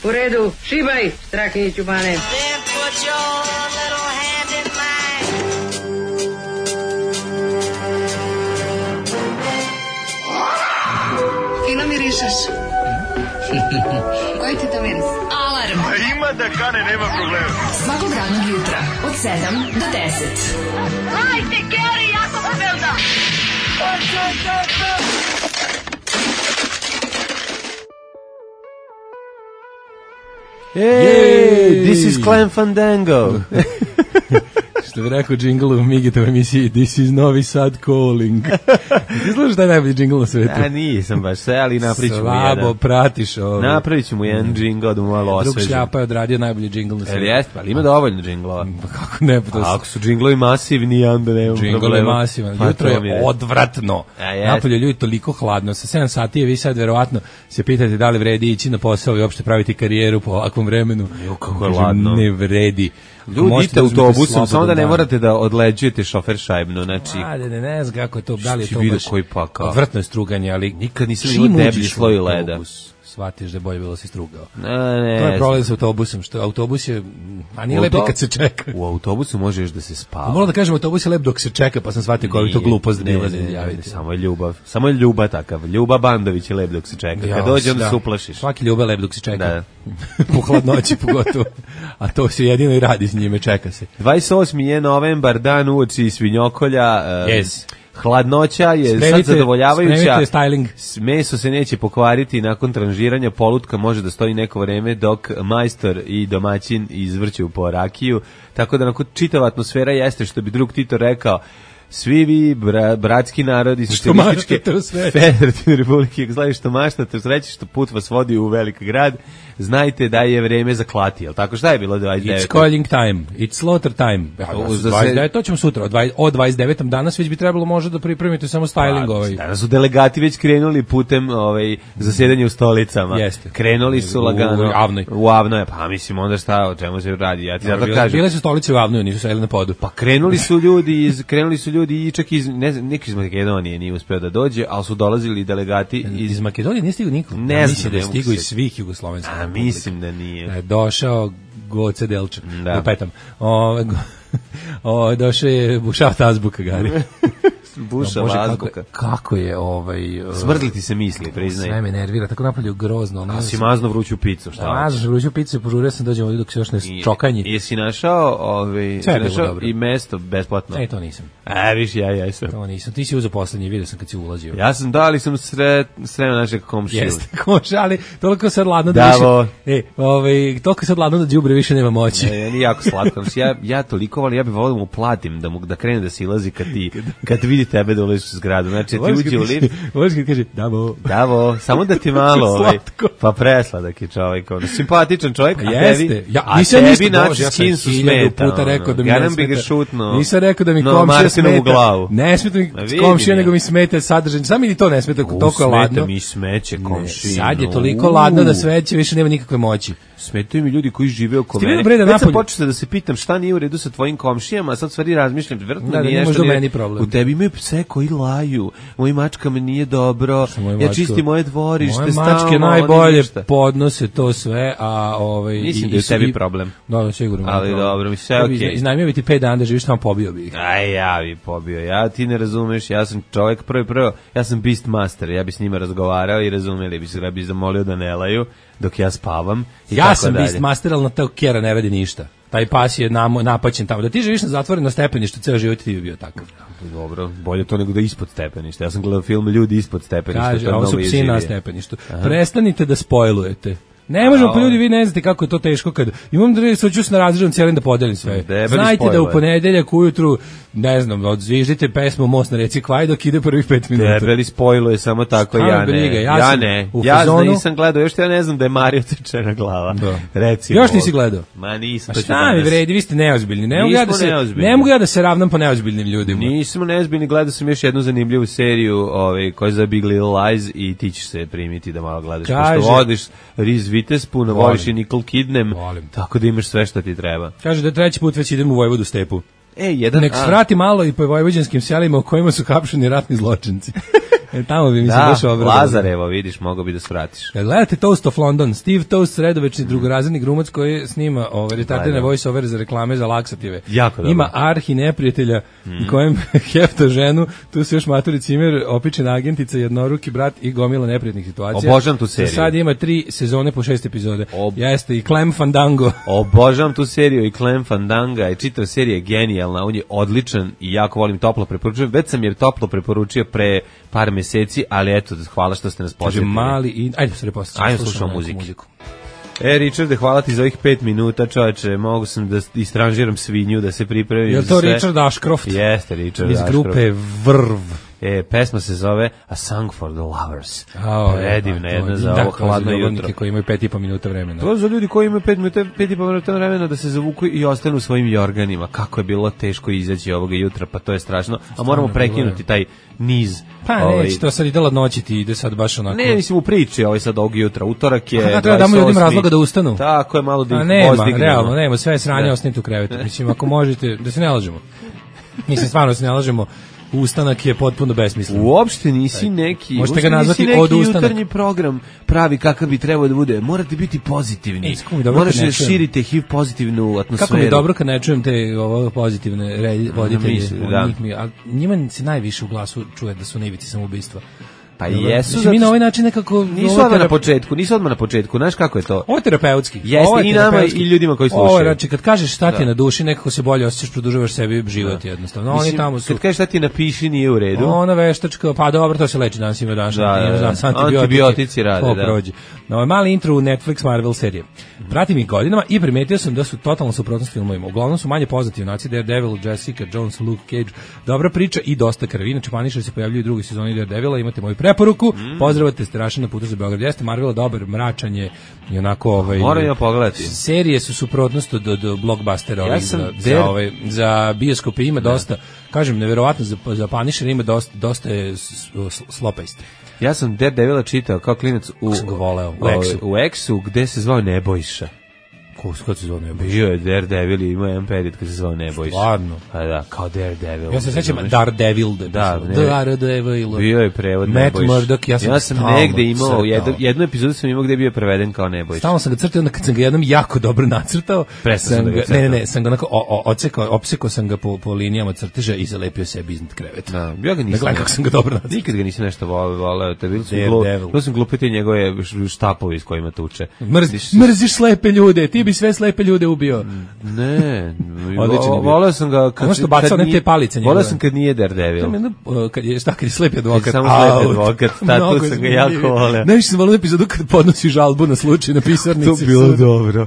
U redu, šibaj, Strahinjiću Bane. Fino mirišeš. Koji ti to miris? Alarm. Ima da kane, nema problema. Svakog radnog jutra, od 7 do 10. Hajde, Geri, jako se velda. Hey, this is Clem Fandango. Što bi rekao džingl u Migitov emisiji This is Novi Sad calling. Ti slušaš taj najbolji džingl na svetu? Ja nisam baš sve, ali napravit ću mu jedan. Slabo pratiš ovo. Napravit ću mu jedan džingl da mu malo osvežim. Drug Šljapa je odradio najbolji džingl na svetu. Jeste, ali ima dovoljno džinglova. Kako ne? Ako su džinglovi masivni, onda nema problema. Džingl je masivan. Jutro je odvratno. Napolje ljudi toliko hladno. Sa 7 sati je vi sad verovatno se pitate da li vredi ići na posao i uopšte praviti karijeru po ovakvom vremenu. Kako je hladno. Ne vredi. Ljudi, idite autobusom, samo da ne morate da odleđujete šofer šajbno, znači... Ne znam kako je to, da li je to baš odvrtno je struganje, ali... Nikad nisam imao deblji sloj leda. Shvatiš da je bolje bilo si strugao. Ne, to je problem sa autobusom, što autobus je... A nije lepo kad se čeka. U autobusu možeš da se spava. Moram da kažem, autobus je lep dok se čeka, pa sam shvatio koja je to glupost da ne lazi. Samo je ljubav. Samo je Ljuba takav. Ljuba Bandović je lep dok se čeka. Kad dođe, onda se uplašiš. Svaki Ljuba je lep dok se čeka. Po hladnoći pogotovo. A to se jedino i radi s njime, čeka se. 28. je novembar, dan uoči svinjokolja. Yes. Hladnoća je sad zadovoljavajuća. Spremite styling. Meso se neće pokvariti nakon tranžiranja, polutka može da stoji neko vreme dok majstor i domaćin izvrću po rakiju. Tako da nakon čitava atmosfera jeste, što bi drug Tito rekao, svi vi, bratski narodi, Socijalističke Federativne Republike, gledajte što maštate, sreći što put vas vodi u veliki grad, znajte da je vreme za klati, jel tako? Šta je bilo 29? It's calling time, it's slaughter time. To ćemo sutra, od 29. danas već bi trebalo možda da pripremite samo styling. Danas su delegati već krenuli putem zasjedanja u stolicama. Jeste. Krenuli su lagano. U Avnoj. Pa mislim, onda šta, o čemu se radi? Ja ti zato kažem. Bile su stolice u Avnoju, nisu seli na podu. Pa krenuli su ljudi i čak iz neki iz Makedonije nije uspeo da dođe, ali su dolazili delegati iz Makedonije. Nije stigao niko. Ne mislim da je stigao iz svih jugoslovenskih. Mislim da nije. Došao Goce Delčan. Da petam. Došao je Bušav azbuka Gari. Bušava azbuka. Kako je smrdli ti se misli, priznaj. Sve me nervira, tako napolju grozno. A si mazno vruću picu, šta? Mazno vruću picu, požurio sam dođem ovdje dok se još ne čokanje. Jesi našao i mesto besplatno? To nisam. Viš, ja jesam. To nisam. Ti si uzeo poslednji, vidio sam kad si ulazio. Ja sam dali sam sreo našeg komšiju. Jeste, komšija, ali toliko sad ladno da više... toliko sad ladno da đubre više nema moći. Nije jako slatko. Ja toliko volim, ja bih volio da mu platim, da krene da silazi kad vidi tebe da uležiš u zgradu. Znači, ti uđe u lift. Možeš kad kaže, Davo, samo da ti malo, pa presladak je čovjek, simpatičan čovjek, jeste. A tebi naći skin su smeta. Puta rekao da mi ne smeta. Nisam rekao da mi komšija smeta. Ne smeta mi komšija, nego mi smeta sadržaj. Sam mi to ne smeta, toliko je ladno. Smeta mi smeće komšija. Sad je toliko ladno da sveće, više nema nikakve moći. Smetaju mi ljudi koji žive oko mene. Već sam počeo da se pitam šta nije u redu sa tvojim komšijama, a sad stvari razmišljam, vjerojatno nije nešto. U tebi imaju pse koji laju, mojim mačkama nije dobro, ja čistim moje dvorište, moje mačke najbolje podnose to sve, a mislim da je tebi problem. Da, sigurno. Ali dobro, mi sve okej. Iznajmio bi ti 5 dana da živiš tamo, pobio bi ih. Ja bi pobio, ja ti ne razumeš, ja sam čovjek prvo, ja sam Beastmaster, ja bi s njima razgovarao i razumeli bi se, ja bi zamolio da ne laju dok ja spavam. Ja sam Beastmaster, ali na teo Kjera ne radi ništa. Taj pas je napaćen tamo. Da ti živiš na zatvoreno stepeništu, ceo život ti bi bio takav. Dobro, bolje to nego da ispod stepeništa. Ja sam gledao film Ljudi ispod stepeništa. Kaže, ovo su psi na stepeništu. Prestanite da spojlujete. Ne možemo, pa ljudi, vi ne znate kako je to teško kad imam da soću se na razređenom cijelim da podelim sve. Znajte da u ponedeljak ujutru, ne znam, odzviždite pesmu Most na reci Kvaj dok ide prvih 5 minuta. Debeli spojluje samo tako, ja ne. Ja nisam gledao, još ja ne znam da je Mario Crčena glava. Recimo. Još nisi gledao? Ma nisam. Šta mi vredi, vi ste neozbiljni. Ne mogu ja da se ravnam po neozbiljnim ljudima. Nismo neozbiljni, gledao sam još jednu zanimljivu seriju koja je za Big Little Lies i ti ćeš se primiti da malo gledaš. Pošto vodiš Reese Witherspoon, voliš i Nicole Kidman, tako da imaš sve što ti treba. Kaže da treći put već idem u Vojvodu stepu. Nek svrati malo i po vojvođanskim selima u kojima su hapšeni ratni zločinci. Tamo bi mi se baš obradilo. Lazarevo, vidiš, mogao bi da svratiš. Gledajte Toast of London, Steve Toast, sredovečni drugorazredni glumac koji snima retardene voice-overe za reklame za laksative. Jako dobro. Ima arhi neprijatelja kojem hefta ženu, tu su još Maturi Cimer, opičena agentica, jednoruki brat i gomila neprijatnih situacija. Obožavam tu seriju. Sad ima 3 sezone po 6 epizode. Jeste i Clem Fandango. Obožavam tu seriju i Clem Fandanga i čitava serija je genijalna, on je odličan i jako volim, toplo preporučujem. Već sam je toplo preporučio pre par meseci, ali eto, hvala što ste nas posjetili. Mali i... Ajde, slušamo muziku. Richarde, hvala ti za ovih 5 minuta, čoveče, mogu sam da istražiram svinju, da se pripremim. Je to Richard Ashcroft? Jeste, Richard Ashcroft. Iz grupe Vrv. Pesma se zove A Song for the Lovers. Predivna jedna za ovo hladno jutro. Koji imaju 5,5 minuta vremena. To za ljudi koji imaju 5,5 minuta vremena da se zavuku i ostanu u svojim jorganima. Kako je bilo teško izaći ovoga jutra, pa to je strašno. A moramo prekinuti taj niz. Pa neće, to sad ide ladnoćiti, ide sad baš onako. Ne, mislim u priči sad ovog jutra. Utorak je 28. Damo ljudima razloga da ustanu. Tako je, malo da ih pozdignemo. Realno, nema, sve sranje ostanite u krevetu. Mislim, ako možete, da se ne lažemo. Mislim, stvarno se ne lažemo. Ustanak je potpuno besmislen. Uopšte nisi neki, možete ga nazvati od ustanak. Jutarnji program pravi kakav bi trebao da bude. Morate biti pozitivni. Moraš da širite HIV pozitivnu atmosferu. Kako mi dobro kad ne čujem te pozitivne voditelje. Njima se najviše u glasu čuje da su na ivici samoubistva. Pa jesu. Mi na ovaj način nekako nisu odmah na početku, znaš kako je to? Ovo je terapeutski. Jeste i nama i ljudima koji slušaju. Ovo je, znači, kad kažeš šta ti je na duši, nekako se bolje osjećaš, produžavaš sebi život jednostavno. Oni tamo su. Kad kažeš šta ti napiši, nije u redu. Ona veštačka, pa dobro, to se leči danas ima antibiotici rade, da. Prođe. No, mali intro u Netflix Marvel serije. Pratim ih godinama i primetio sam da su totalno suprotno s filmovima. Uglavnom su manje poznati junaci, Daredevil, Jessica Jones, Luke Cage. Dobra priča i dosta krvi. Inače, Punisher se pojavljuje u drugoj sezoni Daredevila, imate moju preporuku. Pozdravite Strašan na putu za Beograd. Jeste Marvel dobar, mračan je i onako moram ja pogledati. Serije su suprotnost do blockbustera za bioskope ima dosta. Kažem, neverovatno za Punisher ima dosta je slow-paced. Ja sam Daredevila čitao kao klinac u X-u gde se zvao Nebojša. Kako se zvao Nebojša? Bio je Daredevil i imao jedan period kad se zvao Nebojša. Stvarno? Pa da, kao Daredevil. Ja se sećam Daredevil. Daredevil. Bio je prevod Nebojša. Matt Murdock, ja sam negde imao, jednu epizodu sam imao gde je bio preveden kao Nebojša. Stalno sam ga crtao, onda kad sam ga jednom jako dobro nacrtao, sam ga onako opsekao sam ga po linijama crteža i zalepio sebi iznad kreveta. Da, ja ga nisam. Kako sam ga dobro nacrtao. Nikad ga nisam nešto voleo. To sam glupiti njegove štapovi s kojima tuče. Mrziš slepe ljude, ti bi sve slepe ljude ubio. Ne, voleo sam ga kad što bacao te palice njegove. Voleo sam kad nije Daredevil. Kad je slepi advokat. Samo slepi advokat, tako sam ga jako voleo. Najviše sam voleo epizodu kad podnosi žalbu na slučaj na pisarnici. To bilo dobro.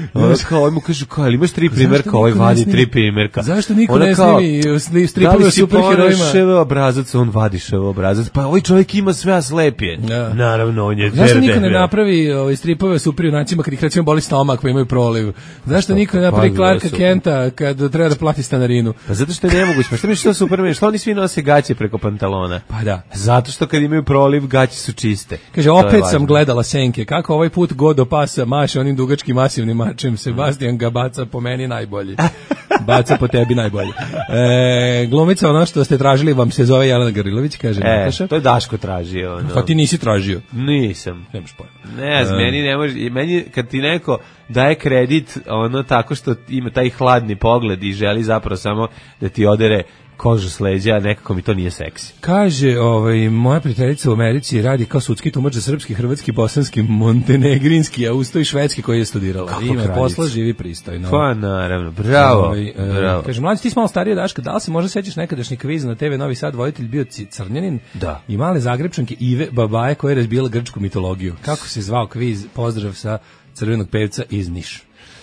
Kao mu kaže, kao, ali imaš 3 primjerka, ovaj vadi 3 primjerka. Zašto niko ne snimi stripove o superherojima? Ševe obrazac, on vadi ševe obrazac. Pa ovaj čovjek ima sve, a slep je. Naravno, on je Daredevil. Zašto niko ne napravi stripove o superjunacima kad ih recimo boli stomak pa imaju proliv? Zašto niko ne napravi Clarka Kenta kad treba da plati stanarinu? Pa zato što je nemoguće. Pa što mi što Superman, što oni svi nose gaće preko pantalona? Pa da. Zato što kad imaju proliv, gaće su čiste. Kaže, opet sam gledala Senke. Kako ovaj put god do pasa maše onim dugačkim masivnim mačem. Sebastian ga baca po meni najbolji. Baca po tebi najbolje. Glumica, ono što ste tražili, vam se zove Jelena Garilović, kaže Nataša. To je Daško tražio. Ono. Pa ti nisi tražio. Nisam. Nemaš pojma. Meni ne može, meni kad ti neko daje kredit, ono tako što ima taj hladni pogled i želi zapravo samo da ti odere kožu s leđa, nekako mi to nije seksi. Kaže, moja prijateljica u Americi radi kao sudski tumač za srpski, hrvatski, bosanski, montenegrinski, a usto i švedski koji je studirala. Kako ima posla, živi pristojno. Pa naravno, bravo. Bravo. Kaže, mlađi, ti si malo starije, Daška, da li se možda sećaš nekadašnji kviz na TV Novi Sad, voditelj bio Crnjanin? Da. I male Zagrebčanke Ive Babaje koja je razbijala grčku mitologiju. Kako se zvao kviz? Pozdrav sa Crvenog pevca iz Niša.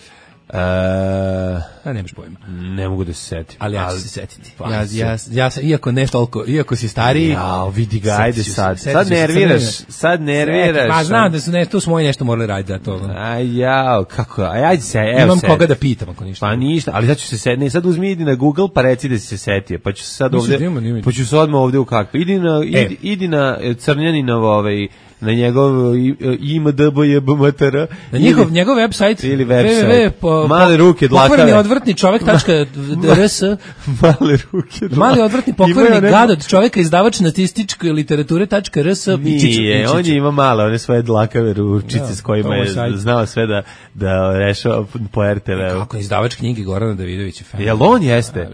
Nemaš pojma. Ne mogu da se setim. Ali ja ću se setiti. Ja iako ne toliko, iako si stariji. Ja, vidi ga, ajde sad. Sad nerviraš. Pa znam da su tu smo nešto morali raditi da to. Kako? Ajde se, evo. Imam koga da pitam ako ništa. Pa ništa, ali sad ću se setiti. Sad uzmi idi na Google pa reci da si se setio. Pa ću se sad ovde. Pa ću se odmah ovde u kakvu. Idi na Crnjaninov na njegov IMDb.mtr na njegov website ili website male ruke dlakave pokvareni odvrtni čovek.rs mali odvrtni pokvareni gad od čoveka izdavač statističke literature.rs nije, on je ima male one svoje dlakave ručice s kojima je znao sve da rešava po RTV. Kako je izdavač knjige Gorana Davidovića? Jel on jeste?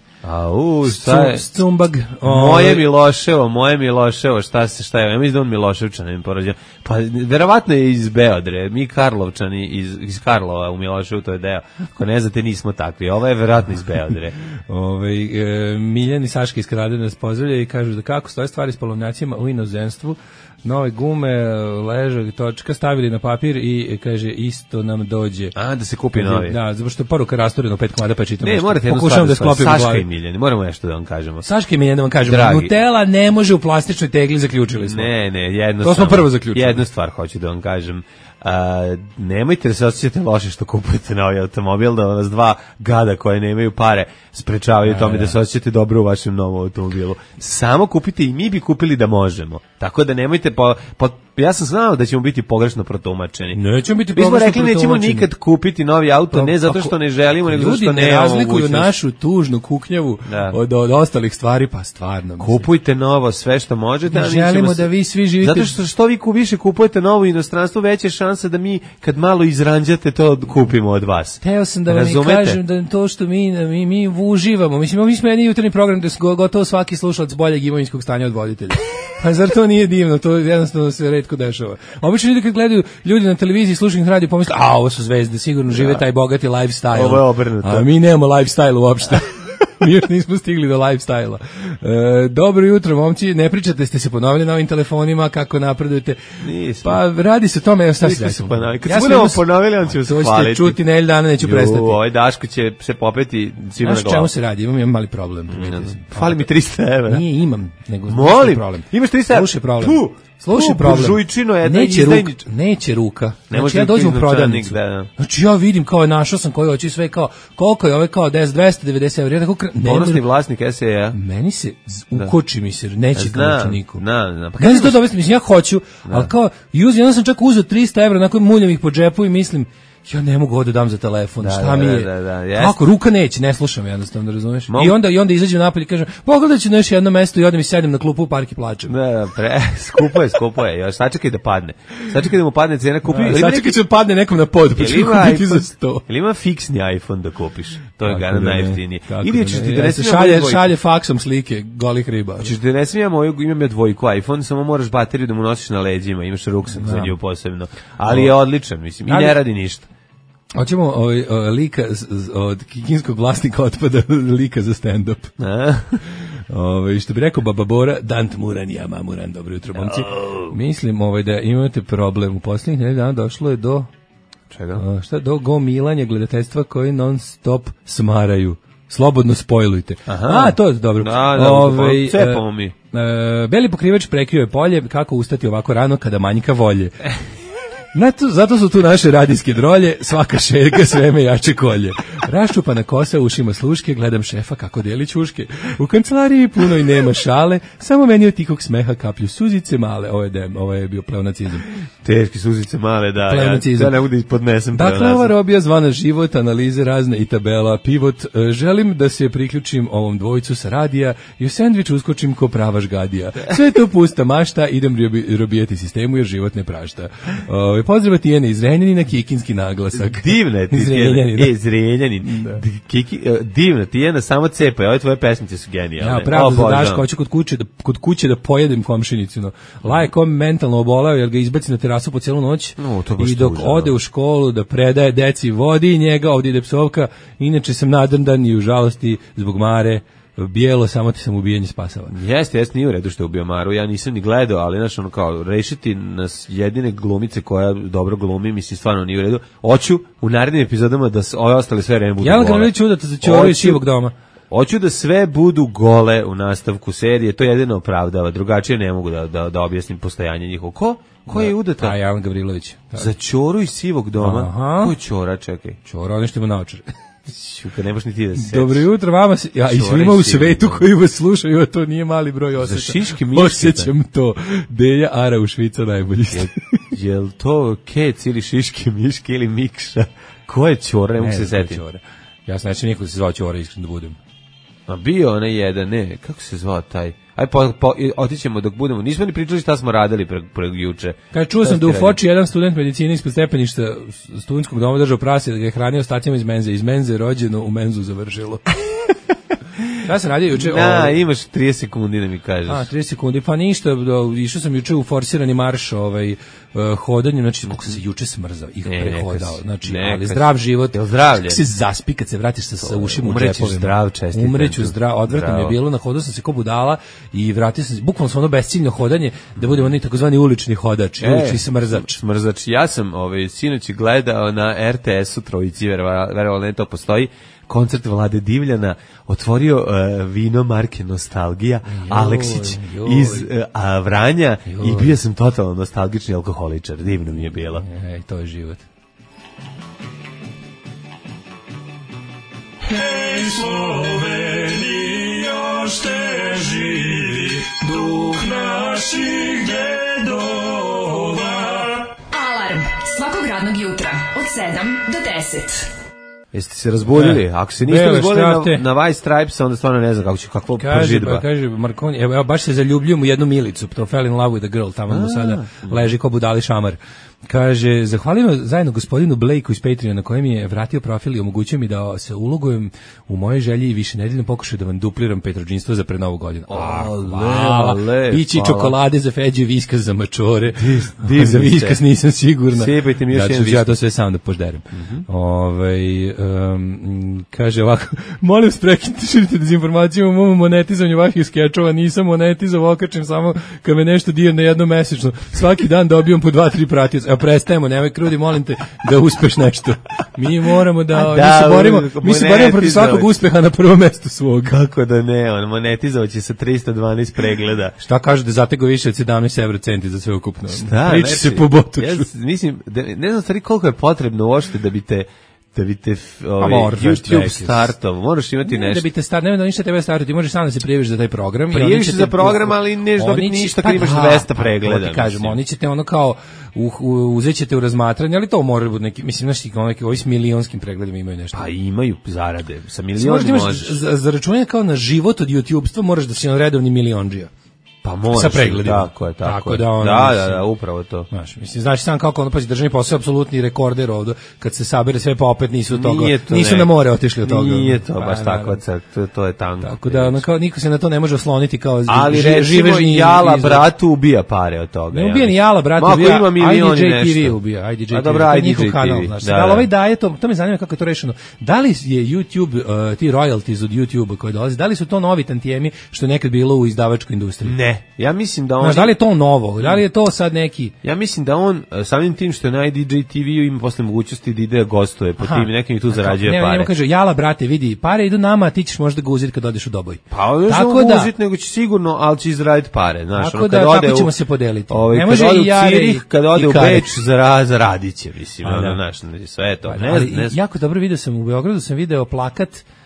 Šta je? Stumbag. Moje Miloševo, šta je? Ja mislim da on Miloševčan im porađen. Pa verovatno je iz Beodre, mi Karlovčani iz Karlova u Miloševu, to je deo. Ako ne znate, nismo takvi. Ovo je verovatno iz Beodre. Miljan i Saška iz Krade nas pozdravljaju i kažu da kako stoje stvari s polovnjacima u inozemstvu. Nove gume, ležak, točka, stavili na papir i kaže isto nam dođe. Da se kupi novi. Da, zato što je poruka rastorena u 5 komada pa čitam. Ne, morate jednu stvar da sklopimo. Saška i Miljan, moramo nešto da vam kažemo. Saška i Miljan da vam kažemo. Dragi. Nutella ne može u plastičnoj tegli, zaključili smo. Ne, to smo prvo zaključili. Jednu stvar hoću da vam kažem. Nemojte da se osjećate loše što kupujete novi automobil, da vas dva gada koje nemaju pare sprečavaju tome da se osjećate dobro u vašem novom automobilu. Samo kupite i mi bi kupili da možemo. Tako da nemojte ja sam znao da ćemo biti pogrešno protumačeni. Nećemo biti pogrešno protumačeni. Mi smo rekli nećemo nikad kupiti novi auto, ne zato što ne želimo, nego zato što ne razlikuju našu tužnu kuknjavu od ostalih stvari, pa stvarno. Kupujte novo sve što možete. Ne želimo da vi svi živite. Zato što vi više kupujete novo inostranstvo, veće šanse da mi kad malo izranđate to kupimo od vas. Teo sam da vam kažem da to što mi uživamo. Mislim, mi smo jedni jutarnji program da gotovo svaki slušalac boljeg imovinskog stanja od voditelja. Pa zar to nije divno? To jednostavno se retko dešava. Obično ljudi kad gledaju ljudi na televiziji, slušaju radio, pomisle, ovo su zvezde, sigurno žive taj bogati lifestyle. Ovo je obrnuto. A mi nemamo lifestyle uopšte. Mi još nismo stigli do lifestyle-a. Dobro jutro, momci, ne pričate, ste se ponovili na ovim telefonima, kako napredujete? Nismo. Pa radi se o tome, evo šta se kad se budemo ponovili, on će vas hvaliti. To ćete čuti nedelju dana, neću prestati. Ovaj Daško će se popeti svima na glavu. Znaš čemu se radi, imam mali problem. Fali mi 300 evra. Nije imam, nego molim, problem. Imaš 300 evra? Slušaj problem. Slušaj problem. Neće ruka. Znači ja dođem u prodavnicu. Znači ja vidim kao našao sam koji hoće sve kao koliko je ove kao 290 evra. Ja tako ponosni vlasnik SEA. Meni se ukoči mi se, neće znači niko. Pa ne znam to dovesti, mislim ja hoću, ali kao jednom sam čak uzeo 300 evra, nakon muljam ih po džepu i mislim ja ne mogu da dam za telefon, šta mi je? Kako, ruka neće, ne slušam jednostavno, da razumeš? I onda izađem napolje i kažem, pogledat ću na još jedno mesto i odem i sedem na klupu u park i plačem. Skupo je, još sačekaj da padne. Sačekaj da mu padne cena, kupi. Sačekaj će da padne nekom na pod, pa ću kupiti za 100. Ili ima fiksni iPhone da kupiš, to je gana najjeftinije. Ili ćeš ti donesi šalje faksom slike golih riba. Ćeš ti donesi imam ja dvojku iPhone, samo moraš bateriju da mu nosiš na leđima, imaš ruksak za nju posebno. Ali je odličan, mislim, i ne radi ništa. Hoćemo lika od kikinskog vlasnika otpada, lika za stand-up. Što bi rekao Baba Bora, Dant Muran, ja Mamuran, dobro jutro, momci. Mislim da imate problem. U posljednjih nedelja dana došlo je do... Čega? Do gomilanja gledateljstva koji non stop smaraju. Slobodno spojlujte. To je dobro. Cepamo mi. Beli pokrivač prekrio je polje, kako ustati ovako rano kada manjka volje. Zato su tu naše radijske drolje, svaka šerka sveme jače kolje. Raščupana kosa, ušima sluške, gledam šefa kako deli ćuške. U kancelariji puno i nema šale, samo meni od tihog smeha kaplju suzice male. Ovo je bio pleonacizam. Teški suzice male, da. Pleonacizam. Ja ne mogu da podnesem pleonacizam. Dakle, ova robija zvana život, analize razne i tabela pivot. Želim da se priključim ovom dvojicu sa radija i u sendvič uskočim ko prava žgadija. Sve to pusta mašta, idem robijeti sistemu jer život ne prašta. Pozdrav Tijene iz Renjanina, kikinski naglasak. Divna je Zrenjanin. Divna Tijena, samo cepaj, ove tvoje pesmice su genijalne. Ja, pravda za Daška, hoće kod kuće da pojedem komšinicu. Laje kom mentalno obolao jer ga izbaci na terasu po cijelu noć i dok ode u školu da predaje deci vodi njega, ovdje ide psovka, inače sam nadrndan i u žalosti zbog Mare. Bijelo, samo ti sam ubijanje spasava. Jeste, nije u redu što je ubio Maru, ja nisam ni gledao, ali kao rešiti nas jedine glumice koja dobro glumi, mislim stvarno nije u redu. Hoću u narednim epizodama da ove ostale sve vreme budu gole. Ja vam kažem čudata za Ćoru iz Sivog doma. Hoću da sve budu gole u nastavku serije, to jedino opravdava, drugačije ne mogu da objasnim postojanje njihovo. Ko je udata? Javan Gavrilović. Za Ćoru iz Sivog doma? Ko je Ćora, čekaj? Ćora, ono što ima naočare. Kad ne možeš ni ti da se Dobro jutro vama i svima u svetu koji vas slušaju, a to nije mali broj osjeća. Za šiške miške. Osjećam to. Deja Ara u Švica najbolji ste. Jel to kec ili šiške miške ili mikša? Ko je Ćora? Ne mogu se setiti. Ja sam neće nikog se zvao Ćora, iskreno da budem. A bio onaj jedan, ne, kako se zvao taj? Aj, otićemo dok budemo. Nismo ni pričali šta smo radili preko juče. Kad čuo sam da u Foči jedan student medicine ispod stepeništa studentskog doma držao prasje da ga je hranio ostacima iz menze. Iz menze rođeno, u menzu završilo. Ja sam radio juče... imaš 30 sekundi da mi kažeš. 30 sekundi, pa ništa, išao sam juče u forsirani marš hodanjem, znači kako sam se juče smrzao i prehodao, znači, ali zdrav život. Jel zdravlje? Kako se zaspí kad se vratiš sa ušima u džepovima. Umreću zdrav, odvratno mi je bilo, nahodao sam se ko budala i vratio sam se, bukvalno sam ono besciljno hodanje, da budem onaj takozvani ulični hodač, ulični smrzač. Ja sam sinoć gledao na RTS-u Trojici, verovalo ne to postoji, koncert Vlade Divljana, otvorio vino marke Nostalgija, Aleksić iz Vranja i bio sam totalno nostalgični alkoholičar, divno mi je bilo. To je život. Hej Sloveniji, još te živi duh naših dedova. Alarm svakog radnog jutra od 7 do 10. Jeste se razbudili? Ako se niste razbudili na White Stripes, onda stvarno ne znam kakvo pržidba. Kaže Marconi, evo baš se zaljubljujem u jednu milicu, to fell in love with a girl, tamo mu sada leži ko budali šamar. Kaže, zahvaljujem zajedno gospodinu Blakeu iz Patreona na kojem je vratio profil i omogućio mi da se ulogujem u mojoj želji i više nedeljnom pokušaju da vam dupliram petrođinstvo za pre novu godinu. Hvala. Bići čokolade za Feđe, viskas za mačore. Za viskas nisam sigurna. Sjebajte mi još jedan viskas. Ja to sve sam da požderem. Kaže ovako, molim prekinite, širite dezinformaciju o mom monetizovanju vaših skečova, nisam monetizovao, okačem samo kad me nešto dirne jednom mesečno. Svaki dan dobijam po 2-3 pratioca. Prestajemo, nemoj krudi, molim te da uspeš nešto. Mi moramo mi se borimo protiv svakog uspeha na prvom mestu svog. Kako da ne, monetizovaće sa 312 pregleda. Šta kaže da zatego više od 17 € za sve ukupno? Priči se po botoču. Mislim, ne znam stvari koliko je potrebno uopšte da bi te YouTube startov, moraš imati nešto. Da bi te nema da ništa tebe startati, možeš sam da se prijaviš za taj program. Prijaviš se za program, ali neš dobiti ništa kad imaš 200 pregleda. Ti kažemo, oni će te ono kao, uzet ćete u razmatranje, ali to mora biti neki, mislim, neki ovi s milionskim pregledima imaju nešto. Pa imaju zarade, sa milionima možeš. Za računanje kao na život od YouTube-stva moraš da si on redovni milionđija. Pa može, sa pregledima. Tako je. Da, upravo to. Znači sam kako pazi, državni posao je apsolutni rekorder ovdje, kad se sabere sve pa opet nisu od toga, nisu na more otišli od toga. Nije to baš tako, to je tango. Tako da, kao, niko se na to ne može osloniti kao ali recimo Jala bratu ubija pare od toga. Ne ubija ni Jala bratu, ubija, IDJ ubija, IDJ TV. A dobro, IDJ TV. Ali ovaj daje to me zanima kako je to rešeno. Da li je YouTube, ti royalties od YouTube koji dolazi, da li su to novi tantijemi što je nekad bilo u izdavačkoj industriji? Ne. Ja mislim da on... Znaš, da li je to novo? Da li je to sad neki... Ja mislim da on, samim tim što je na IDJ TV-u, ima posle mogućnosti da ide gostuje po tim nekim i tu zarađuje pare. Njemu kaže, Jala, brate, vidi, pare idu nama, a ti ćeš možda ga uzeti kad odeš u Doboj. Pa ne ćemo ga uzeti, nego će sigurno, ali će izraditi pare. Znaš, tako da, tako ćemo se podeliti. Ne može i Jari, kad ode u Beč, zaradit će, mislim. Sve to. Jako dobro video sam u Beogradu, sam video plakat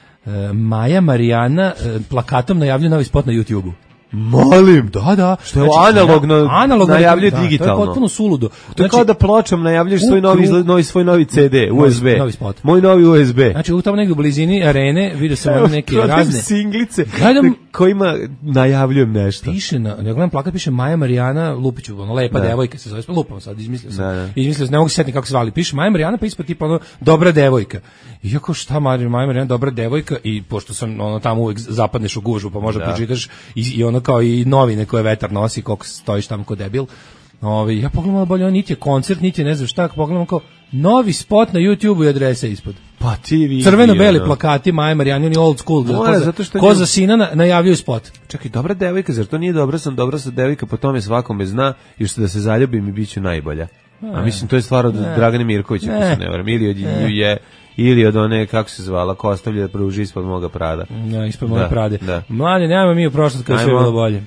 Maja Marijana, plakatom najavljuje novi spot na YouTube-u. Molim, da. Što je analogno najavljuje digitalno. To je potpuno suludo. To je kao da pločom najavljuješ svoj novi CD, USB. Novi spot. Moj novi USB. Znači, u tamo negdje u blizini arene vidio sam neke razne singlice kojima najavljujem nešto. Piše ja gledam plakat, piše Maja Marijana Lupiću, lepa devojka se zove, lupam sad, izmislio sam, ne mogu se setiti kako se zvali, piše Maja Marijana, pa ispod tipa dobra devojka. I jako šta Maja Marijana, dobra devojka, i pošto sam tamo uvek zapadneš u gužu, pa možda pročitaš i ono kao i novine koje vetar nosi, koliko stojiš tamo ko debil. Ja pogledam bolje, niti je koncert, niti je ne znam šta, pogledam kao novi spot na YouTube-u i adrese ispod. Pa ti vidi. Crveno-beli plakati Maja Marijana, oni old school. Ko za sina najavljuju spot. Čekaj, dobra devojka, zar to nije dobra sa devojka, po tome svakome zna, još da se zaljubim i bit ću najbolja. A mislim, to je stvar od Dragane Mirkovića, ko se ne varam, ili od Ljuje, ili od one, kako se zvala, ko ostavlja da pruži ispod moga prada. Ja, ispod moga prade. Mlade, nemamo mi u prošlost kada sve bilo bolje.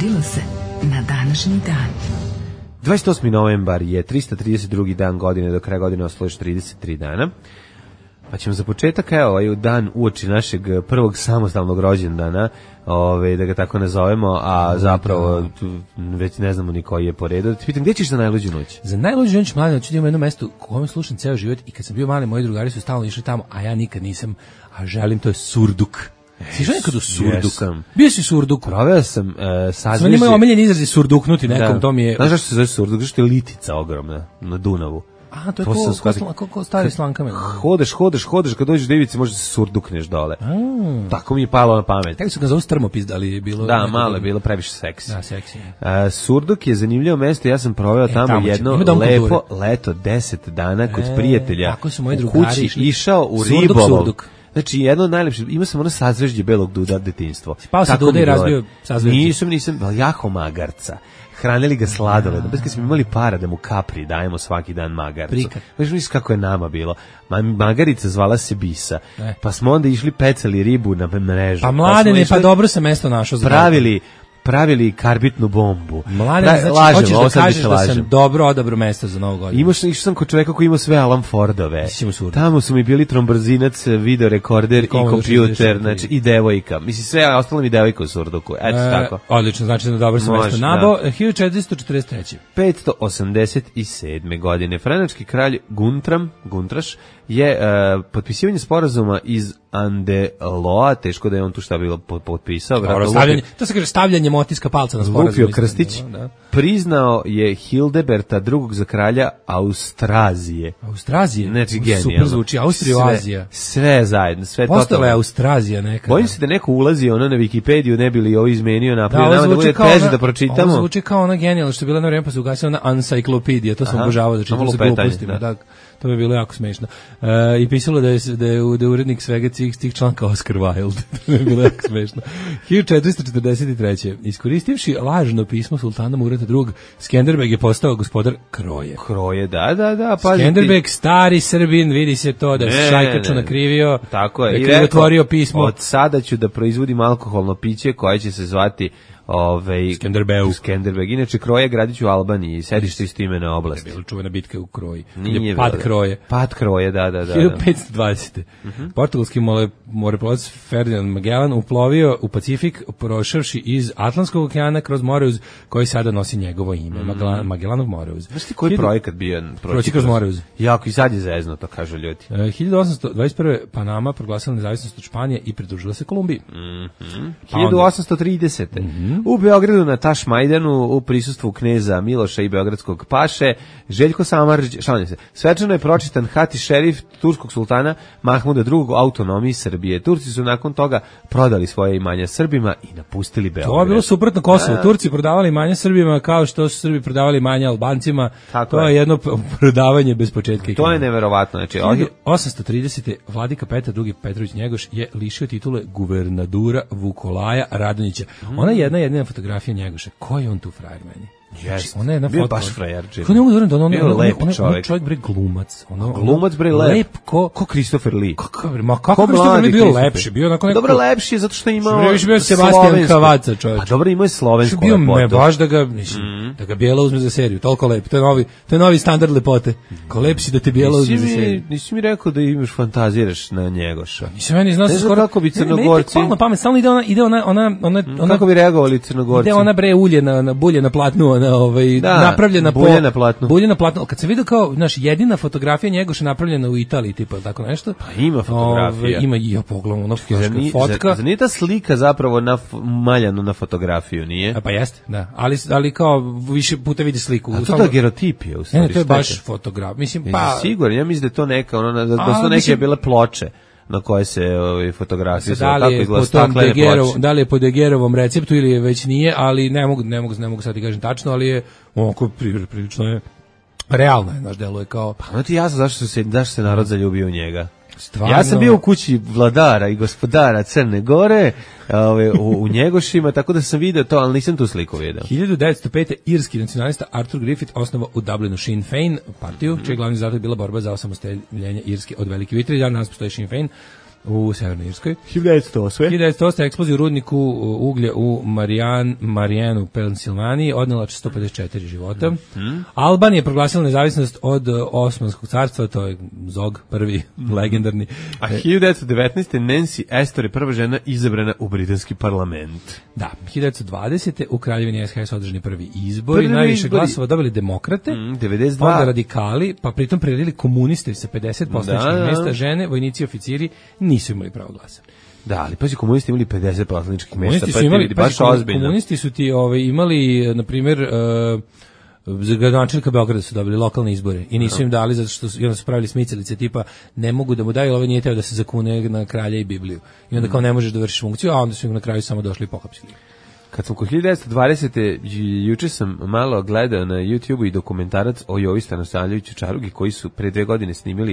dogodilo se na današnji dan. 28. novembar je 332. dan godine, do kraja godine ostalo još 33 dana. Pa ćemo za početak, evo, ovaj dan uoči našeg prvog samostalnog rođendana, da ga tako nazovemo, a zapravo već ne znamo ni koji je po redu. Da te pitam, gdje ćeš za najluđu noć? Za najluđu noć, mladen, ću da imam jedno mesto kome slušam ceo život i kad sam bio mali, moji drugari su stalno išli tamo, a ja nikad nisam, a želim, to je Surduk. Si išao nekad u Surduk? Jesam. Bio si u Surduku? Proveo sam sazvežđe. Sam imao omiljeni izrazi surduknuti nekom, da. To mi je... Znaš zašto se zove Surduk? Zašto je litica ogromna na Dunavu. A, to je ko stari slankame. Hodeš, kad dođeš do ivice možeš se surdukneš dole. Tako mi je palo na pamet. Kako su ga zovu Strmopis, da li je bilo... Da, malo je bilo previše seksi. Da, seksi. Surduk je zanimljivo mesto, ja sam proveo tamo jedno lepo leto, 10 dana kod prijatelja. Tako su moji drugari išao u ribolov. Znači, jedno od najlepših, imao sam ono sazvežđe belog duda detinjstvo. Pao sa duda i razbio sazvežđe? Nisam, jaho magarca. Hranili ga sladoledom. Bez kad smo imali para da mu kapri dajemo svaki dan magarcu. Znaš misliš kako je nama bilo. Magarica zvala se Bisa. Pa smo onda išli pecali ribu na mrežu. Pa mladene, pa dobro se mesto našo za pravili karbitnu bombu. Mladen, znači, hoćeš da kažeš da sam dobro odabro mesto za Novu godinu. Išao sam kod čoveka koji ima sve Alan Fordove. Tamo su mi bili trombrzinac, videorekorder i kompjuter, znači i devojka. Mislim, sve, ostalo mi devojka u Surduku. Eto tako. Odlično, znači da dobro se mesto nabo. 1443. 587. godine. Franački kralj Guntraš je potpisivanje sporazuma iz Andeloa, teško da je on tu šta bilo potpisao. To se kaže stavljanje otiska palca na sporazum. Lupio Krstić, priznao je Hildeberta II za kralja Austrazije. Znači, genijalno. Super zvuči, Austrija-Azija. Sve zajedno, sve totalno. Postala je Austrazija nekada. Bojim se da neko ulazi na Wikipediju, ne bi li ovo izmenio naprijed, nama da bude teže da pročitamo. Ovo zvuči kao ona genijalno, što je bila na vreme pa se ugasila na Encyclopedia, to sam obožavao da čitam sa glupostima. Da. To bi bilo jako smešno. I pisalo da je urednik svega tih članka Oscar Wilde. To bi bilo jako smešno. 1443. Iskoristivši lažno pismo sultana Murata II, Skenderbeg je postao gospodar Kroje. Kroje, da. Skenderbeg, stari Srbin, vidi se to da je šajkaču nakrivio. Tako je. I krivotvorio pismo. Od sada ću da proizvodim alkoholno piće koje će se zvati Skenderbeg. Inače, Kroje gradić u Albaniji, sedište isto imena oblasti. Je bila čuvena bitka u Kroji. Nije Pad Kroje. Pad Kroje, da. 1520. Portugalski moreplovac Ferdinand Magellan uplovio u Pacifik, prošavši iz Atlantskog okeana kroz Moreuz, koji sada nosi njegovo ime. Magellanov Moreuz. Znaš ti koji projekat bio? Proći kroz Moreuz. Jako, i sad je zezno, to kažu ljudi. 1821. Panama proglasila nezavisnost od Španije i pridružila se Kolumbiji. 1830. U Beogradu na Tašmajdanu u prisustvu kneza Miloša i beogradskog paše Željko Samardžić, svečano je pročitan Hati šerif turskog sultana Mahmuda II o autonomiji Srbije. Turci su nakon toga prodali svoje imanja Srbima i napustili Beograd. To je bilo suprotno Kosovo. Turci prodavali imanja Srbima kao što su Srbi prodavali imanja Albancima. To je jedno prodavanje bez početka. To je neverovatno. Znači, 1830. Vladika Petar II Petrović Njegoš je lišio titule guvernadura Vukolaja Radonjića. Ona je jedina fotografija Njegoša. Ko je on tu frajer meni? Yes. Ona je jedna bio baš frajerčin. Ko ne mogu da on lep čovjek. Čovjek bre glumac. Glumac bre lep. Ko Christopher Lee. Kako Christopher Lee bio lepši? Bio onako neko. Dobro lepši je zato što je imao. Bio Sebastian Kavaca čovjek. A dobro imao je slovensku lepotu. Bio me baš da ga mislim da ga Bijela uzme za seriju. Toliko lep. To je novi standard lepote. Ko lep si da te Bijela uzme za seriju. Nisi mi rekao da imaš fantaziraš na Njegoša. Nisam meni znao skoro kako bi Crnogorci. Na pamet stalno ide ona kako bi reagovali Crnogorci. Ide ona bre ulje na bulje na platnu, napravljena bulje na platnu. Bulje na platnu. Kad se vidio kao, znaš, jedina fotografija Njegoša napravljena u Italiji, tipa tako nešto. Pa ima fotografija. Ima i ja pogledam, ono fotka. Zar nije ta slika zapravo maljano na fotografiju, nije? Pa jeste, da. Ali kao više puta vidi sliku. A to da gerotipija u stvari. Ne, to je baš fotograf. Mislim, pa... Sigurno, ja mislim da je to neka, da su neke bile ploče na koje se fotografije su tako izgleda staklene ploče. Da li je po Degerovom receptu ili je već nije, ali ne mogu sad ti kažem tačno, ali je onako prilično je realno je, naš delo je kao... Pa ti jasno zašto se narod zaljubio u njega. Stvarno. Ja sam bio u kući vladara i gospodara Crne Gore u Njegošima, tako da sam vidio to, ali nisam tu sliku vidio. 1905. irski nacionalista Arthur Griffith osnovao u Dublinu Sinn Féin partiju, čiji glavni zadatak je bila borba za osamostaljenje Irske od Velike Vitre. Dan nas postoji Sinn Féin. u Severnoj Irskoj. 1908. eksplozija u rudniku uglja u Marijanu, Pensilvaniji, odnela 154 života. Albanija je proglasila nezavisnost od Osmanskog carstva, to je Zog, prvi legendarni. A 1919. Nancy Astor je prva žena izabrana u britanski parlament. Da, 1920. u Kraljevini SHS održani prvi izbori, najviše glasova dobili demokrate, 92. onda radikali, pa pritom priredili komuniste sa 50 poslaničkih mesta, žene, vojnici i oficiri nisu imali pravo glasa. Da, ali pazi, komunisti imali 50 poslaničkih mesta, pa imali, baš ozbiljno. Komunisti su ti imali, na primjer, za gradonačelnika Beograda su dobili lokalne izbore i nisu im dali zato što su pravili smicalice tipa ne mogu da mu daju, ovaj nije teo da se zakune na kralja i Bibliju. I onda kao ne možeš da vršiš funkciju, a onda su im na kraju samo došli i pohapsili. Kad sam kod 1920. juče sam malo gledao na YouTube-u i dokumentarac o Jovi Stanosavljeviću Čarugi koji su pre 2 godine snimili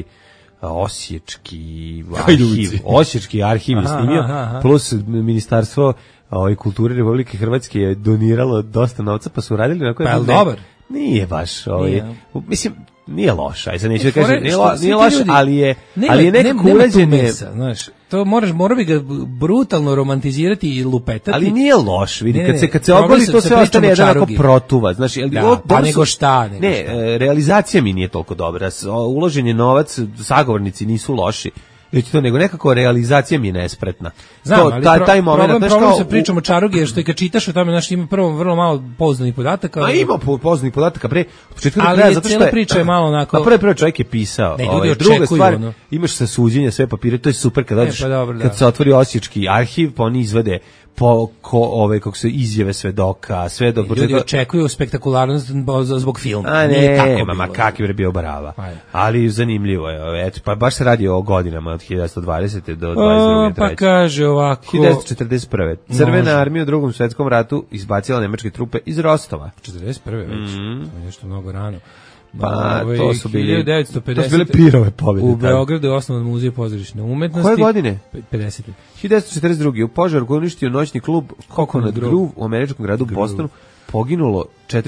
Osječki arhiv je snimio, plus ministarstvo kulture Republike Hrvatske je doniralo dosta novca, pa su radili onako... Pa je dobar? Nije baš, mislim, nije loš, aj sad neću da kažem, nije loš, ali je nekako urađen... Znaš, to mora bi ga brutalno romantizirati i lupetati. Ali nije loš, vidi, kad se ogoli, to se ostane jedan onako protuva, znaš, pa nego šta? Ne, realizacija mi nije toliko dobra, uložen je novac, sagovornici nisu loši, nego nekako realizacija mi je nespretna. Znam, ali problem sa pričom o Čarugi je što i kad čitaš o tome, ima prvo vrlo malo pouzdanih podataka. A ima pouzdanih podataka pre početka do kraja, kraja, zato što je priča je malo onako... A prvi čovjek je pisao. Druga stvar, imaš sa suđenja sve papire, to je super kad se otvori Osječki arhiv, pa oni izvade kako se izjave svedoka, ljudi očekuju spektakularnost zbog filma. A ne, kakvi je bio barava. Ali zanimljivo je, eto, pa baš se radi o godinama od 1920. do 22. Pa kaže ovako... 1941. Crvena armija u Drugom svjetskom ratu izbacila nemačke trupe iz Rostova. 1941. već, to je nešto mnogo rano. Pa, to su bili 1950. To su bile pirove pobjede. U Beogradu je osnovan muzej pozorišne umetnosti. Koje godine? 50. 1942. U požaru uništio noćni klub Coconut Grove u američkom gradu Bostonu. Poginulo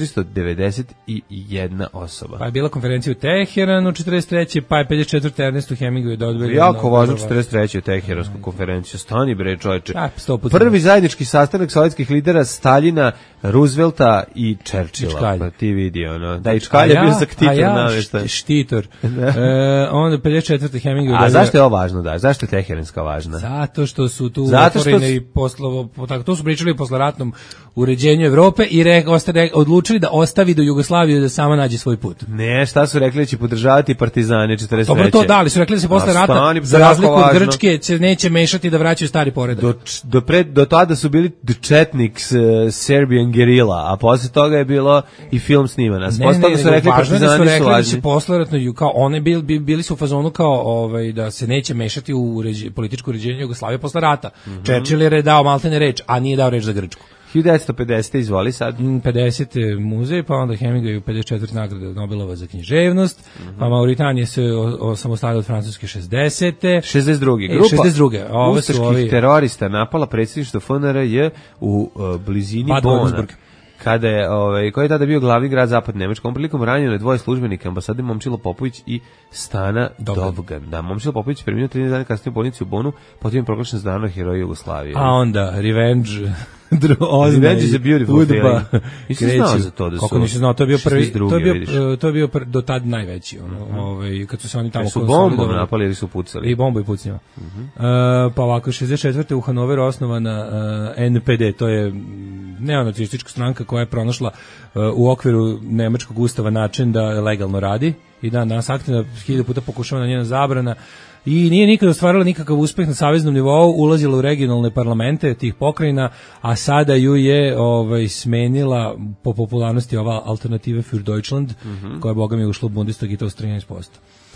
491 osoba. Pa je bila konferencija u Teheranu 43. pa je 54. Ernestu Hemingway dodbili. Jako važno 43. Teheransku konferenciju. Stani bre čoveče. Prvi zajednički sastanak sovjetskih lidera Staljina, Roosevelta i Churchilla. Pa ti vidi ono. Da, i Čkalj je bio zaktitor namještaj. Štitor. Onda 54. Hemingway. A zašto je ovo važno da? Zašto je Teheranska važna? Zato što su tu otvoreni to su pričali o posleratnom uređenju Evrope i odlučili da ostavi do Jugoslaviju da sama nađe svoj put. Ne, šta su rekli da će podržavati partizane 43. Dobro to dali, su rekli da se posle rata za razliku od Grčke se neće mešati da vraćaju stari poredak. Do tada su bili The Chetniks, Serbian Guerrilla, a posle toga je bilo i film sniman. Posle toga su rekli partizani su da će posleratno, kao one bili su u fazonu kao da se neće mešati u političko uređenje Jugoslavije posle rata. Churchill je dao maltene reč, a nije dao reč za Grčku. 1950. izvoli sad. 50. muzej, pa onda Hemingway 54. nagrada Nobelova za književnost, pa Mauritanije se osamostalila od Francuske 60. 62. Grupa 62. ustaških terorista napala predsjedništvo FNRJ u blizini Bona. Kada je, koji je tada bio glavni grad zapadne Nemačke, ovom prilikom ranjeno je 2 službenika ambasade Momčilo Popović i Stana Dovgan. Da, Momčilo Popović preminuo 13 dana kasnije u bolnici u Bonu, potom je proglašen za narodnog heroja Jugoslavije. A onda, Revenge is a beautiful feeling. Nisam znao za to da su... Kako nisam znao, to je bio prvi, to je bio do tad najveći, kad su se oni tamo... Su bombom napali ili su pucali? I bombu i pucnjima. Pa ovako, 64. u Hanoveru osnovana NPD, to je neonacistička stranka koja je pronašla u okviru nemačkog ustava način da legalno radi i dan danas aktivna, 1000 puta pokušavana njena zabrana i nije nikada ostvarila nikakav uspeh na saveznom nivou, ulazila u regionalne parlamente tih pokrajina, a sada ju je smenila po popularnosti ova Alternative für Deutschland, koja je bogami ušla u Bundestag i to s 13%.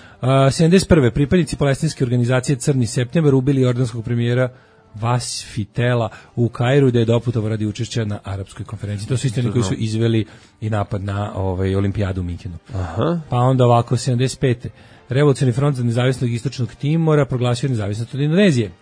71. pripadnici palestinske organizacije Crni septembar ubili jordanskog premijera Vasfitela u Kairu da je doputovao radi učešća na arapskoj konferenciji. To su isti koji su izveli i napad na olimpijadu u Minhenu. Pa onda ovako 75. Revolucionarni front za nezavisnog istočnog Timora proglasio nezavisnost od Indonezije.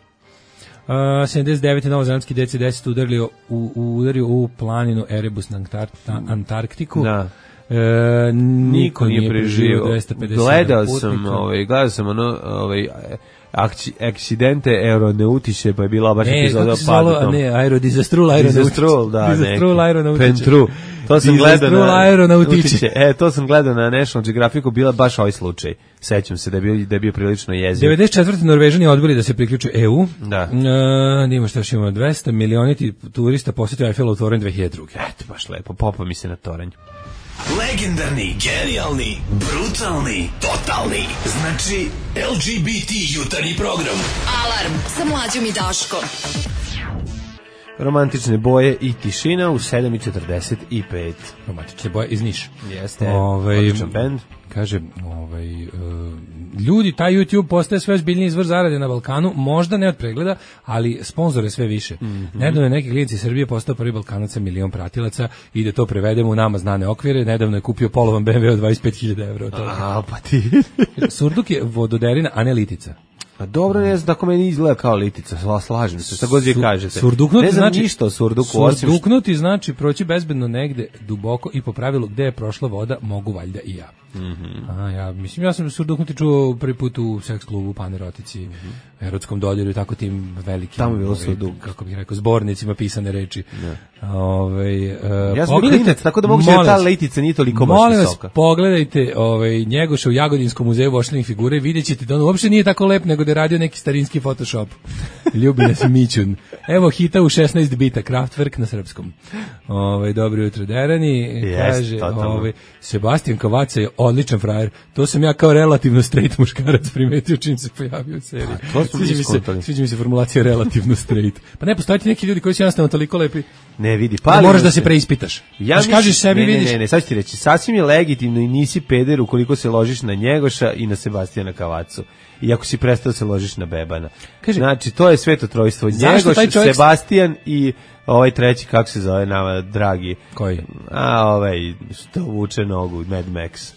79. novozelandski DC-10 udario u planinu Erebus na Antarktiku. Da. Niko nije preživio 250 Gledao sam ono akcidente aeronautiše, pa je bila baš epizoda o padu tom. Disastrul aeronautiče. Pentru. To sam gledao to sam gledao na National Geographicu, bila baš ovaj slučaj. Sećam se da je bio prilično jeziv. 94. Norvežani odbili da se priključe EU. Da. Nima šta imamo 200 milioniti turista posjetio Eiffelov toranj 2002. Eto, baš lepo, popa mi se na toranj. Legendarni, genijalni, brutalni, totalni. Znači, LGBT jutarnji program. Alarm sa Mlađom i Daškom. Romantične boje i tišina u 7:45. Romantične boje iz Niša. Jeste, odličan band. Kaže, ljudi, taj YouTube postaje sve ozbiljniji izvor zarade na Balkanu, možda ne od pregleda, ali sponzore sve više. Nedavno je neki klijent iz Srbije postao prvi Balkanac sa 1 milion pratilaca i da to prevedemo u nama znane okvire. Nedavno je kupio polovan BMW od 25.000 evra. Pa ti. Surduk je vododerina, a ne litica. A dobro, ne znam tako meni izgleda kao litica, slažem se, šta god vi kažete. Surduknuti ne znam znači, ništa o surduku. Surduknuti znači proći bezbedno negde duboko i po pravilu gde je prošla voda mogu valjda i ja. Ja sam surduknuti čuo prvi put u seks klubu, panerotici, erotskom dodiru i tako tim velikim, tamo je bilo surduk, kako bih rekao, zbornicima pisane reči. Ja sam klinac, tako da mogu se ta litica nije toliko baš visoka. Molim vas, pogledajte Njegoša u Jagodinskom muzeju voštenih figura i vidjet ćete da on uopšte nije tako lep, nego da je radio neki starinski Photoshop. Ljubi nas Mićun. Evo hita u 16 bita, Kraftwerk na srpskom. Dobro jutro, Derani. Kaže, Sebastian Kavaca je odličan frajer. To sam ja kao relativno straight muškarac primetio čim se pojavio u seriji. Sviđa mi se formulacija relativno straight. Pa ne, postoji neki ljudi koji su jednostavno toliko lepi. Ne vidi, pa moraš da se preispitaš. Kažeš sebi, vidiš. Ne, sad ću ti reći, sasvim je legitimno i nisi peder ukoliko se ložiš na Njegoša i na Sebastijana Kavacu. I ako si prestao se ložiš na Bebana. Znači, to je sveto trojstvo. Njegoš, Sebastijan i ovaj treći, kako se zove nama, dragi? Koji? Što vuče nogu, Mad Max.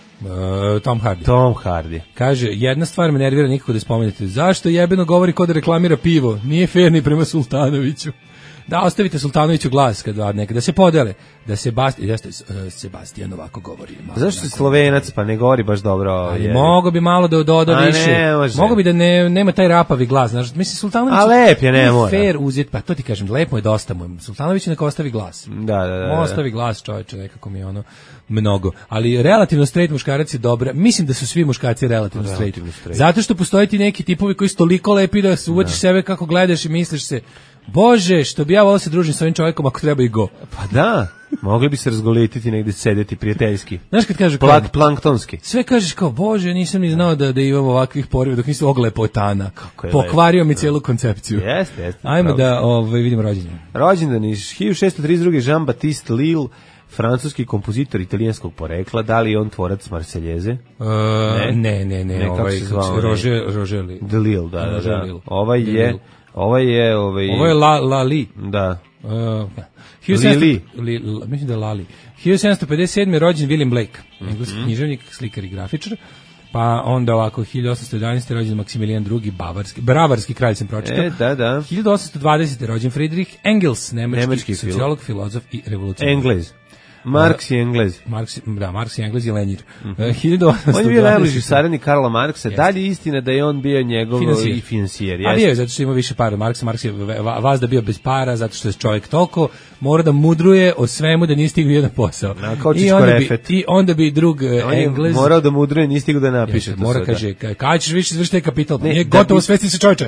Tom Hardy. Kaže, jedna stvar me nervira, nikako da spomenete. Zašto jebeno govori ko da reklamira pivo? Nije fair ni prema Sultanoviću. Da ostavite Sultanoviću glas da se podele, da Sebastijan ovako govori. Zašto si Slovenac, pa ne govori baš dobro? Mogo bi malo da doda više. Mogo bi da nema taj rapavi glas. Znaš, mislim, Sultanović lep je, ne mora. Fair uzeti, pa to ti kažem, lepo je dosta mu. Sultanović neka ostavi glas. Da. Ostavi glas, čoveče, nekako mi je mnogo. Ali relativno straight muškarac je dobra. Mislim da su svi muškarci relativno straight. Zato što postoje ti neki tipovi koji su toliko lepi da se uvatiš sebe kako gledaš i misliš se, Bože, što bi ja volao se družiti s ovim čovjekom ako treba i go. Pa da, mogli bi se razgolititi negdje sedeti prijateljski. Znaš kad kažu planktonski. Sve kažeš kao, Bože, nisam ni znao da imamo ovakvih poriva dok nisu oglepotana. Pokvario mi cijelu koncepciju. Jeste. Ajmo da vidimo rođendan. Rođendan iz 1632. Jean-Baptiste Lille, francuski kompozitor italijanskog porekla. Da li je on tvorac Marseljeze? Ne. Roger Lille, da. Ovo je Lali. Da. Lili. Mislim da je Lali. 1757. rođen William Blake, engleski književnik, slikar i grafičar. Pa onda ovako 1811. rođen Maksimilijan II, bavarski kralj sam pročitao. Da. 1820. rođen Friedrich Engels, nemački sociolog, filozof i revolucionar. Englez. Marks i Englez. Marks i Englez i Lenjir. On je bio najbliži saradnik Karla Marksa. Dalje istina da je on bio njegov i financijer. A bio je, zato što ima više para. Marks je vazda bio bez para, zato što je čovjek toliko mora da mudruje o svemu da nije stigao jedan posao. I onda bi drug Englez... Morao da mudruje, nije stigao da napiše. Mora, kaže, kada ćeš više izvršiti kapital? Pa nije gotovo, svesti se čovječe.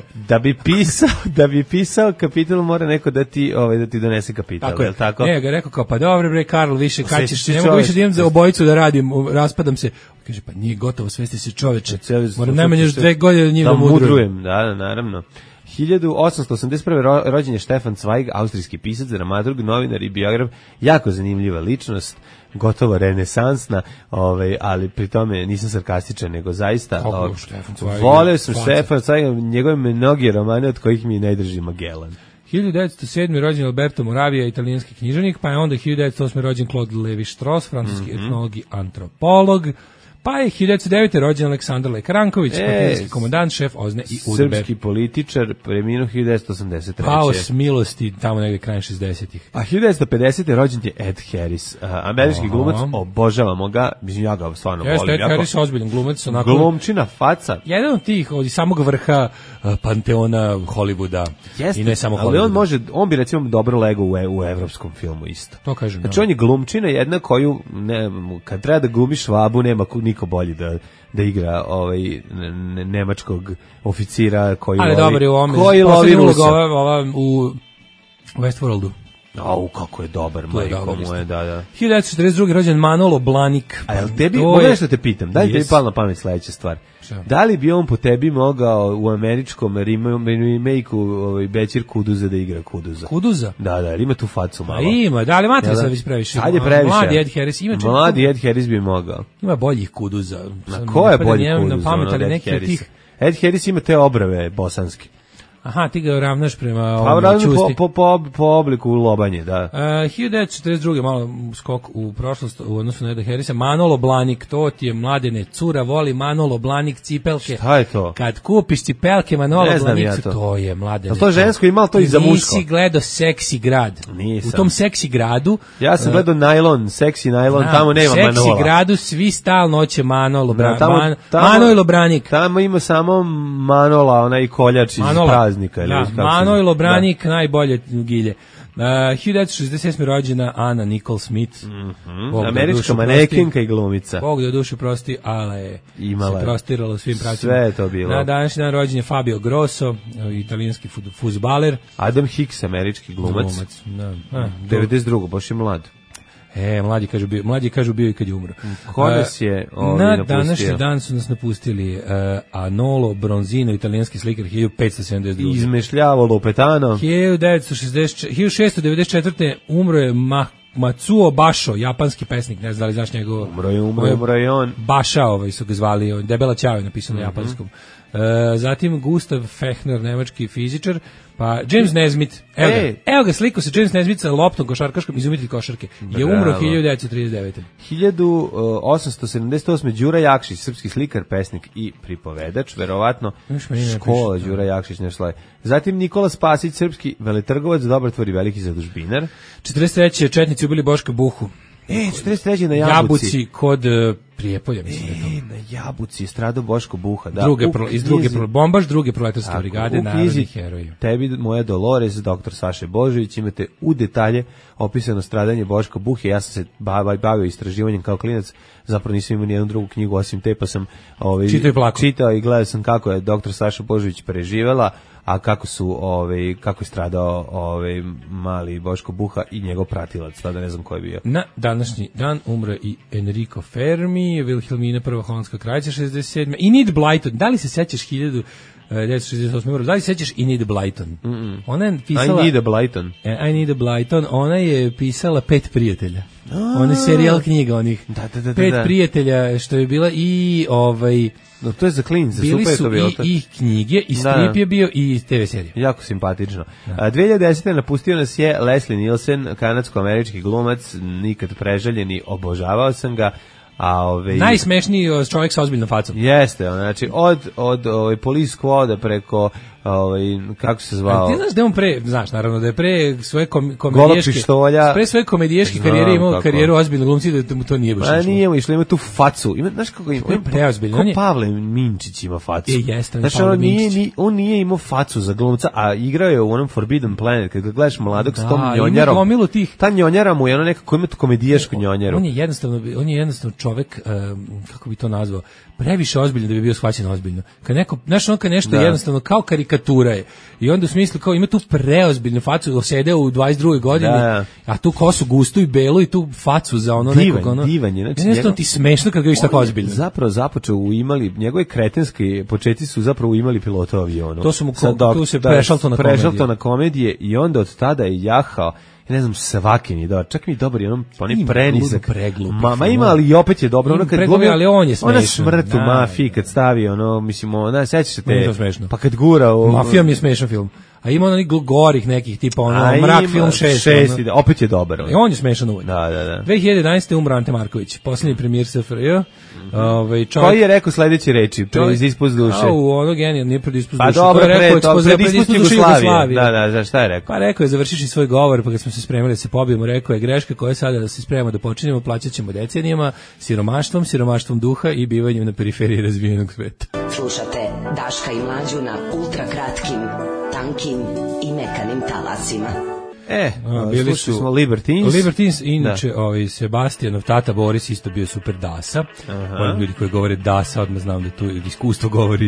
Da bi pisao kapital, mora neko da ti donese kapital. Tako? Ne, ga rekao kao, pa dobro bre, Karl, više kaćeš, ne mogu više da imam za obojicu da radim, raspadam se. Kaže, pa nije gotovo, svesti se čoveče. Moram najmanje još 2 godine njih da mudrujem. Da, naravno. 1881. rođen je Stefan Zweig, austrijski pisac, dramaturg, novinar i biograf, jako zanimljiva ličnost, gotovo renesansna, ali pri tome nisam sarkastičan, nego zaista voleo sam Stefan Zweig, njegove mnoge romane od kojih mi najdrži Magellan. 1907. rođen Alberto Moravia, italijanski književnik, pa je onda 1908. rođen Claude Lévi-Strauss, francuski etnolog i antropolog, Pa je 1909. rođen Aleksandar Lekaranković, partijski komandant, šef OZNE i UDBE. Srpski političar, preminuo 1983. Haos milosti, tamo negde krajem 60-ih. A 1950. rođen je Ed Harris, američki glumac, obožavamo ga, mislim, ja ga stvarno volim. Ed Harris, ozbiljan glumac, onako... Glumčina faca. Jedan od tih, od samog vrha panteona Hollywooda. Jeste, i ne samo ali Hollywooda. on bi recimo dobro lego u evropskom filmu isto. To kažem. Znači on je glumčina jedna koju, kad treba da glumi Švabu, nema niko bolji da igra nemačkog oficira koji ali lovi, dobar je u ovome. Koji lovi Rusa. Ova u Westworldu. Au, kako je dobar, majko moje, da. 1942. rođen Manolo Blahnik. A jel tebi, mogu nešto te pitam, da li tebi pala na pamet sledeća stvar? Da li bi on po tebi mogao u američkom remake-u Bećir Kuduza da igra Kuduza? Kuduza? Da, ima tu facu malo. Ima, da, ali matra se već previše. Sad je previše. Mladi Ed Harris ima. Mladi Ed Harris bi mogao. Ima boljih Kuduza. Ko je bolji Kuduza? Na pamet, ali neki od tih... Ed Harris ima te obrave bosanske. Aha, ti ga ravnaš prema Čusti. Po obliku lobanje, da. 1942. malo skok u prošlost u odnosu na Eda Harrisa. Manolo Blahnik, to ti je mladene, cura voli Manolo Blahnik cipelke. Šta je to? Kad kupiš cipelke Manolo Blahnik, to je mladene. A to žensko ima, to i za muško. Nisi gledao Seksi grad. Nisam. U tom Seksi gradu... Ja sam gledao najlon, Seksi najlon, tamo nema Manola. U Seksi gradu svi stalno hoće Manolo Blahnik. Tamo ima samo Manola, onaj koljač iz praznika. Da, Manojlo Branik, najbolje gilje. 1967. rođena Anna Nicole Smith. Američka manekinka i glumica. Bog da dušu prosti, ali je imala se prostirala u svim pravcima. Sve je to bilo. Na današnji dan rođen je Fabio Grosso, italijanski fudbaler. Adam Hicks, američki glumac. 92. baš je mlad. Mlađi kažu bio i kad je umro. Ko nas je na današnji dan su nas napustili Anolo Bronzino, italijanski slikar, 1572. Izmešljavo Lopetano. 1694. umro je Matsuo Basho, japanski pesnik, ne znam da li znaš njegov... Umro je on. Basha su ga zvali, Debela Ćao je napisano na japanskom. Zatim Gustav Fechner, nemački fizičar, pa James Nesmith, evo ga sliku se James Nesmith sa loptom košarkaškom, izumitelj košarke, je umro 1939. 1878. Đura Jakšić, srpski slikar, pesnik i pripovedač, verovatno škola Đura Jakšić nešto. Zatim Nikola Spasić, srpski veletrgovac, dobrotvor i veliki zadužbinar. 43. četnici ubili Boška Buhu. 43. na Jabuci kod Prijepolja, mislim da je to. Na Jabuci je stradao Boško Buha. Da. Bombaš druge proletarske brigade, narodni heroji. Tebi, moja Dolores, doktor Saše Božović, imate u detalje opisano stradanje Boška Buhe. Ja sam se bavio istraživanjem kao klinac, zapravo nisam imao nijednu drugu knjigu osim te, pa sam čitao i gledao sam kako je doktor Saša Božović preživela, a kako je stradao mali Boško Buha i njegov pratilac, tada ne znam ko je bio. Na današnji dan umre i Enrico Fermi, Wilhelmina, prva holandska kraljica, 67. Enid Blyton, da li se sećaš 1968. Da li se sećaš Enid Blyton? Ona je pisala... I need a Blyton. I need a Blyton, ona je pisala 5 prijatelja. Ona je serijal knjiga onih. Da. 5 prijatelja, što je bila i No, to je za klince, bili su i knjige, i strip je bio, i TV serija. Jako simpatično. 2010. napustio nas je Leslie Nielsen, kanadsko-američki glumac, nikad prežaljeni, obožavao sam ga. Najsmešniji čovjek sa ozbiljnom facom. Jeste, znači od Police Squada preko kako se zvao. Ti znaš da on znaš naravno da je pre svoje komedijaške karijere imao karijeru ozbiljnog glumca, da mu to nije baš išlo. Nije mu išlo, ima tu facu. Znaš kako ima? Preozbiljno. Ko Pavle Minčić ima facu. Jeste, znači, on nije imao facu za glumca, a igrao je u onom Forbidden Planet, kad ga gledaš mladog s tom njonjarom. Ta njonjara mu je ono nekako ima tu komedijašku njonjaru. On je jednostavno čovek, kako bi to nazvao, previše ozbiljno da bi bio shvaćen ozbiljno. Kad nešto jednostavno kao karikatura je. I onda u smislu kao ima tu preozbiljnu facu, sede u 22. godini, a tu kosu gustu i belu i tu facu za ono nekog. Divan je. Jednostavno ti smešno kad ga viš tako ozbiljno. Zapravo započeo njegove kretenske početci su zapravo imali pilota avionu. To su mu tu se prešalto na komedije i onda od tada je jahao. Ja ne znam, svaki mi je dobar, čak mi je dobar i onom prenizak. Ma ima, ali i opet je dobro. Ono kad glumi, ali on je smešan. Ona smrt u mafiji kad stavi, sećaš se te, pa kad gura. Mafija mi je smešan film. a ima onih gorih nekih, tipa ono, Mrak film 6. Opet je dobar. On je smešan uvijek. Da. 2011. umro Ante Marković, posljednji premijer SFRJ. Koji je rekao sledeće reči? Predispust duše. Ono genijal, nije predispust duše. Pa dobro, predispust Jugoslavije. Da, šta je rekao? Pa rekao je, završiš svoj govor, pa kad smo se spremili da se pobijemo, rekao je, greška koja je sada da se spremamo da počinjemo, plaćat ćemo decenijama, siromaštvom duha i bivanjem na periferiji razvijenog sveta. Slušate Daška i Mlađu na ultrakratkim, tankim i mekanim talasima. Slušali smo Libertines. Libertines, inače, Sebastianov tata Boris isto bio super dasa. Oni ljudi koji govore dasa, odmah znam da tu iskustvo govori.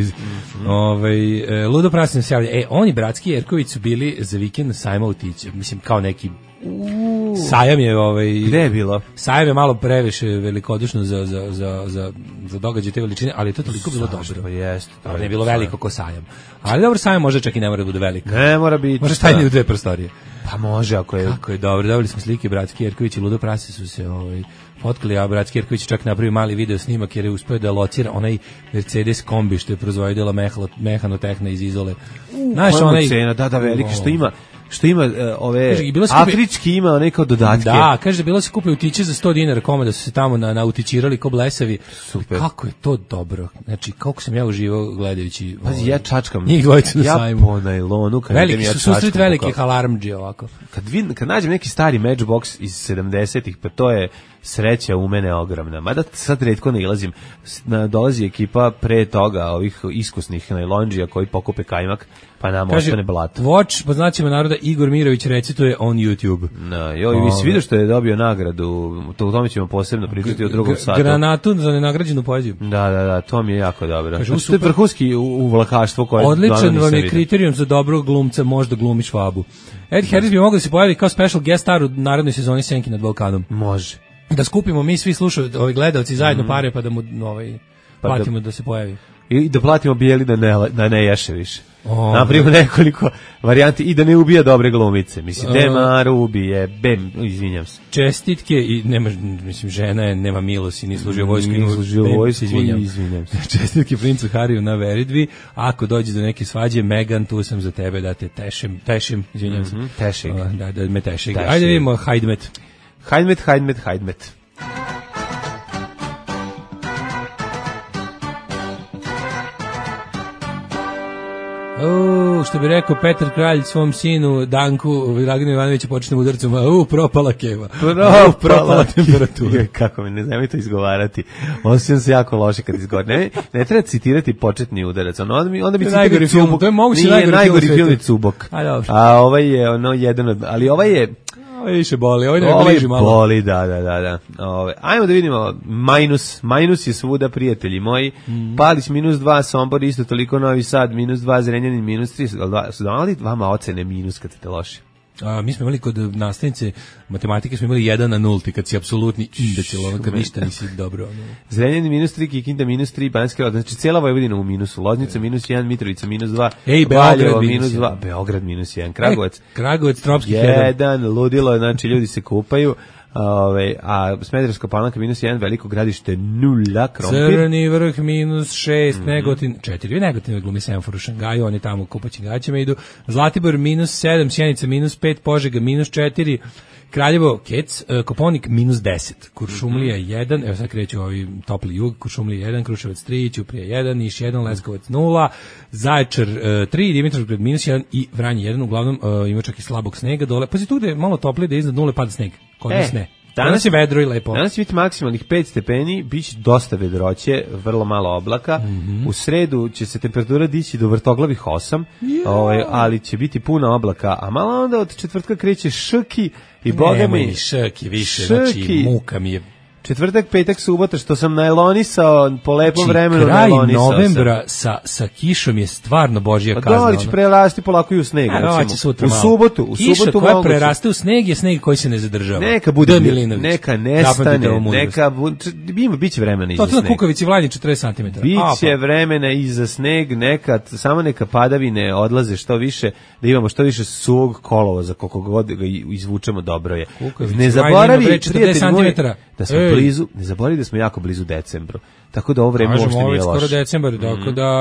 Ludo Prasno se javlja. Oni, bratski Jerković, su bili za vikend na sajma utiće. Mislim, kao neki sajam je Gde je bilo? Sajam je malo previše velikodušno za događaj te veličine, ali je to toliko bilo dobro. Pa jeste. To je bilo veliko ko sajam. Ali dobro, sajam može čak i ne mora da bude veliko. Ne mora biti. Može stajni u 2 prostorije. Pa može, ako je. Kako je dobro. Dobili smo slike, bratski Jerković i Ludo Prase su se fotkali, a bratski Jerković čak napravio mali video snimak jer je uspeo da locira onaj Mercedes kombi što je proizvodila Mehanotehna iz Izole. Znaš, onaj cena, da, veliki, što ima ove afrički ima onaj kao dodatke. Da, kaže da bilo se kupio utiće za $100 koma da su se tamo nautičirali ko blesavi. Super. Kako je to dobro. Znači, kako sam ja uživao gledajući. Pazi, ja čačkam. Njih dvojicu na sajmu. Ja po najlonu. Veliki su susret velikih alarmdži ovako. Kad nađem neki stari Matchbox iz 70-ih, pa to je sreća u mene ogromna. Mada sad retko nailazim. Dolazi ekipa pre toga ovih iskusnih najlonđija koji pokupe kajmak, pa nam ostane blato. Watch, po znacima naroda, Igor Mirović recituje on YouTube. Vi si vidio što je dobio nagradu, o tome ćemo posebno pričati u drugom satu. Granatu za nenagrađenu poeziju. Da, to mi je jako dobro. Znači, to je vrhunski uvlakaštvo koje odličan vam je kriterijum za dobrog glumca, možda glumi Švabu. Ed Harris bi mogao da se pojavi kao special guest star u narednoj sezoni Senki nad Balkanom. Može. Da skupimo mi svi gledalci zajedno pare pa da mu platimo da se pojavi. I da platimo Bijeli da ne ješe više. Napravimo nekoliko varijanti i da ne ubija dobre glumice. Mislim, Demaru ubije, izvinjam se. Čestitke i žena je, nema milosti, ni služio vojsku, izvinjam se. Čestitke princu Hariju na veridbi. Ako dođe do neke svađe, Megan, tu sam za tebe da te tešim, izvinjam se. Tešig. Da me tešig. Ajde vidimo Hajdmet. Hajdmet. Što bi rekao Petar Kralj svom sinu Danku Draganu Ivanoviću početnim udarcom, propala keva. Propala temperatura. Kako mi, ne znam to izgovarati. Osjećam se jako loše kad izgovaram. Ne treba citirati početni udarac. Onda bi citirati Cubok. To je moguće najgori film je Cubok. A ovaj je jedan od... Ali ovaj je... Više boli, ovaj ne bliži malo. Boli, da. Ajmo da vidimo, minus je svuda, prijatelji moji. Palić -2, Sombor isto toliko, Novi Sad -2, Zrenjanin -3. Su davali vama ocene minus kad ste loši? Mi smo imali kod nastavnice matematike, smo imali 1 na 0, kad si apsolutni imbecil, kad ništa nisi dobro. Zrenjanin -3, Kikinda -3, Banjska Karlovac, znači cijela Vojvodina u minusu, Loznica -1, Mitrovica -2, Valjevo -2, Beograd -1, Kragujevac tropski 1, ludilo, znači ljudi se kupaju. A Smederevska Palanka -1, Veliko Gradište 0, Krompir. Crni Vrh -6, Negotin 4, Negotin glumi Semafor u Šangaju, oni tamo kupaćim gaćama idu. Zlatibor -7, Sjenica -5, Požega -4, Kraljevo Kec, Koponik -10, Kuršumlija 1, evo sad kreću ovi topli jug, Kuršumlija 1, Kruševac 3, Ćuprija 1, Niš 1, Leskovac 0, Zaječar 3, Dimitrovgrad -1 i Vranje 1, uglavnom ima čak i slabog snega dole. Pazi tu gde je malo toplije, da iznad 0 pada sneg, kod nas ne. Danas je vedro i lepo. Danas će biti maksimalnih 5 stepeni, bit će dosta vedroće, vrlo malo oblaka. U sredu će se temperatura dići do vrtoglavih 8, ali će biti puno oblaka, a malo onda od četvrtka kreće šrki i boga mi... Šrki više, znači muka mi je... Četvrtak, petak, subota, što sam najlonisao po lepom vremenu, kraj novembra sa kišom je stvarno božja kazna. Da, ali će prerasti polako i u sneg. U subotu kiša koja preraste u sneg je sneg koji se ne zadržava. Neka bude, neka nestane, neka biće vremena i za sneg. To na Kukavici Vlanji 40 cm. Biće vremena i za sneg, samo neka padavine odlaze što više, da imamo što više suvog kolovoza, koliko god ga izvučemo dobro je. Ne zaboravi, prijatelji moji, da smo blizu, ne zaboravi da smo jako blizu decembru. Tako da ovo vreme uopšte nije loše. Skoro decembar, tako da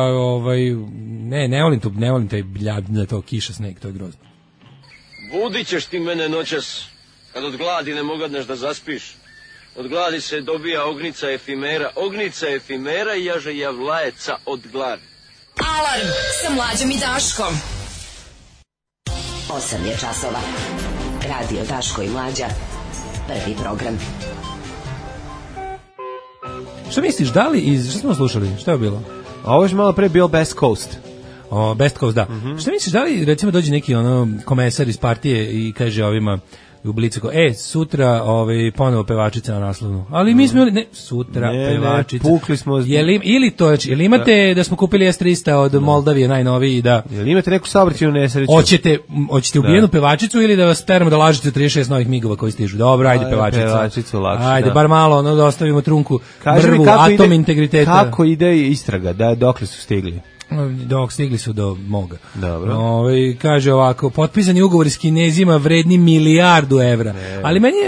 ne volim taj bljadne, to kiša, sneg, to je grozno. Budit ćeš ti mene noćas, kad od gladi ne mogadneš da zaspiš. Od gladi se dobija ognica efimera i jaže javlajeca od gladi. Alarm sa Mlađom i Daškom. 8 je časova. Radio Daško i Mlađa. Prvi program. Šta misliš, da li šta smo slušali? Šta je bilo? Ovo je malo pre bio Best Coast. Best Coast, da. Šta misliš, da li recimo dođe neki komesar iz partije i kaže ovima u Blicu, sutra ponovo pevačica na naslovnu. Ali mi smo sutra pevačica. Pukli smo. Ili imate da smo kupili S300 od Moldavije najnoviji da. Jel imate neku saobraćajnu nesreću? Hoćete ubijenu pevačicu ili da vas teramo da lažete 36 novih migova koji stižu. Dobro, ajde pevačicu lakše. Ajde bar malo da ostavimo trunku mrvu, atom integriteta. Kako ide istraga? Dokle su stigli? Dok stigli su do moga. Dobro. Kaže ovako, potpisani ugovori s Kinezima vredni milijardu evra. Ali meni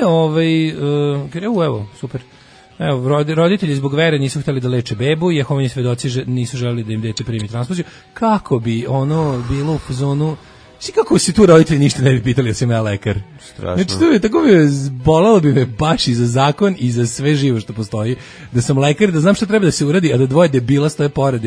je evo, super. Evo, roditelji zbog vere nisu hteli da leče bebu, Jehovini svedoci nisu želeli da im dete primi transfuziju. Kako bi bilo u fazonu, kako se tu roditelji ništa ne bi pitali da sam ja lekar. Strašno. Znači, tako bolalo bi me baš i za zakon i za sve živo što postoji. Da sam lekar, da znam šta treba da se uradi, a da dvoje debila stoje pored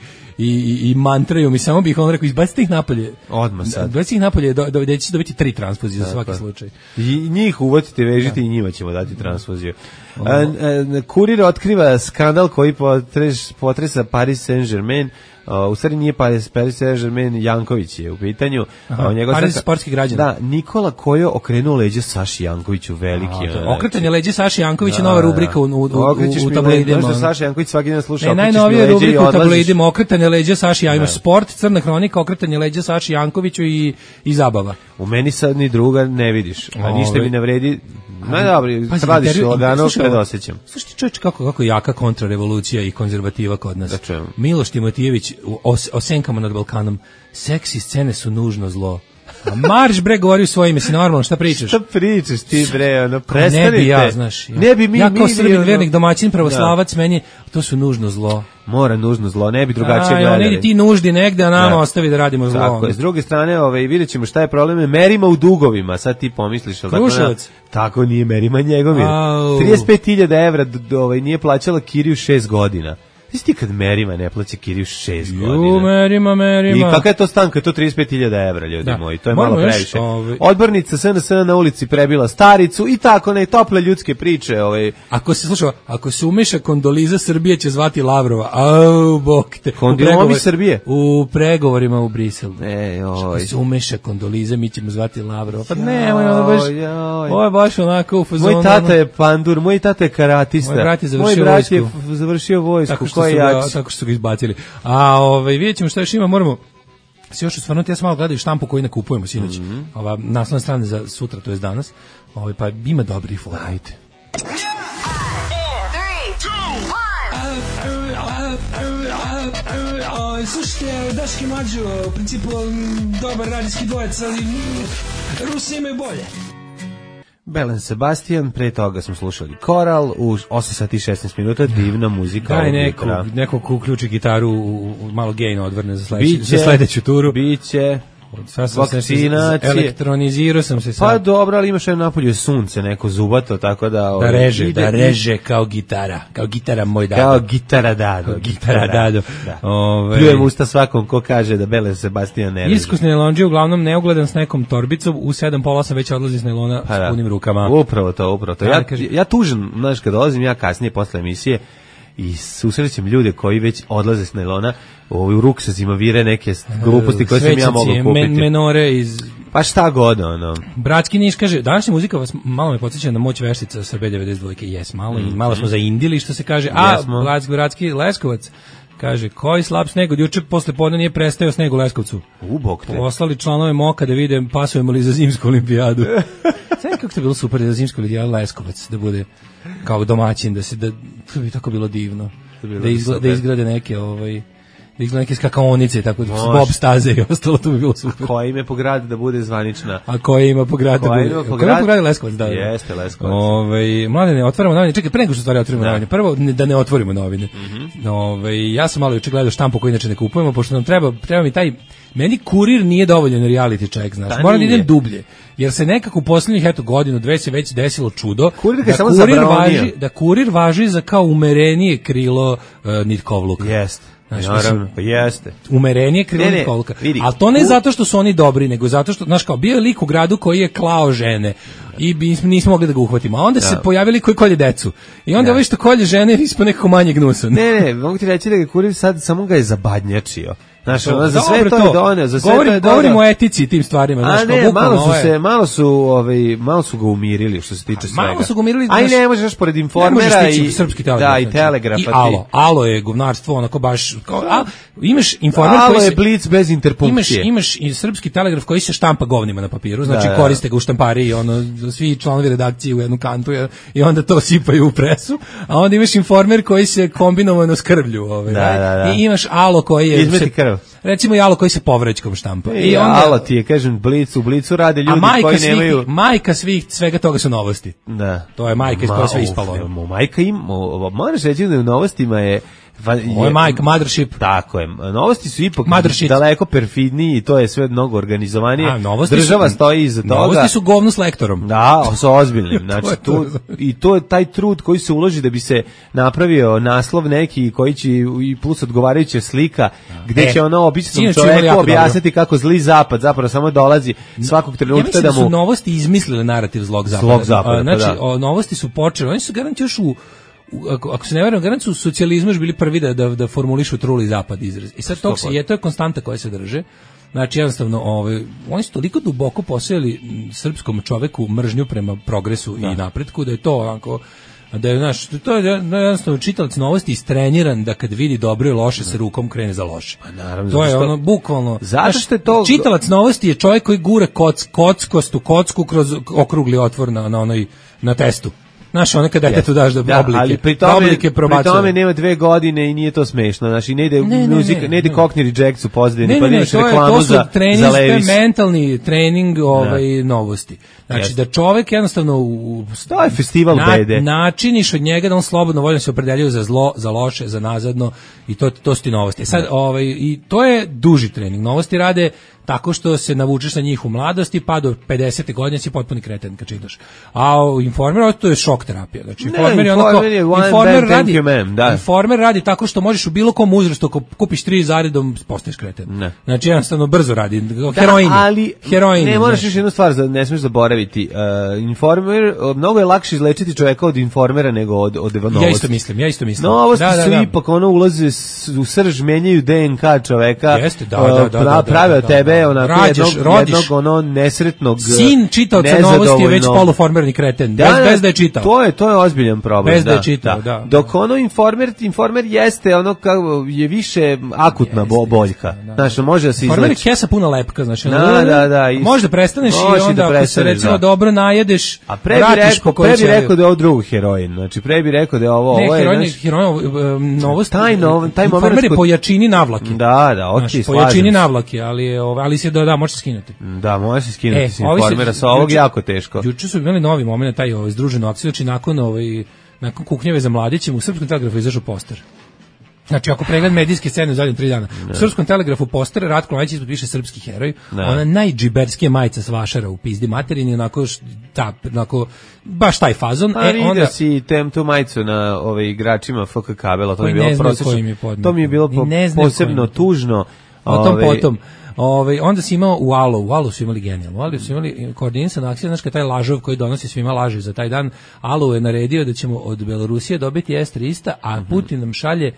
i mantraju mi, samo bih rekao, izbacite ih napolje. Odmah sad. Izbacite ih napolje, da će dobiti 3 transfuzije za svaki slučaj. I njih uvodite, vežite i njima ćemo dati transfuziju. Kurir otkriva skandal koji potresa Paris Saint-Germain. U stvari nije Paris Saint-Germain, Janković je u pitanju. Paris sportski građan. Da, Nikola Kojo okrenuo leđa Saši Jankoviću, veliki. Okretanje leđa Saši Jankoviću, nova rubrika u tabloidima. Možda Saša Janković svaki dan sluša. Najnovija rubrika u tabloidima, okretanje leđa Saši Jankoviću. Imaš sport, crna hronika, okretanje leđa Saši Jankoviću i zabava. U meni sad ni druga ne vidiš, a ništa mi ne vredi. Najdobri, radiš lagano, predosećam. Slušaj čovječ kako je jaka kontrarevolucija i konzervativa kod nas. Miloš Timotijević o senkama nad Balkanom. Seksi scene su nužno zlo. A marš bre govori u svoje ime, si normalno, šta pričaš? Šta pričaš ti bre, prestanite. Ne bi ja, znaš. Ne bi mi. Ja kao Srbin, vernik, domaćin, pravoslavac, meni to su nužno zlo. Mora nužno zlo, ne bi drugačije gledali. Oni ti nuždi negde, a nama ostavi da radimo zlo. Tako je, s druge strane, vidjet ćemo šta je problem, merima u dugovima, sad ti pomisliš. Kruševac. Tako nije merima njegovim. 35.000 evra nije plaćala kiriju 6 godina. Ti kad merima ne plaća kiriju 6 godina. Merima. I kakva je to stanka? Je to 35.000 evra, ljudi moji. To je malo previše. Odbornica SNS na ulici prebila staricu i tako tople ljudske priče. Ako se umeša Kondoliza, Srbije će zvati Lavrova. Bog te. Kondilomi Srbije? U pregovorima u Briselu. Ako se umeša Kondoliza, mi ćemo zvati Lavrova. Pa ne, ovo je baš onako u fazonu. Moj tata je pandur, moj tata je karatista. Moj brat je završio vojsku. Tako što su ga izbacili. A vidjet ćemo šta još ima, moramo se još osvrnuti, ja sam malo gledao štampu koju ne kupujemo sinoć. Ova naslovna strana za sutra, to je danas. Pa ima dobri fora. Ajde. Slušajte, Daški Mlađo, u principu dobar radijski dvojec, ali Rusi imaju bolje. Belen Sebastian, pre toga smo slušali Koral u 8 sati 16 minuta, divna muzika. Daj neko ko uključi gitaru malo gejno odvrne za sledeću turu. Biće vakcinacije. Elektronizirao sam se sad. Pa dobro, ali imaš napolju sunce, neko zubato, tako da... Da reže kao gitara. Kao gitara moj dado. Kao gitara dado. Pljujem usta svakom ko kaže da Belen Sebastian ne reže. Iskusni najlonđi, uglavnom neugledan s nekom torbicom, u 7:30 već odlazi s najlona s punim rukama. Upravo to. Ja tužan, znaš, kad dolazim ja kasnije posle emisije i susrećem ljude koji već odlaze s najlona, u ruksazima vire neke gluposti koje sam ja mogao kupiti. Menore iz... Pa šta god, Bratski Niš kaže, današnja muzika vas malo me podsjeća na Moć veštica sa B92, jes, malo smo zaindili, što se kaže, Bratski Leskovac kaže, koji slab sneg od juče posle podne nije prestao sneg u Leskovcu. Bog te. Poslali članove Moka da vide pasujemo li za zimsku olimpijadu. Sve kako to bilo super da za zimsku olimpijadu Leskovac da bude kao domaćin, da to bi tako bilo divno. Da izgrade neke izgleda neke skakaonice, tako da Bob staze i ostalo, to bi bilo super. Koja ime po gradu da bude zvanična? A koja ima po gradu da bude? Koja ima po gradu Leskovac, da. Jeste, Leskovac. Mladene, otvaramo novine. Čekaj, pre nego što stvari otvorimo novine. Prvo, da ne otvorimo novine. Ja sam malo juče gledao štampu koju inače ne kupujemo, pošto nam treba mi taj... Meni Kurir nije dovoljan reality check, znaš. Moram da idem dublje. Jer se nekako u poslednjih godinu, dve se već desilo čudo da Kurir važi za kao umerenije krilo nitkovluka. Jeste. Naravno, pa jeste. Umerenije krilo nitkovluka. Ali to ne zato što su oni dobri, nego zato što, znaš, kao bio je lik u gradu koji je klao žene i nismo mogli da ga uhvatimo. A onda se pojavili koji kolje decu. I onda ovaj što kolje žene ispo nekako manje gnusan. Ne, mogu ti reći da ga Kurir sad samo ga je zabadnjačio. Znaš, za sve to je doneo, za sve to je doneo. Govorimo o etici i tim stvarima. A ne, malo su ga umirili što se tiče svega. Malo su ga umirili. Aj ne možeš pored Informera i Srpski telegraf. Da, i Telegrafa. I Alo je govnarstvo, onako baš... Imaš Informer koji se... Alo je blic bez interpunkcije. Imaš i Srpski telegraf koji se štampa govnima na papiru, znači koriste ga u štampariji, svi članovi redakcije u jednu kantu i onda to sipaju u presu, a onda imaš Informer koji se kombinovano s krvlju. I imaš Alo koji je... Izmeti krv. Recimo i Alo koji se povraćkom štampa. I onda Alo ti je, kažem, u Blicu rade ljudi koji nemaju... Majka svega toga su novosti. Da. To je majka iz koje sve ispalo. Majka moraš reći da u novostima je... Ovo je Mike, Mothership. Tako je. Novosti su ipak daleko perfidniji i to je sve mnogo organizovanije. Država stoji iza toga. Novosti su govno s lektorom. Da, sa ozbiljnim. Znači, to je taj trud koji se uloži da bi se napravio naslov neki koji će i plus odgovarajuća slika gde će ono običnom čoveku objasniti kako zli zapad zapravo samo dolazi svakog trenutka da mu... Ja mislim da su novosti izmislile narativ zlog zapada. Znači, novosti su počeli, oni su garanti još ako se ne verujem, garant su socijalizmu još bili prvi da formulišu truli zapad izraz. I sad to je konstanta koja se drže. Znači, jednostavno, oni su toliko duboko posejali srpskom čoveku mržnju prema progresu i napretku, da je to onako... Da je, znaš, to je jednostavno čitalac novosti istreniran da kad vidi dobro i loše se rukom krene za loše. Pa naravno, to je ono, bukvalno... Zato što je to... Čitalac novosti je čovjek koji gura kockostu kocku kroz okrugli otvor na testu. Znaš, ono kada detetu daš da oblike probacuje. Pri tome nema 2 godine i nije to smešno. Znači, ne ide Cockney Rejects u pozadini, pa nemaš reklamu za Levi's. To je mentalni trening novosti. Znači, da čovek jednostavno... To je festival bede. Načiniš od njega da on slobodno voljno se opredeljuje za zlo, za loše, za nazadno i to su ti novosti. Sad, i to je duži trening. Novosti rade tako što se navučeš na njih u mladosti, pa do 50. godine si potpuni kreten kad čitaš. A u Informeru to je šok terapija. Znači, Informer radi tako što možeš u bilo kom uzrastu, ako kupiš 3 zaredom, postaješ kreten. Ne. Znači, jednostavno brzo radi. Heroin. Ne, moraš još jednu stvar, ne smiješ zaboraviti. Informer, mnogo je lakše izlečiti čoveka od Informera nego od novosti. Ja isto mislim. Novosti su ipak ulaze u srž, menjaju DNK čoveka, prave od tebe jednog nesretnog sin čitaoca novosti je već poluformerni kreten, bez da je čitao. To je ozbiljan problem. Bez da je čitao, da. Dok Informer jeste ono kao je više akutna boljka. Znači, može da se Informer je kesa puna lepka, znači. Da. Može da prestaneš i onda ako se recimo dobro najedeš, vratiš po kojoj će... Pre bi rekao da je ovo drugo heroin. Znači, pre bi rekao da je ovo... Ne, heroin, novost... Informer je po jačini navlake. Da, okej, po jačini navlake, ali se može se skinuti. Da, može se skinuti s Informera, sa ovog jako teško. Juče su imali novi moment, taj združenu akciju, znači nakon kuknjeve za mladićem u Srpskom telegrafu izašao poster. Znači, ako pregled medijske scene u zadnjih 3 dana, u Srpskom telegrafu poster, Ratko Mladić ispod piše srpski heroj, ona najđiberskija majica s vašara u pizdi materini, onako, baš taj fazon. A vidio si tu majicu na igračima FK kabela, to mi je bilo posebno tužno. Potom. Onda si imao u Alu su imali genijalno. U Alu su imali koordinisanu akciju, znači taj lažov koji donosi svima laži za taj dan. Alu je naredio da ćemo od Belorusije dobiti S-300, a Putin nam šalje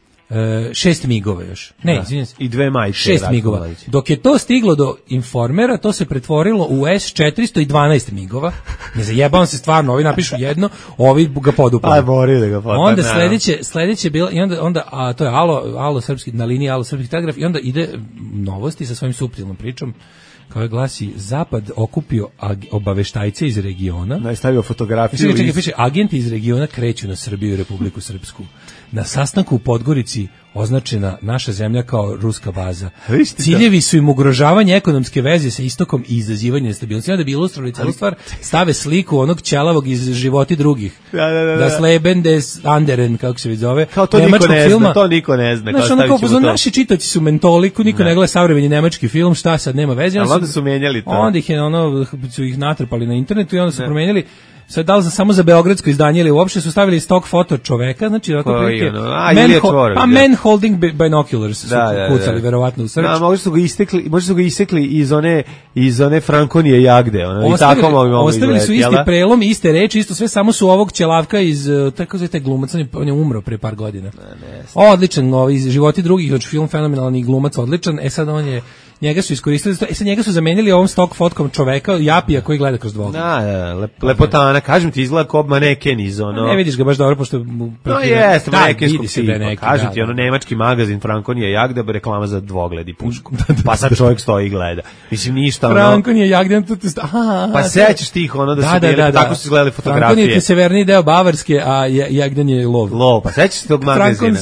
6 migova još. Ne, izvinjam se. I 2 majice. 6 migova. Dok je to stiglo do Informera, to se pretvorilo u S-400 i 12 migova. Ne zajebavam se stvarno, ovi napišu jedno, ovi ga poduplaju. Aj, moraju da ga poduplaju. Onda sledeće bilo, i onda a to je Alo srpski, na liniji Alo srpski telegraf, i onda ide novosti sa svojim suptilnom pričom, koja glasi: Zapad okupio obaveštajce iz regiona. Da, je stavio fotografiju. Piše, agenti iz regiona kreću na Srbiju i Republiku Srpsku. Na sastanku u Podgorici označena naša zemlja kao ruska baza. Ciljevi su im ugrožavanje ekonomske veze sa istokom i izazivanje nestabilnosti. Da bi ilustrovali celu stvar, stave sliku onog ćelavog iz Životi drugih. Das Leben des anderen, kako se vidi zove. Kao to niko ne zna, to niko ne zna. Znaš, ono kao, naši čitaoci su mentoliku, niko ne gleda savremeni nemački film, šta sad, nema veze. Ali onda su menjali to. Onda su ih natrpali na internetu i onda su promenjali. Sad da li samo za beogradsko izdanje ili uopšte su stavili stok foto čoveka, znači ovako prilike man holding binoculars su kucali verovatno u search. Da, možda su ga isekli iz one Frankonije jagde, i tako mogli ostavili su isti prelom, iste reči, isto sve, samo su ovog ćelavka iz, tako zove taj glumac, on je umro pre par godina. Odličan, iz Životi drugih, znači film fenomenalan i glumac odličan, sad on je njega su iskoristili, sad njega su zamenili ovom stok fotkom čoveka, Japija koji gleda kroz dvogled. Lepotana, kažem ti, izgleda kao maneken iz ono... Ne vidiš ga baš dobro, pošto... No jeste, manekenskog tipa, kažem ti, ono nemački magazin Frankonije jagda, reklama za dvogled i pušku. Pa sad čovjek stoji i gleda. Mislim, ništa ono... Frankonije jagda, pa sećaš tih ono da su bili, tako su izgledali fotografije. Frankonije je severniji deo Bavarske, a jagdan je lov. Lov, pa sećaš tog magazina?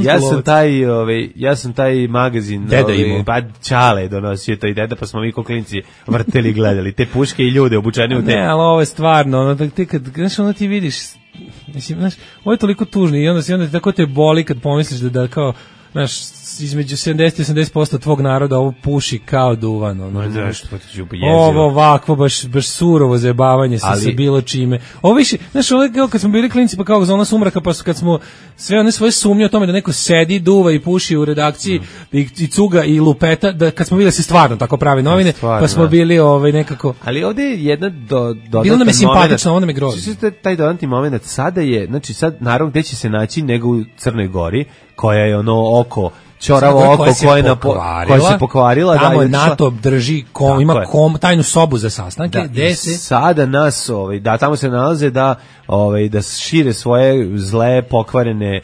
Ja sam taj magazin... Deda imao. Pa Čale donosio to i deda, pa smo mi ko klinci vrteli i gledali te puške i ljude obučeni u te. Ne, ali ovo je stvarno, ono, ti kad, znaš, ono ti vidiš, mislim, znaš, ovo je toliko tužno i onda ti tako te boli kad pomisliš da kao, znaš, između 70 i 80% tvog naroda ovo puši kao duvan. Ono, ovo ovako, baš surovo zajebavanje sa bilo čime. Ovo više, znaš, ovo kao kad smo bili klinci, pa kao zona sumraka, pa kad smo sve one svoje sumnje o tome da neko sedi, duva i puši u redakciji i cuga i lupeta, da kad smo bili se stvarno tako pravi novine, pa smo bili nekako... Ali ovdje je jedna dodatna bilo nam je simpatično, onda me grozi. Taj dodatni moment sada je, znači sad naravno gde će se naći nego u Crnoj Gori, koja je ono oko čoravo oko koja se pokvarila. Tamo je NATO drži, ima tajnu sobu za sastanke. Sada nas, tamo se nalaze da šire svoje zle, pokvarene,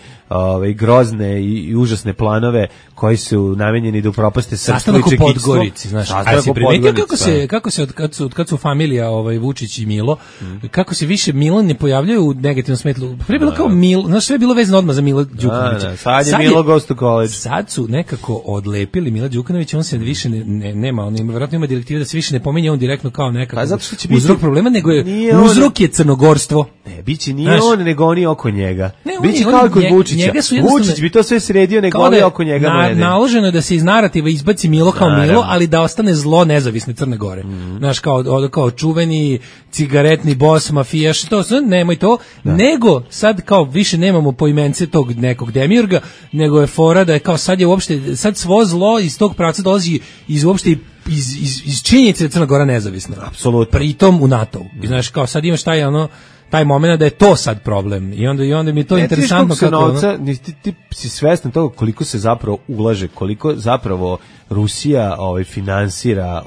grozne i užasne planove koji su namenjeni da upropaste srpstvo i čekitstvo. Sastanak u Podgorici, znaš. A si primetio kako se od su familija Vučić i Milo, kako se više Milo ne pojavljaju u negativnom smetlu. Prije bilo kao Milo, znaš, sve je bilo vezano odmah za Mila Đukanovića. Sad je Milo goes to college. Sad su nekako odlepili Mila Đukanovića, on se više nema, on verovatno ima direktive da se više ne pominje on direktno kao nekako uzrok problema, nego je uzrok je crnogorstvo. Ne, biće nije on, nego oni oko njega. Biće kao i kod Vučića. Vučić bi to sve sredio, nego oni oko njega. Naloženo je da se iz narativa izbaci Milo kao Milo, ali da ostane zlo nezavisne Crne Gore. Znaš, kao čuveni cigaretni bos, mafijaš, to sve, nemoj to, nego sad kao više nemamo poimence tog nekog demiurga, nego je fora da je kao sad je uopšte, sad svo zlo iz tog pravca dolazi iz uopšte iz činjenice da Crna Gora nezavisna. Apsolutno. Pritom u NATO-u. Znaš, kao sad imaš taj moment da je to sad problem i onda mi je to interesantno kako ti si svestan toga koliko se zapravo ulaže, koliko zapravo Rusija finansira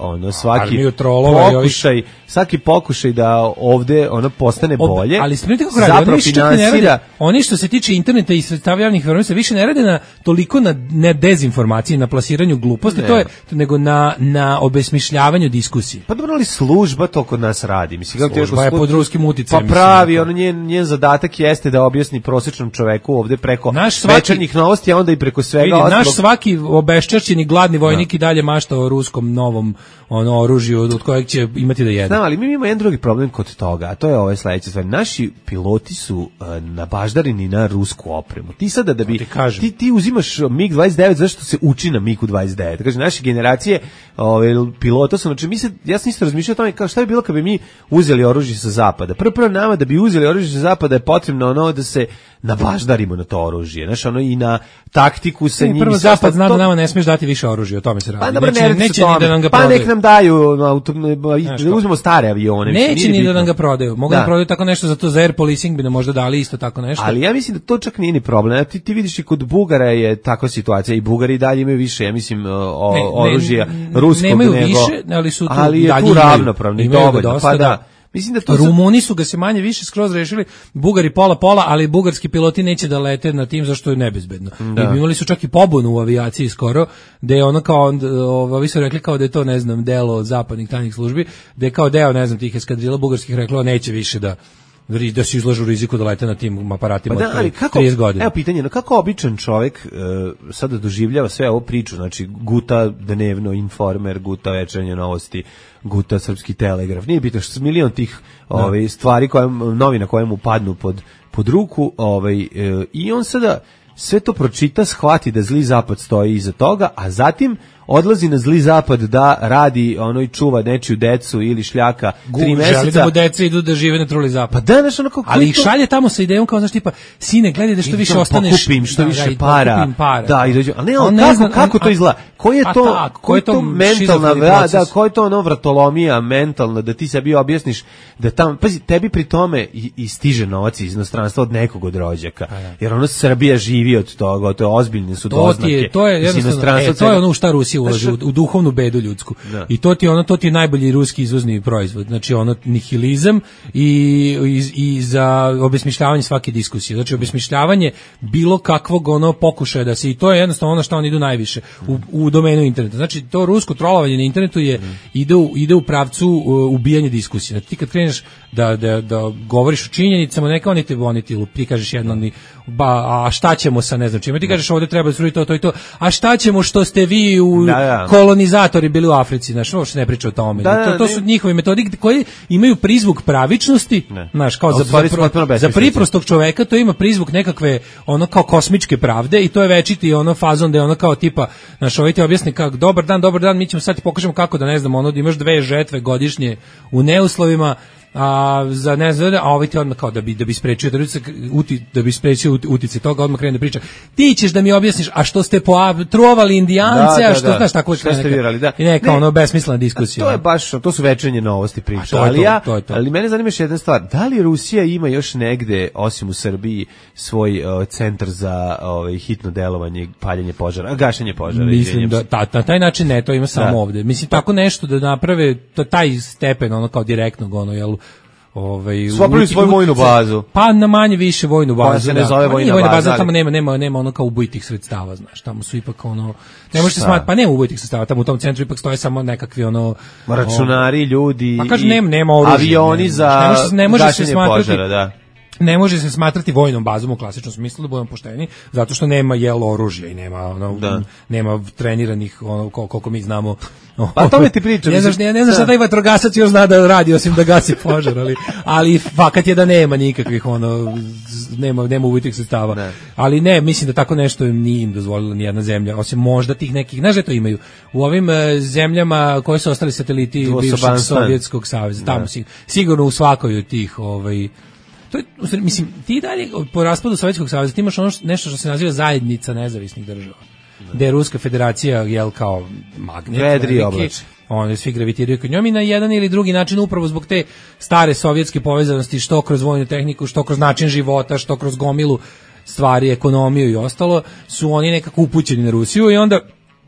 svaki pokušaj da ovde postane bolje. Ali spremite kako radi, oni što se tiče interneta i sredstava javnih informacija više ne rade toliko na dezinformaciji, na plasiranju gluposti, nego na obesmišljavanju diskusije. Pa dobro, ali služba to kod nas radi. Mislim, služba je pod ruskim uticajem. Pa pravi, njen zadatak jeste da objasni prosječnom čoveku ovde preko večernjih novosti, a onda i preko svega ostalog. Naš svaki obeščašćeni gladni vojnik i dalje mašta o ruskom novom oružju od kojeg će imati da jede. Znam, ali mi imamo jedan drugi problem kod toga, a to je sledeća stvar. Naši piloti su nabaždareni na rusku opremu. Ti sada da bi ti uzimaš MiG-29 zašto se uči na MiG-29. Kaže, naše generacije pilota su, znači ja sam isto razmišljao o tome kao šta bi bilo kad bi mi uzeli oružje sa zapada. Prvo nama da bi uzeli oružje sa zapada je potrebno da se nabaždarimo na to oružje. Znaš, i na taktiku sa njim. Prvo zapad zna da nama ne smiješ dati više oružja, o tome se radi. Pa dobro, neće ni da nam ga prodaju. Pa nek nam daju, da uzmemo stare avione. Neće ni da nam ga prodaju. Mogu da prodaju tako nešto, zato za air policing bi nam možda dali isto tako nešto. Ali ja mislim da to čak nije ni problem. Ti vidiš i kod Bugara je takva situacija i Bugari dalje imaju više, ja mislim, oružja ruskog nego. Nemaju više, ali su tu ali je tu ravnopravni, dovoljno. Pa da. Mislim da to Rumuni su ga se manje više skroz rešili, Bugari pola, ali bugarski piloti neće da lete na tim zašto je nebezbedno. I imali su čak i pobunu u avijaciji skoro, da je ono kao, vi su rekli kao da je to, ne znam, delo od zapadnih tajnih službi, da je kao deo, ne znam, tih eskadrila bugarskih reklo neće više da da se izlažu riziku da lete na tim aparatima pa da, ali kako, 30 godina. Evo pitanje, kako običan čovjek sada doživljava sve ovo priču, znači guta dnevno Informer, guta Večernje novosti, guta Srpski telegraf, nije bitno što milion tih stvari, novina koje mu padnu pod ruku, i on sada sve to pročita, shvati da zli zapad stoji iza toga, a zatim odlazi na zli zapad da radi i čuva nečiju decu ili šljaka 3 meseca. Želi da mu deca idu da žive na truli zapad. Pa da, znaš, ali ih šalje tamo sa idejom kao, znaš, tipa, sine, gledaj da što više ostaneš. Pokupim što više para. Da, i dođu. Ali ne, kako to izgleda? Koji je to mentalna, da, koji je to vratolomija mentalna, da ti sebi objasniš da tamo, pazi, tebi pri tome i stiže novac iz inostranstva od nekog od rođaka. Jer Srbija živi od toga, to je ozbiljne su doznake. To je jednostavno, to je ono u šta Rusija ulaži, u duhovnu bedu ljudsku. Da. I to ti je najbolji ruski izvozni proizvod. Znači nihilizam i za obesmišljavanje svake diskusije. Znači obesmišljavanje bilo kakvog pokušaja da se, i to je jednostavno ono što oni idu najviše u domenu interneta. Znači to rusko trolovanje na internetu ide u pravcu ubijanja diskusije. Znači ti kad kreneš da govoriš o činjenicama, neka oni ti kažeš jedno, a šta ćemo sa ne znam čime, ti kažeš ovdje treba sruiti to i to, a šta ćemo što ste vi kolonizatori bili u Africi, znaš, uopšte ne priča o tome. To su njihove metode koje imaju prizvuk pravičnosti, znaš, kao za priprostog čoveka to ima prizvuk nekakve kao kosmičke pravde i to je večiti fazon da je kao tipa, znaš, ovaj ti objasni kako dobar dan, mi ćemo sad ti pokažemo kako da ne znam, da imaš 2 žetve godišnje u neuslovima, a za ne znam, a ovaj ti odmah kao da bi sprečio utice toga, odmah krene da priča. Ti ćeš da mi objasniš, a što ste trovali Indijance, a što znaš tako što ste virali, da. I neka besmislena diskusija. To je baš, to su Večernje novosti priča. Ali mene zanima još jedna stvar, da li Rusija ima još negde, osim u Srbiji, svoj centar za hitno delovanje, paljenje požara, gašenje požara? Mislim da na taj način ne, to ima samo ovde. Mislim, tako nešto da naprave, taj stepen, kao direktnog, jel, Svapili svoju vojnu bazu. Pa na manje više vojnu bazu. Koja se ne zove vojna baza. Tamo nema kao ubojitih sredstava, znaš. Tamo su ipak ne može se smatrati, pa nema ubojitih sredstava, tamo u tom centru ipak stoje samo nekakvi računari, ljudi, pa kažem, nema oružja, avioni za gašenje požara, da. Ne može se smatrati vojnom bazom u klasičnom smislu, da budemo pošteni, zato što nema oružja i nema treniranih koliko mi znamo. Pa to mi ti pričam. Ne znaš šta taj vatrogasac još zna da radi osim da gasi požar, ali fakat je da nema nikakvih nema ubojitih sredstava. Ali ne, mislim da tako nešto nije im dozvolila ni jedna zemlja, osim možda tih nekih, znaš da to imaju u ovim zemljama koje su ostali sateliti bivšeg Sovjetskog saveza, tamo sigurno u svakoj od tih to je, mislim, ti dalje po raspadu Sovjetskog saveza ti imaš nešto što se naziva zajednica nezavisnih država, gde je Ruska federacija kao magnet, vedri oblač, oni svi gravitiraju k njom i na jedan ili drugi način upravo zbog te stare sovjetske povezanosti, što kroz vojnu tehniku, što kroz način života, što kroz gomilu stvari, ekonomiju i ostalo, su oni nekako upućeni na Rusiju i onda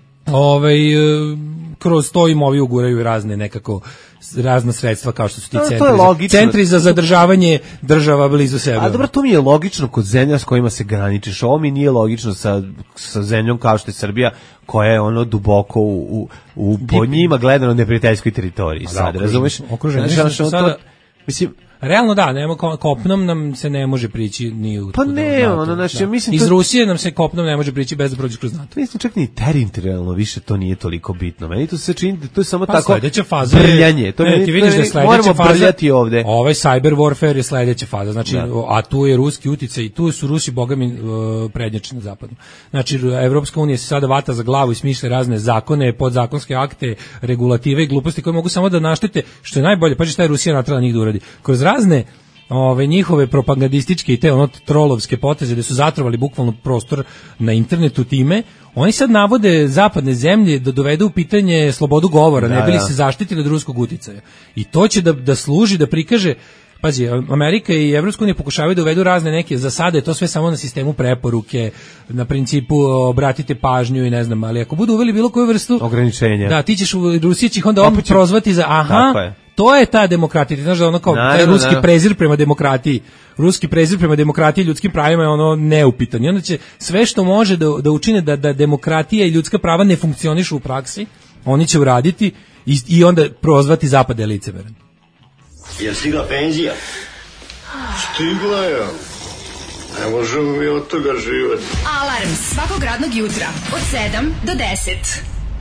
kroz to im ovi uguraju razna sredstva kao što su ti centri za zadržavanje država blizu sebe. A dobro, to mi je logično kod zemlja s kojima se graničiš. Ovo mi nije logično sa zemljom kao što je Srbija, koja je duboko po njima gledano neprijateljskoj teritoriji. Sad, razumeš? Mislim, realno da, kopnom nam se ne može prići ni u... Pa ne, znači, mislim... Iz Rusije nam se kopnom ne može prići bez da prođe kroz NATO. Mislim, čak ni teritorijalno više to nije toliko bitno. Meni to se čini, to je samo tako sledeća faza brljanje. Ti vidiš da je sledeća moramo faza... brljati ovde. Ovaj cyber warfare je sledeća faza, znači, a tu je ruski uticaj i tu su Rusi, bogami, prednjači na zapadu. Znači, Evropska unija se sada vata za glavu i smišlja razne zakone, podzakonske akte, regulative i gluposti koje mogu samo da naštete, što je najbolje, pa šta je Rusija natrala njih da uradi. Kroz razne njihove propagandističke i te trolovske poteze gde su zatrovali bukvalno prostor na internetu time, oni sad navode zapadne zemlje da dovedu u pitanje slobodu govora, ne bi li se zaštitili od ruskog uticaja. I to će da služi, da prikaže, pazi, Amerika i Evropska unija pokušavaju da uvedu razne neke, za sada je to sve samo na sistemu preporuke, na principu obratite pažnju i ne znam, ali ako budu uveli bilo koju vrstu ograničenja, da, ti ćeš u Rusiji će ih onda prozvati za to je ta demokratija, znaš da kao taj ruski prezir prema demokratiji, i ljudskim pravima je neupitan. I onda će sve što može da učine da demokratija i ljudska prava ne funkcionišu u praksi, oni će uraditi i onda prozvati zapad je licemeran. Je stigla penzija? Stigla je. Ne možemo mi od toga živjeti. Alarm svakog radnog jutra od 7 do 10.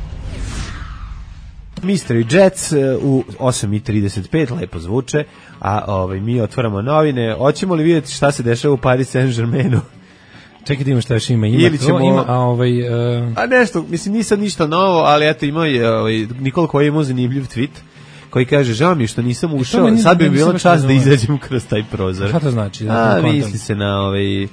Mystery Jets u 8:35 lepo zvuče, a mi otvaramo novine. Hoćemo li vidjeti šta se dešava u Paris Saint-Germainu? Čekaj da imamo šta još ima. Ili ćemo... A nešto, mislim, nisam ništa novo, ali eto ima Nikola koji imao zanimljiv tweet koji kaže, žao mi što nisam ušao, sad bi bilo čas da izađem kroz taj prozor. Šta to znači? Misli se na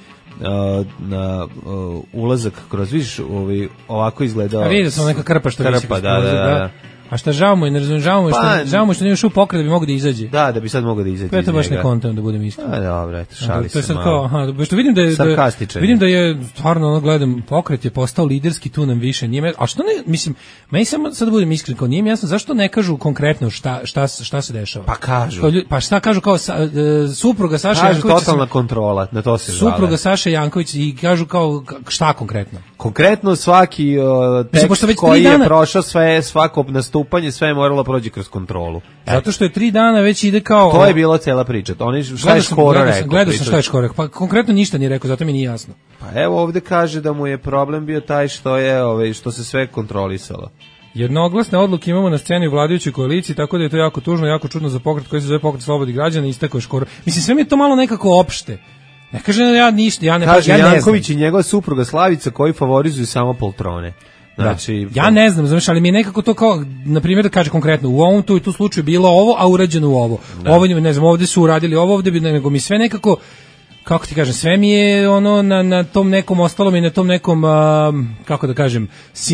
na ulazak kroz, vidiš, ovako izgledao. A vidio sam neka krpa što visi kroz prozor, da. A šta žao mu je, ne razumijem, žao mu što nije ušao u pokret da bi mogao da izađe. Da bi sad mogao da izađe. To je to baš ne kontent, da budem iskren. Dobro, eto, šali se malo. To je sad kao, što vidim da je, stvarno, ono, gledam, pokret je postao liderski, tu nam više nije. A što ne, mislim, meni samo sad da budem iskren, kao nije mi jasno, zašto ne kažu konkretno šta se dešava? Pa kažu. Pa šta kažu, kao supruga Saša Janković. Kažu totalna kontrola, na to se žale. Supruga Saša Janković i kažu kao, šta konkretno? Konkretno svaki tekst koji je prošao svako nastupanje, sve je moralo proći kroz kontrolu. Zato što je 3 dana već ide kao... To je bila cela priča. Šta je Škoro rekao? Gledao sam šta je Škoro rekao. Pa konkretno ništa nije rekao, zato mi nije jasno. Pa evo ovde kaže da mu je problem bio taj što se sve kontrolisalo. Jednoglasne odluke imamo na sceni u vladajućoj koaliciji, tako da je to jako tužno, jako čudno za pokret koji se zove Pokret slobodnih građana, istakao je Škoro. Mislim, sve mi je to malo nekako opšte. Ne kaže ja ništa, ja ne znam. Kaže Janković i njegova supruga Slavica koji favorizuju samo poltrone. Znači, ja ne znam, znaš, ali mi je nekako to kao, na primjer, da kaže konkretno, u ovom tu slučaju bilo ovo, a urađeno u ovo. Ovo, ne znam, ovde su uradili ovo, ovde bi, nego mi sve nekako, kako ti kažem, sve mi je ono na tom nekom ostalom i na tom nekom, kako da kažem,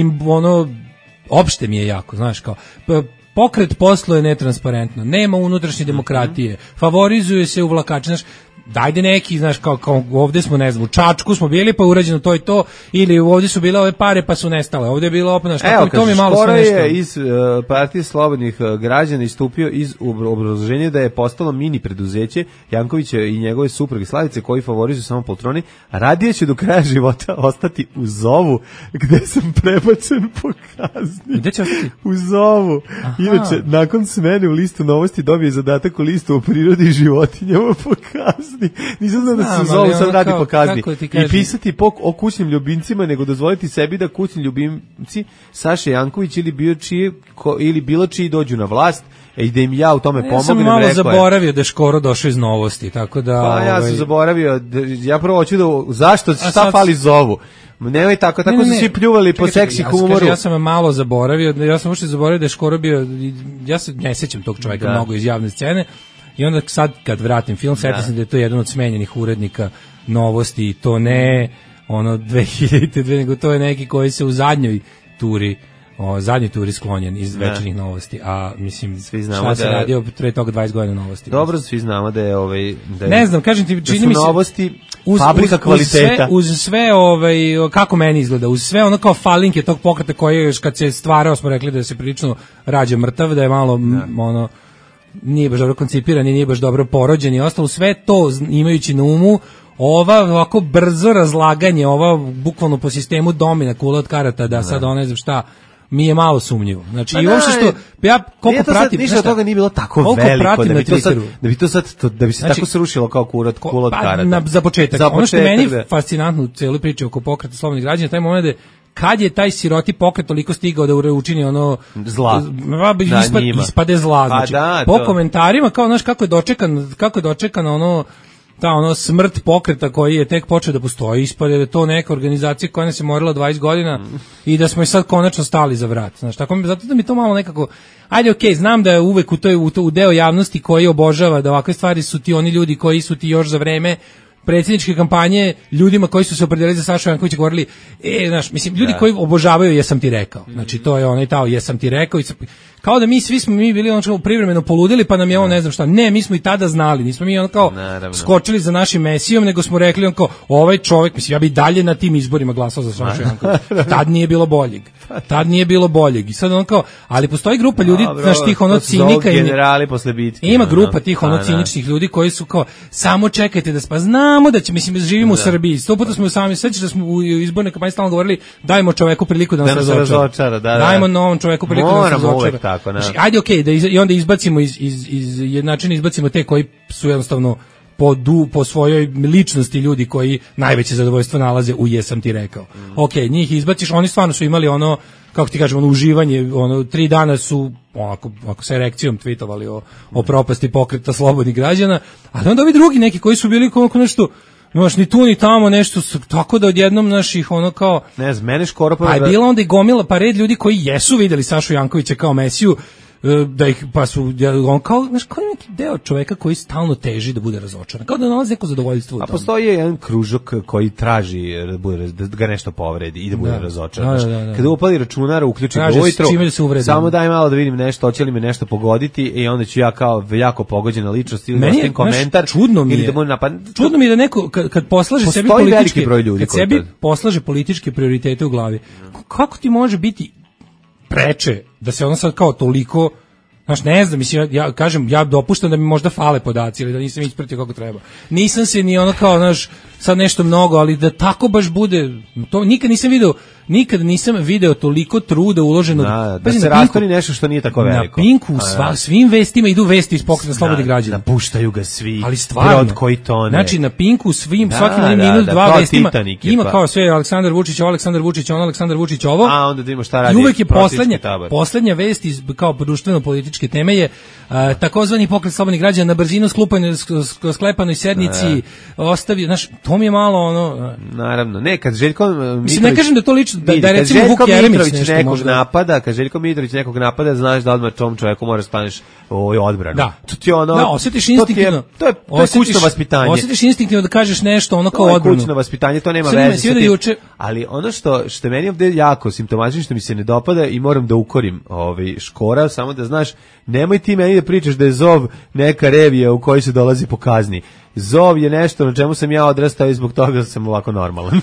opšte mi je jako, znaš, kao, pokret posluje netransparentno, nema unutrašnje demokratije, favorizuje se uvlakači, znaš, dajde neki, znaš, kao ovde smo, ne znam, u Čačku smo bili, pa urađeno to i to, ili ovde su bile ove pare, pa su nestale, ovde je bilo opet, znaš, kako to mi malo sve nešto. Škoro je iz Partije slobodnih građana istupio iz obrazloženja da je postalo mini preduzeće Jankovića i njegove supruge Slavice koji favorizuju samo poltroni, a radije će do kraja života ostati u Zovu, gde sam prebačen po kazni. Gde će ostati? U Zovu. Inače, nakon smene u listu novosti dobije zadatak u listu o prirodi i životinjama po kazni. Nisam znam da se Zovu sad radi po kazni. I pisati o kućnim ljubimcima, nego dozvoliti sebi da kućni ljubimci Saše Janković ili bilo čiji dođu na vlast i da im ja u tome pomognem. Ja sam malo zaboravio da je Škoro došao iz novosti, tako da... Pa ja sam zaboravio, ja prvo hoću da... Šta fali Zovu? Nemoj tako su svi pljuvali po seksi humoru. Ja sam malo zaboravio, ja sam uopšte zaboravio da je Škoro bio... Ja se ne sjećam tog čovjeka mnogo iz javne scene. I onda sad kad vratim film, setim se da je to jedan od smenjenih urednika Novosti, to ne 2002, nego to je neki koji se u zadnjoj turi sklonjen iz večernjih Novosti, a mislim šta se radio pre toga 20 godina Novosti. Dobro, svi znamo da je ne znam, kažem ti, čini mi se Novosti fabrika kvaliteta. Uz sve kako meni izgleda, uz sve ono kao falinke tog pokreta koji je kad se stvarao smo rekli da se prilično rađa mrtav, da je malo nije baš dobro koncipiran i nije baš dobro porođen i ostalo, sve to imajući na umu, ovako brzo razlaganje, bukvalno po sistemu domina, kula od karata, da sad ne znam šta, mi je malo sumnjivo. Znači, i uopšte što, ja koliko pratim... Ništa od toga nije bilo tako veliko, da bi se tako srušilo kao kula od karata. Za početak. Ono što je meni fascinantno u cijeloj priči oko pokreta slobodnih građana, taj moment je kad je taj siroti pokret toliko stigao da učini zla, ispade zla, znači, po komentarima, kao, znaš, kako je dočekan ta smrt pokreta koji je tek počeo da postoji, ispade da je to neka organizacija koja nas je morala 20 godina i da smo i sad konačno stali za vrat, znaš, tako, zato da mi to malo nekako, ajde, okej, znam da je uvek u deo javnosti koji obožava da ovakve stvari su ti oni ljudi koji su ti još za vreme predsjedničke kampanje ljudima koji su se opredelili za Sašu Jankovića govorili, znaš, mislim, ljudi koji obožavaju jesam ti rekao. Znači, to je jesam ti rekao. Kao da svi smo bili privremeno poludili, pa nam je ne znam šta. Ne, mi smo i tada znali. Nismo mi skočili za našim Mesijom, nego smo rekli ovaj čovjek, mislim, ja bi dalje na tim izborima glasao za Sašu Jankovića. Tad nije bilo boljeg. I sad ali postoji grupa ljudi, znaš, tih cinika. Generali posle bitke. Ima grupa tih ciničnih ljudi koji su samo čekajte da znamo da će, mislim, živimo u Srbiji. 100 puta smo sami sećali da smo u izbornoj kampanji stalno govorili dajmo čoveku priliku da nas razočara. Dajmo novom čoveku priliku da nas razočara. Znači, ajde, okej, i onda izbacimo izbacimo te koji su jednostavno po svojoj ličnosti ljudi koji najveće zadovoljstvo nalaze u jesam ti rekao. Okej, njih izbaciš, oni stvarno su imali ono, kako ti kažem, ono uživanje, ono 3 dana su onako sa erekcijom tweetovali o propasti pokreta slobodnih građana, ali onda ovi drugi neki koji su bili kao nešto, znaš, ni tu ni tamo nešto, tako da odjednom naših ono kao... Ne znam, mene škoro... Pa je bila onda i gomila, pa red ljudi koji jesu videli Sašu Jankovića kao Mesiju, da ih, pa su, on kao, znaš, kao neki deo čoveka koji stalno teži da bude razočaran, kao da nalazi neko zadovoljstvo u tome. A postoji jedan kružok koji traži da ga nešto povredi i da bude razočaran. Da. Kada upali računar, uključi ga ujutro, samo daj malo da vidim nešto, hoće li me nešto pogoditi i onda ću ja kao jako pogođena ličnost ili ostavim komentar. Čudno mi je, čudno mi je da neko, kad poslaže sebi političke, kad sebi poslaže političke prioritete u glavi, kako ti može biti preče da se ono sad kao toliko, znaš, ne znam, mislim, ja kažem, ja dopuštam da mi možda fale podaci ili da nisam ispratio kako treba. Nisam se ni ono kao, znaš, sad nešto mnogo, ali da tako baš bude, to nikad nisam video toliko truda uloženo. Da se rastori nešto što nije tako veliko. Na Pinku svim vestima idu vesti iz pokreta slobodnih građana. Napuštaju ga svi. Ali stvarno, koji tone. Znači na Pinku svim svakim minut dva vestima ima kao sve Aleksandar Vučić, Aleksandar Vučić ovo. A onda da vidimo šta radi. I uvek je poslednja vest iz kao društveno političke teme je takozvani pokret slobodnih građana na brzinu sklepanoj sednici ostavio, znaš, to mi je malo ono... Naravno, ne, kad Željko Mitrović... ne kažem da to lično, da recimo Vuk Jeremić nešto nekog napada, kad Željko Mitrović nekog napada, znaš da odmah tom čovjeku moraš staneš u odbranu. Da. To ti ono... Da, osjetiš instinktivno. To je kućno vaspitanje. Osjetiš instinktivno da kažeš nešto ono kao odbranu. To je kućno vaspitanje, to nema veze sa tim. Ali ono što je meni ovdje jako simptomatično, što mi se ne dopada i moram da ukorim Škora, samo da znaš, nemoj ti meni da pričaš da je zov neka revija u kojoj se dolazi po kazni. Zov je nešto na čemu sam ja odrastao i zbog toga sam ovako normalan.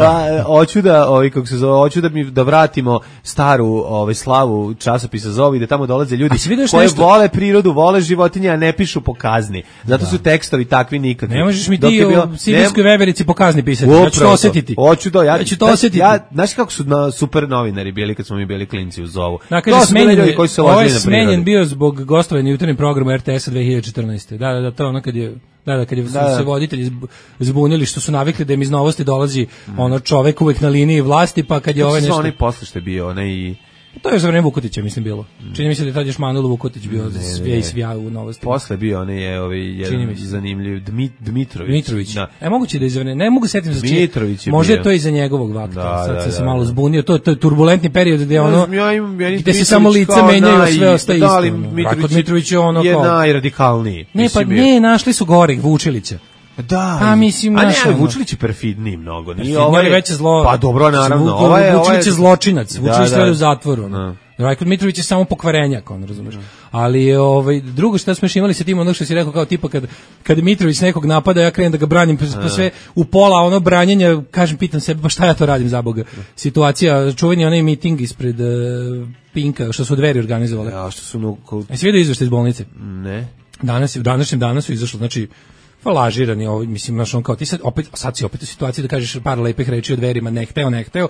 Hoću da vratimo staru slavu časopisa Zov i da tamo dolaze ljudi koji vole prirodu, vole životinje, a ne pišu po kazni. Zato su tekstovi takvi nikakvi. Ne možeš mi ti o sibirskoj veverici po kazni pisati. Ja ću to osjetiti. Ja ću to osjetiti. Znaš kako su super novinari bili kad smo mi bili klinci u Zovu? To su bili ljudi koji su ložili na prirodu. Ovo je smenjen bio zbog gostovanja u jutarnjem programu RTS-a 2014. Da, to ono kad je... kad su se voditelji zbunili što su navikli da im iz Novosti dolazi ono čovek uvek na liniji vlasti, pa kad je ovaj nešto... Oni posle što je bio, i... To je za vreme Vukutića, mislim, bilo. Čini mi se da je tad još Manilo Vukutić bio svija u Novosti. Posle bio, jedan zanimljiv Dmitrović. Moguće da je za vreme, ne mogu setim za čije. Možda je to i za njegovog vakta, sad sam se malo zbunio. To je turbulentni period gde ono, gde se samo lica menjaju, sve ostaje isto. Dmitrović je najradikalniji. Ne, našli su gorih, Vučilića. Da. Pa mislim Vučilić je perfidniji mnogo. Nije ovaj veće zlo. Pa dobro, naravno. Vučilić je zločinac. Vučilić je u zatvoru. Rajko Dmitrović je samo pokvarenjak, razumeš. Ali drugo što smo još imali sa tim, ono što si rekao kao tipa kad Mitrović nekog napada, ja krenem da ga branim, pa sve u pola branjenja, kažem, pitam sebe, pa šta ja to radim za Boga. Situacija, čuveni onaj miting ispred Pinka, što su Dveri organizovali. Ja, što su Jesi vidio izveštaj iz bolnice? Ne. U današnjem danu su izašlo, znači lažirani, mislim, znaš, on kao ti sad si opet u situaciji da kažeš par lepih reči o Dverima, ne hteo,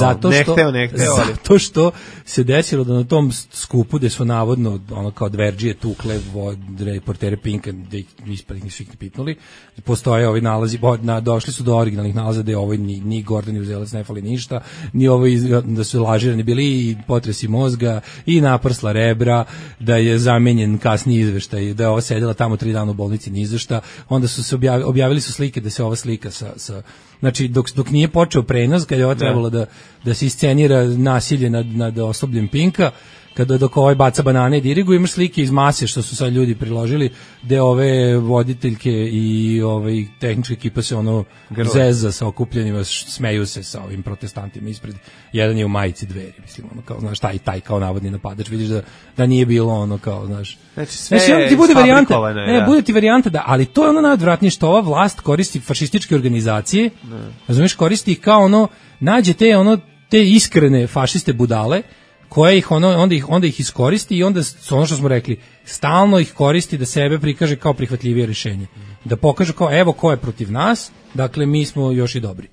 zato što se desilo da na tom skupu gde su navodno ono kao Dverđije tukle reportere Pinka, da ih nisu ih pitnuli, postoje ovi nalazi, došli su do originalnih nalaza da je ovoj ni Gordon ni Uzelac ne fali ništa, ni ovoj da su lažirani bili i potresi mozga i naprsla rebra, da je zamenjen kasniji izveštaj, da je ova sedela tamo 3 dana u bolnici ni za šta. Onda su se objavili su slike da se ova slika sa znači dok nije počeo prenos, kad je ovo trebalo da se iscenira nasilje nad osobljem Pinka, dok ovaj baca banane i diriguje, imaš slike iz mase što su sad ljudi priložili, gde ove voditeljke i tehnička ekipa se zeza sa okupljenima, smeju se sa ovim protestantima ispred. Jedan je u majici Dveri, mislim, kao, znaš, taj kao navodni napadač, vidiš da nije bilo kao, znaš. Znači, sve ti bude varijanta, bude ti varijanta da, ali to je najodvratnije što ova vlast koristi fašističke organizacije, razumiješ, koristi ih kao nađe te iskrene fašiste budale, koje ih onda ih iskoristi i onda ono što smo rekli, stalno ih koristi da sebe prikaže kao prihvatljivije rješenje. Da pokaže kao evo ko je protiv nas, dakle mi smo još i dobri.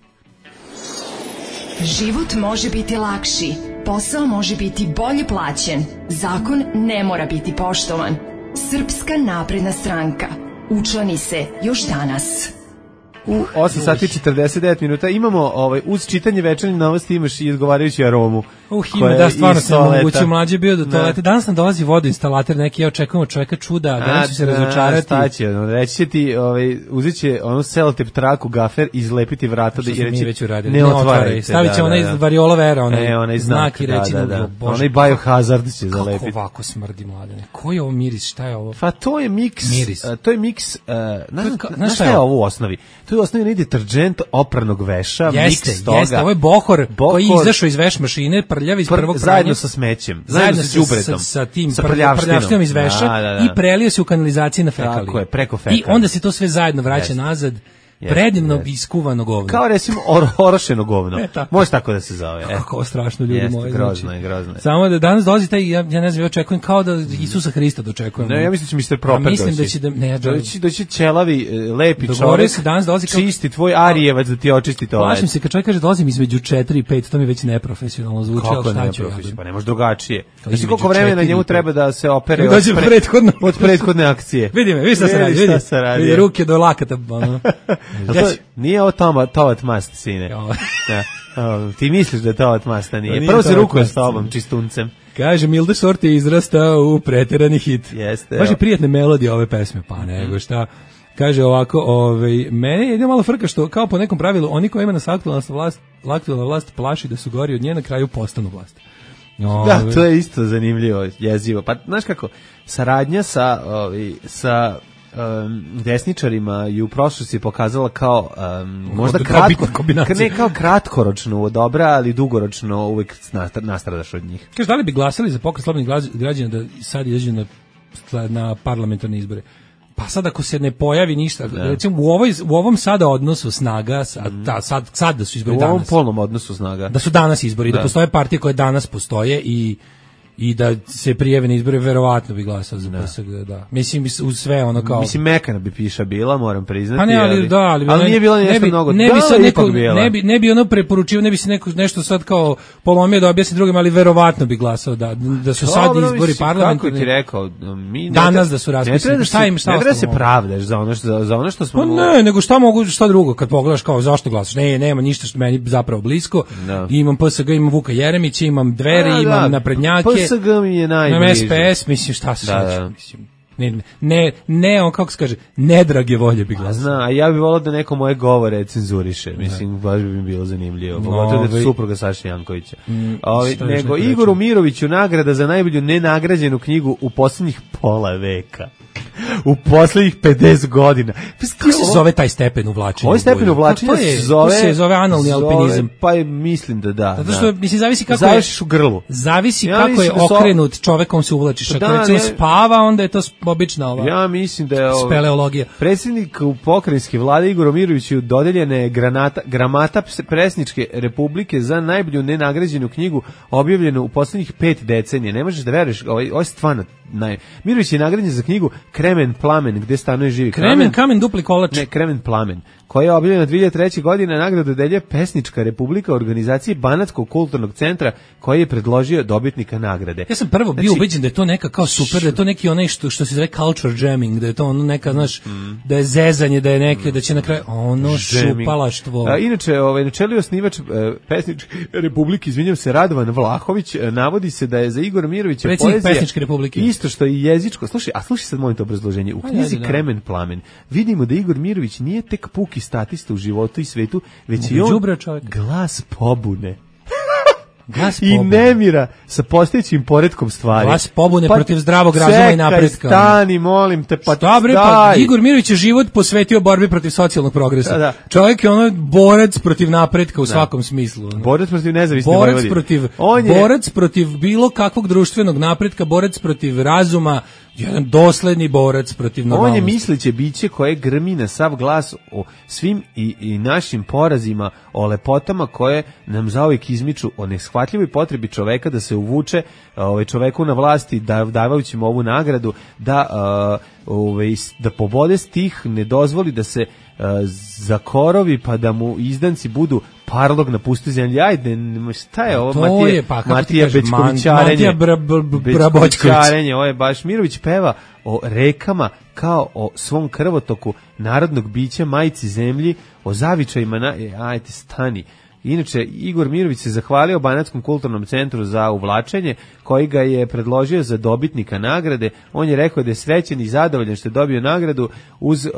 Život može biti lakši, posao može biti bolje plaćen, zakon ne mora biti poštovan. Srpska napredna stranka. Učlani se još danas. U 8 sati i 49 minuta imamo uz čitanje večernje novosti imaš i odgovarajući aromu. Ima, da, stvarno sam moguće, mlađe bio do toalete. Danas nam dolazi vodoinstalater neki, ja očekujemo čoveka čuda, danas će se razočarati. Staće, reći će ti, uzet će onu selotep traku, gafer, izlepiti vrata da i reći, ne otvarajte. Stavit će onaj Variola Vera, onaj znak i reći, onaj biohazard će zalepiti. Kako ovako smrdi, mladene? Koji je ovo miris, šta je ovo? Pa to je miks, znaš šta je ovo u osnovi? To je u osnovi deterđent opranog veša, miks toga. Jeste, ovo je bohor koji je izašao iz veš mašine, prljav iz prvog pranja. Zajedno sa smećem, zajedno sa đubretom, sa tim prljavštinom iz veša i prelio se u kanalizaciji na fekaliju. Tako je, preko fekalije. I onda se to sve zajedno vraća nazad. Predivno iskuvano govno. Kao recimo orošeno govno. Može tako da se zove. Kako strašno, ljudi moji. Grozno je. Samo da danas dolazi taj, ja ne znam, ja očekujem kao da Isusa Hrista dočekujem. Ne, ja mislim da će Mr. Proper doći. Mislim da će doći ćelavi, lepi čovjek, čisti tvoj Arijevac da ti očisti toalet. Plašim se kad čovjek kaže dolazim između 4 i 5, to mi već neprofesionalno zvuči. Kako neprofesionalno? Pa ne može drugačije. Znači koliko vremena njemu treba da se opere od prethodne akcije. Vidi me, vi šta se radi. Vidi ruke do lakata. Nije ovo tomat mast, sine. Ti misliš da je tomat masta, nije. Prvo se rukuje s tobom, čistuncem. Kaže, Milde Sort je izrastao u preterani hit. Jeste. Baš je prijatne melodije ove pesme, pa nego šta. Kaže ovako, mene je malo frka što, kao po nekom pravilu, oni koji ima nas aktualna vlast plaši da su gori od nje, na kraju postanu vlast. Da, to je isto zanimljivo, jezivo. Pa, znaš kako, saradnja sa desničarima i u prošlosti pokazala kao možda kao kratkoročno dobra, ali dugoročno uvek nastradaš od njih. Kaže, da li bi glasali za Pokret slobodnih građana da sad izađu na parlamentarne izbore? Pa sad ako se ne pojavi ništa, recimo u ovom sada odnosu snaga, sad da su izbori danas. U ovom polnom odnosu snaga. Da su danas izbori, da postoje partije koje danas postoje i da se prijave na izbore, verovatno bi glasao za PSG, da. Mislim, uz sve ono kao... Mislim, mekana bi piša bila, moram priznati. Pa ne, ali nije bila nešto mnogo. Ne bi ono preporučio, ne bi se nešto sad kao polomio da objasni drugim, ali verovatno bi glasao da su sad izbori parlamentarni. Kako ti rekao, danas da su raspisani. Ne treba se pravdaš za ono što smo... Pa ne, nego šta drugo, kad pogledaš kao zašto glasaš? Ne, nema ništa što meni zapravo blisko. Imam PSG, imam Vuka Jeremića, imam Dveri, imam naprednjake. PSG mi je najbliže. SPS, mislim, šta se sad, mislim, ne, on kako se kaže, nedrage volje bi glasao. Zna, a ja bih volao da neko moje govore cenzuriše, mislim, baš bi mi bilo zanimljivo, pogotovo da je supruga Saše Jankovića. Nego Igoru Miroviću nagrada za najbolju nenagrađenu knjigu u posljednjih pola veka. U poslednjih 50 godina. Kako se zove taj stepen uvlačenja? Ovaj stepen uvlačenja se zove analni alpinizam. Pa mislim da. Zato što, mislim, zavisi kako završiš u grlu. Zavisi kako je okrenut čovekom se uvlačiš. Ako recimo spava, onda je to obična ova. Ja mislim da je speleologija. Predsjednik pokrajinske vlade Igoru Miroviću dodeljena je gramata Presničke republike za najbolju nenagrađenu knjigu objavljenu u poslednjih 5 decenija. Ne možeš da veruješ, ovo je stvarno Mirović je nagrađen za knjigu Kremen plamen, gde stanuje živi kamen dupli kolač. Ne, Kremen plamen, koja je objavljena 2003. godine. Nagradu dodeljuje Pesnička republika organizacije Banatskog kulturnog centra koji je predložio dobitnika nagrade. Ja sam prvo bio ubeđen da je to neka kao super, da je to neki onaj što se zove culture jamming, da je to ono neka, znaš, da je zezanje, da je neke, da će na kraju ono šupalaštvo. Inače, načeli osnivač Pesničke republike, izvinjavam se, Radovan Vlahović, navodi se da je za Igora Mirovića poezija Pesničke republike isto što i jezičko. Slušaj sad molim to obrazloženje. U knjizi Kremen plamen vidimo da Igor Mirović nije tek puki statista u životu i svetu, već i on glas pobune. I nemira sa postojećim poretkom stvari. Glas pobune protiv zdravog razuma i napretka. Stani, molim te, pa Igor Mirović je život posvetio borbi protiv socijalnog progresa. Da. Čovjek je ono borac protiv napretka u svakom smislu. Borac protiv nezavisne Vojvodine. Borac protiv bilo kakvog društvenog napretka, borac protiv razuma, jedan dosledni borac protiv normalnosti. On je misleće biće koje grmi na sav glas o svim i našim porazima, o lepotama koje nam zauvijek izmiču, o neshvatljivoj potrebi čoveka da se uvuče čoveku na vlasti, davajući mu ovu nagradu, da pobode stih, ne dozvoli da se zakorovi, pa da mu izdanci budu parlog na pustoj zemlji. Ajde, šta je ovo? Matija Bečkovićarenje. Bečkovićarenje. Ovo je baš, Mirović peva o rekama kao o svom krvotoku narodnog bića, majci zemlji, o zavičajima, ajde, stani. Inače, Igor Mirović se zahvalio Banatskom kulturnom centru za uvlačenje, koji ga je predložio za dobitnika nagrade. On je rekao da je srećen i zadovoljan što je dobio nagradu uz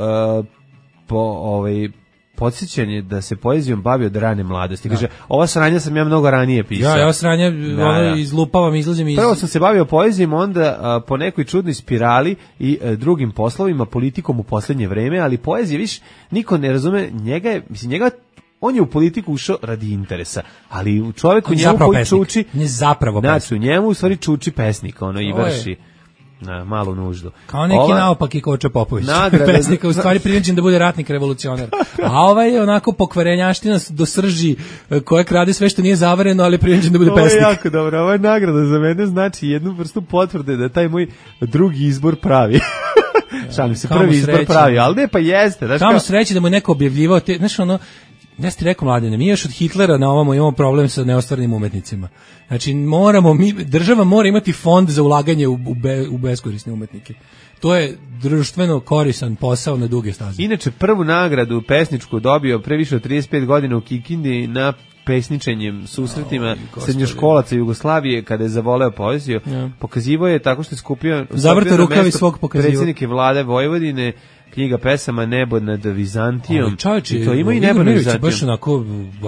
podsjećanje da se poezijom bavio od rane mladosti. Kaže, ova sranja sam ja mnogo ranije pisao. Ja sranja izlupavam, izlazim iz... Prvo sam se bavio poezijom, onda po nekoj čudnoj spirali i drugim poslovima, politikom u poslednje vreme, ali poezije, viš, niko ne razume, on je u politiku ušao radi interesa, ali u čovjeku njemu koji čuči... Ne zapravo pesnik. Znači, u njemu u stvari čuči pesnik, i vrši malu nuždu. Kao neki naopaki Koča Popović. Pesnika u stvari prinuđen da bude ratnik revolucionar. A ovaj je onako pokvarenjaština do srži koja krade sve što nije zavareno, ali prinuđen da bude pesnik. Ovo je jako dobro. Ova nagrada za mene znači jednu vrstu potvrde da taj moj drugi izbor pravi. Šalim se, prvi izbor pravi, ali ne, pa jeste. Samo sreće da mu je neko objavljivao te, znaš ono, ja ti rekao, Mladene, mi još od Hitlera na ovamo imamo problem sa neostvarenim umetnicima. Znači, država mora imati fond za ulaganje u beskorisne umetnike. To je društveno korisan posao na duge staze. Inače, prvu nagradu pesničku dobio pre više od 35 godina u Kikindi na pesničenjem susretima srednjoškolaca Jugoslavije kada je zavoleo poeziju. Pokazivo je tako što je skupio zavrta rukavi svog pokazivo. Predsjednike vlade Vojvodine, knjiga pesama Nebo nad Vizantijom. Čovječe, to ima i Nebo nad Vizantijom. Baš onako,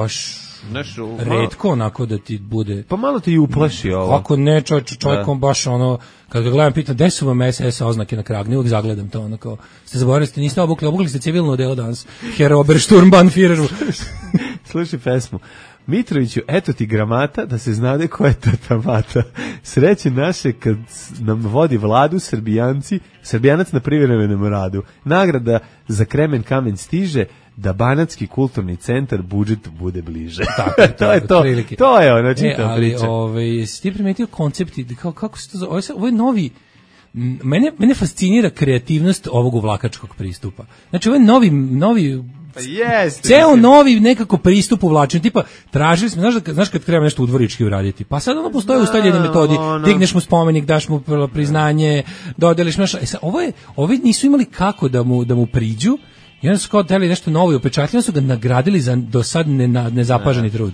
retko onako da ti bude... Pa malo te i uplaši ovo. Kako ne, čovjekom baš ono, kad ga gledam, pitam, gde su vam SS oznake na kragni, uvijek zagledam to, ono kao, ste zaboravili, niste obukli ste civilno delo danas. Herr Obersturmbannführer. Slušaj pesmu. Mitroviću, eto ti gramata da se znade ko je tatamata. Sreće naše kad nam vodi vladu Srbijanac na privremenom radu. Nagrada za Kremen kamen stiže, da Banatski kulturni centar budžet bude bliže. Tako, to je to. Prilike. To je ono čitav priča. Ali si ti primetio koncepti, kako se to zove? Ovo je novi... Mene fascinira kreativnost ovog uvlakačkog pristupa. Znači, ovo je novi ceo novi nekako pristup uvlačenju, tipa tražili smo, znaš kad treba nešto udvorički uraditi, pa sad ono postoje ustaljeni metodi, digneš mu spomenik, daš mu priznanje, dodeliš nešto, ovi nisu imali kako da mu priđu, i onda su kao dali nešto novo i upečatljeno su ga nagradili za do sad nezapaženi trud.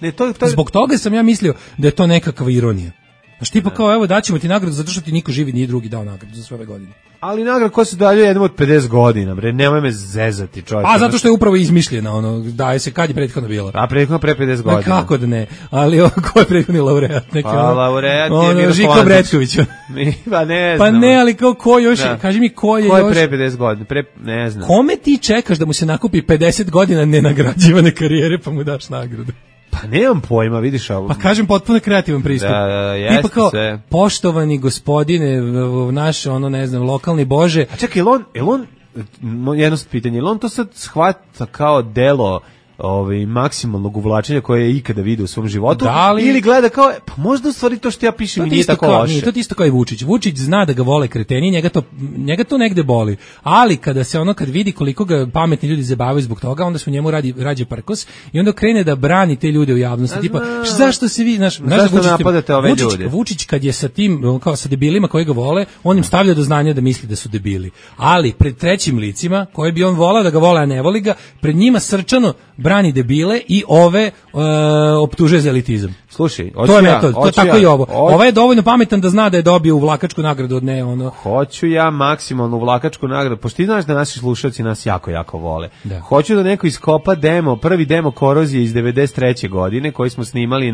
Zbog toga sam ja mislio da je to nekakva ironija. Znaš, tipa kao, evo, daćemo ti nagradu zato što ti niko živi nije drugi dao nagradu za sve ove godine. Ali nagrada ko se dalje jednom od 50 godina, bre, nemoj me zezati, čovječe. A zato što je upravo izmišljena, ono, daje se kad je prethodno bilo. A prethodno pre 50 godina. Kako da ne, ali ko je prethodni laureat? Laureat je Mirko Žiko Bretković. Pa ne znam. Pa ne, ali ko još, kaži mi ko je još. Ko je pre 50 godina, ne znam. Kome ti čekaš da mu se nakupi 50 godina nenagrađivane karijere pa mu daš nagradu? Pa nemam pojma, vidiš ovo. Pa kažem, potpuno kreativan pristup. Jeste kao, sve. Poštovani gospodine, naš, ne znam, lokalni bože. A čekaj, on jedno pitanje, je on to sad shvata kao delo maksimalnog uvlačenja koje je ikada vidio u svom životu, ili gleda kao, pa možda u stvari to što ja pišem i nije tako loše. To isto kao i Vučić. Vučić zna da ga vole kreteni, njega to negde boli, ali kad vidi koliko ga pametni ljudi zabavaju zbog toga, onda se u njemu rađe prkos i onda krene da brani te ljude u javnosti, tipa, zašto se vi, zašto napadate ove ljude? Vučić kad je sa tim, kao sa debilima koji ga vole, on im stavlja do znanja da misli da su debili, ali pred trećim licima, koje bi on volao da ga vole, a ne voli ga, pred njima srčano brani debile i ove optužuje za elitizam. Slušaj, to je metod, to je tako i ovo. Ovo je dovoljno pametan da zna da je dobio uvlakačku nagradu od ne ono. Hoću ja maksimalnu uvlakačku nagradu, pošto ti znaš da naši slušalci nas jako, jako vole. Da. Hoću da neko iskopa prvi demo Korozije iz 93. godine koji smo snimali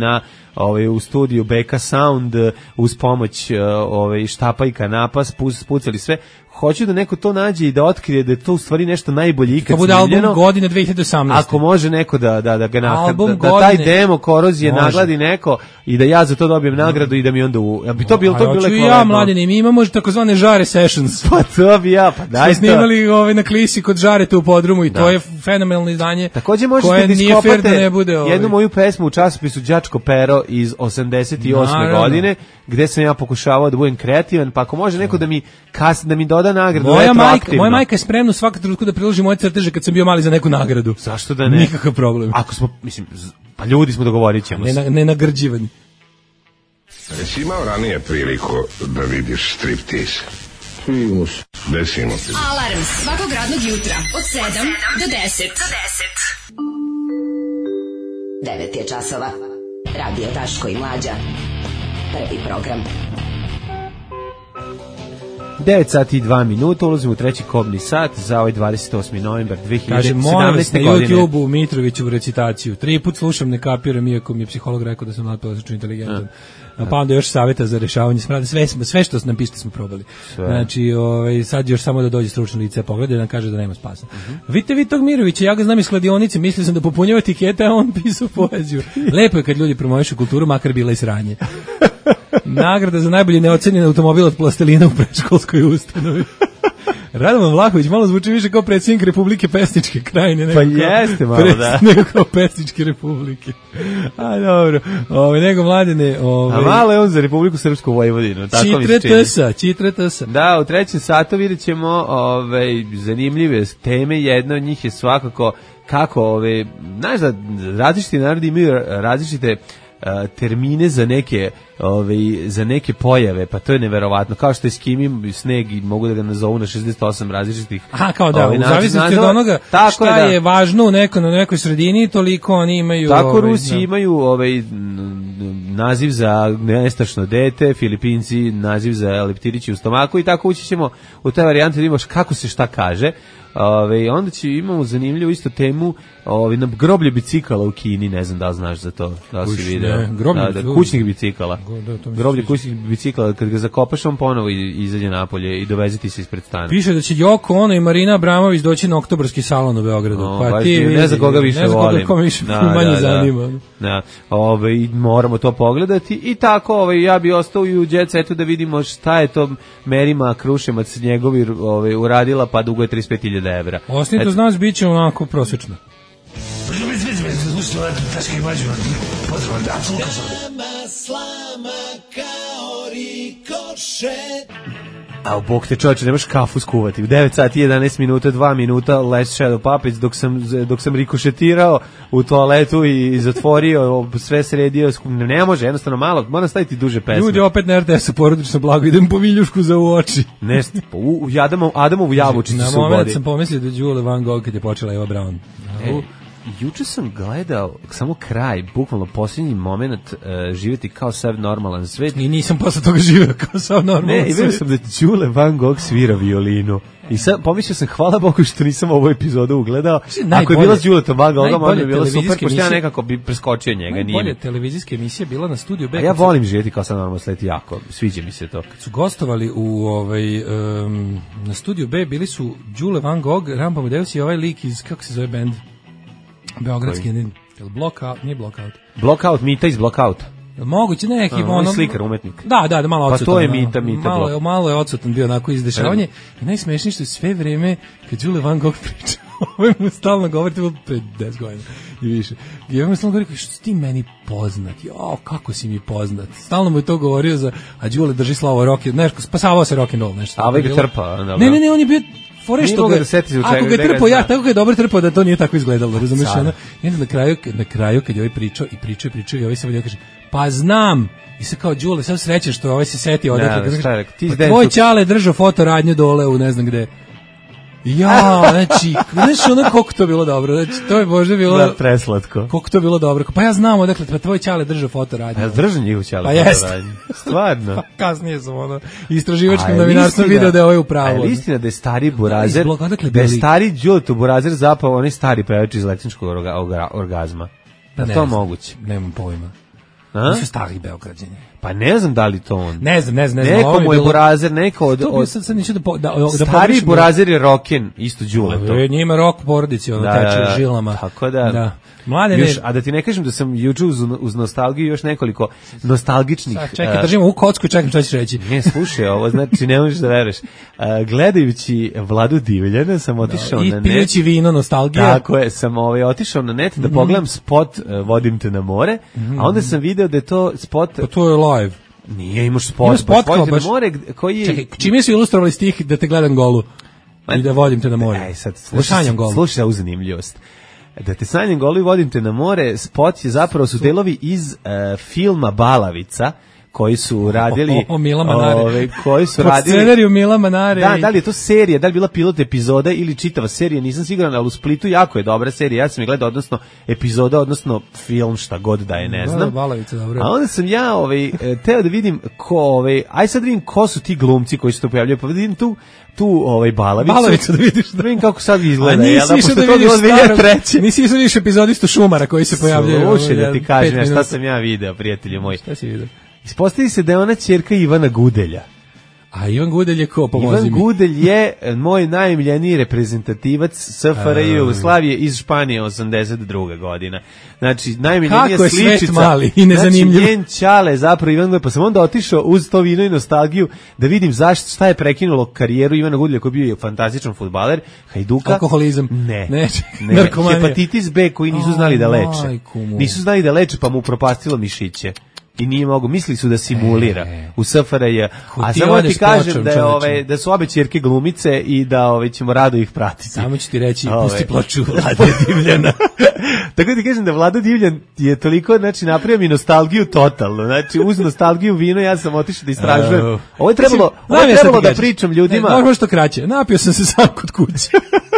u studiju Beka Sound uz pomoć štapa i kanapa, spucali sve. Hoću da neko to nađe i da otkrije da je to u stvari nešto najbolje ikad snimljeno. To bude album godine 2018. Ako može neko da taj demo Korozije nagladi neko i da ja za to dobijem nagradu i da mi onda bi to bilo ja, Mladine, mi imamo takozvane žare sessions. Pa to bi ja, pa daj. Smo snimali na Klisi kod Žareta u podrumu i to je fenomenalno izdanje. Takođe možete da iskopate jednu moju pesmu u časopisu Đačko pero iz 88. godine, gde sam ja pokušavao da budem kreativan, pa ako može neko da mi doda nagradu. Moja majka je spremna svakog trenutka da priloži moje crteže kad sam bio mali za neku nagradu. Zašto da ne? Nikakav problem. Ako smo, mislim, pa ljudi smo, dogovorit ćemo se. Ne nagrđivani. Jesi imao ranije priliku da vidiš striptease? Desimo se. Alarm svakog radnog jutra od 7 do 10. 9 je časova. Radio Daško i Mlađa. Prvi program. 9 sati i 2 minuta, ulazimo u treći kobni sat za ovaj 28. novembar 2017. Kaže, molim vas na YouTube-u Mitroviću u recitaciju. 3 put slušam, ne kapiram, iako mi je psiholog rekao da sam nadprosječno inteligentan. Pa onda još savjeta za rešavanje smrada. Sve što nam pišete smo probali. Znači, sad još samo da dođe stručno lice, pogleda i nam kaže da nema spasa. Vidite vi tog Mirovića, ja ga znam iz kladionice, mislio sam da popunjava tikete, a on pisao poeziju. Lepo je kad ljudi promovišu kulturu, makar bila i sranje. Nagrada za najbolji neocenjen automobil od plastelina u predškolskoj ustanovi. Radovan Vlahović malo zvuči više kao predsjednik Republike Pesničke krajine. Pa jeste malo, da. Nego kao Pesničke Republike. A dobro, nego Mladene... A malo je on za Republiku Srpsku Vojvodinu. Čitretasa. Da, u trećem satu vidjet ćemo zanimljive teme. Jedna od njih je svakako kako, znaš da različiti narodi imaju različite termine za neke pojave, pa to je neverovatno. Kao što je Eskimi sneg i mogu da ga nazovu na 68 različitih. Aha, kao da, u zavisnosti od onoga šta je važno na nekoj sredini, toliko oni imaju. Tako Rusi imaju naziv za nestašno dete, Filipinci naziv za leptirići u stomaku i tako ući ćemo u te varijante da imaš kako se šta kaže. Onda imamo zanimljivu isto temu na groblje bicikala u Kini, ne znam da li znaš za to, da li si video. Kućnih bicikala. Groblje kućnih bicikala, kad ga zakopaš on ponovo izađe napolje i doveze ti se ispred stana. Piše da će Yoko Ono i Marina Abramović doći na oktobarski salon u Beogradu. Pa ti ne znam koga više volim. Ne znam koga više manje zanima. Moramo to pogledati i tako ja bi ostao i u Jet Setu da vidimo šta je to Merima Krušemac njegovi uradila, pa dugo je 35.000 evra. Ostanite uz nas, bit će onako prosječno. A bog te čovječe, nemaš kafu skuvati. U 9 sati 11 minuta, 2 minuta, Les Shadow Puppets, dok sam rikošetirao u toaletu i zatvorio, sve sredio, ne može, jednostavno malo, moram staviti duže pesme. Ljudi opet na RTS-u porodično blago, idem po viljušku za u oči. Nešto, u Adamovu jabučicu su u vodi. Na moment sam pomislio da Đule Van Gogh kad je počela Eva Braun. Juče sam gledao samo kraj, bukvalno posljednji moment živjeti kao sav normalan svet. I nisam posle toga živeo kao sav normalan svet. Ne, i vidio sam da Đule Van Gogh svira violinu. I sad pomislio sam, hvala Bogu što nisam ovu epizodu ugledao. Ako je bila s Đuletom Van Goghom, onda je bilo super, pošto ja nekako bi preskočio njega. Najbolje televizijska emisija bila na Studiju B. A ja volim živjeti kao sad normalan svet jako, sviđa mi se to. Kad su gostovali na Studiju B, bili su Đule Van Gogh, Rambo Amadeus i ovaj lik iz, kako se zove bend? Beogradski, nije Blockout. Blockout, Mita iz Blockouta. Moguće neki slikar, umetnik. Da, malo odsutan. Pa to je Mita malo je odsutan bio onako izdešavanje. I najsmešnije što sve vreme kad Đule Van Gogh priča, ovo mu stalno govori, to je bilo pre 10 godina i više. I ovo mu stalno govori, što si ti meni poznat? Kako si mi poznat? Stalno mu je to govorio a Đule drži slavo rock, nešto, spasavao se rock and roll, nešto. A ovaj ga trpa. Ne, on je bio ako ga je trpao tako ga je dobro trpao da to nije tako izgledalo, razumiješ? I onda na kraju kad je ovaj pričao i ovaj se kaže, pa znam, i se kao Đule, sad sreće što ovaj se setio odakle, tvoj ćale držao fotoradnju dole u ne znam gde. Znači ono koliko to bilo dobro, znači to je možda bilo preslatko. Koliko to bilo dobro. Pa ja znam odakle, pa tvoj ćale držao fotoradnju. Ja držim njihov ćale fotoradnju. Stvarno. Kasnije sam istraživačkim novinarstvom video da je ovo upravo. Ali istina da je stari Burazer, da je stari Đuleto Burazer zapao onaj stari pevač iz Letenčkog orgazma. Da to moguće. Nemam pojma. Nisu stari Beograđani. Pa ne znam da li to on. Ne znam. Neko mu je Burazer, neko od sad neću stari Burazer je Roken, isto Đule. Njima rok porodici, teče žilama. Tako da. Mlade još, a da ti ne kažem da sam juče uz nostalgiju još nekoliko nostalgičnih... Čekaj, držim ovu kocku, čekam šta ćeš reći. Ne, slušaj, ovo znači ne možeš da veruješ. Gledajući Vladu Divljana sam otišao na net. I pijući vino, nostalgija. Tako je, sam otišao na net da pogledam spot Vodim te na more, a onda sam video da je to spot... Pa to je live. Nije, imaš spot Vodim te na more koji je... Čekaj, čime su ilustrovali stih da te gledam golu i da vodim te na more? Sad, slušaj ovu zanimljivost. Da te sanjam golu i vodim te na more, spot je zapravo su delovi iz filma Balavica, koji su radili Mila Manare. Koji su radili scenariju Mila Manare. Da li je to serija, da li je bila pilot epizoda ili čitava serija, nisam siguran, ali u Splitu jako je dobra serija. Ja sam je gledao, odnosno epizoda, odnosno film, šta god da je, ne znam. Balavica, dobro. A onda sam ja teo da vidim aj sad vidim ko su ti glumci koji se tu pojavljaju, pa vidim tu Balavicu da vidiš. Da vidim kako sad izgleda. A nisi išao da vidiš nisi išao da vidiš epizodistu Šumara koji se pojavljaju. Slušaj da ti kažem šta sam ja video, prijatelji moji. Šta si video? Ispostavi se da je ona ćerka Ivana Gudelja. A Ivan Gudelj je ko, pomozi mi? Ivan Gudelj je moj najmiljeniji reprezentativac SFRJ Jugoslavije iz Španije 82. godina. Znači, najmiljenija sličica. Kako je svet mali i nezanimljiv. Znači, njen čale zapravo Ivan Gudelj, pa sam onda otišao uz to vino i nostalgiju da vidim šta je prekinulo karijeru Ivana Gudelja koji bio je fantastičan fudbaler, Hajduka. Alkoholizam. Ne. Hepatitis B koji nisu znali da leče. Nisu znali da leče, pa mu propastilo mišiće. I nije mogu, mislili su da simulira u SFRJ. A samo ti kažem da su obe ćerke glumice i da ćemo rado ih pratiti. Samo ću ti reći, pusti ploču Vlade Divljana. Tako ti kažem da Vlada Divljan je toliko, znači, napravio mi nostalgiju totalno. Znači, uz nostalgiju vino ja sam otišao da istražujem. Ovo je trebalo da pričam ljudima. Možda što kraće. Napio sam se sam kod kuće.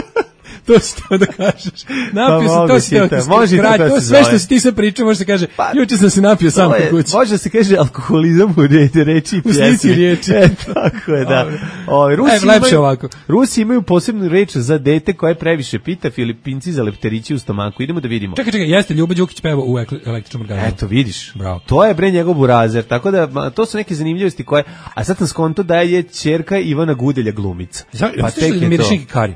To si teo da kažeš. Napio sam, to si teo da kažeš. Sve što si ti sad pričao, može se kaže, juče sam se napio sam kod kuće. Može se kaže alkoholizam u reči i pjesmi. U slici riječi. Tako je, da. Lepše ovako. Rusi imaju posebnu reč za dete koje previše pita, Filipinci za lepterići u stomaku. Idemo da vidimo. Čekaj, jeste, Ljuba Đukić peva u električnom organu. Eto, vidiš. Bravo. To je njegov Burazer, tako da to su neke zanimljivosti koje, a sad sam skonto da je ćerka Ivana Gudelja glumica. Pa tek je to.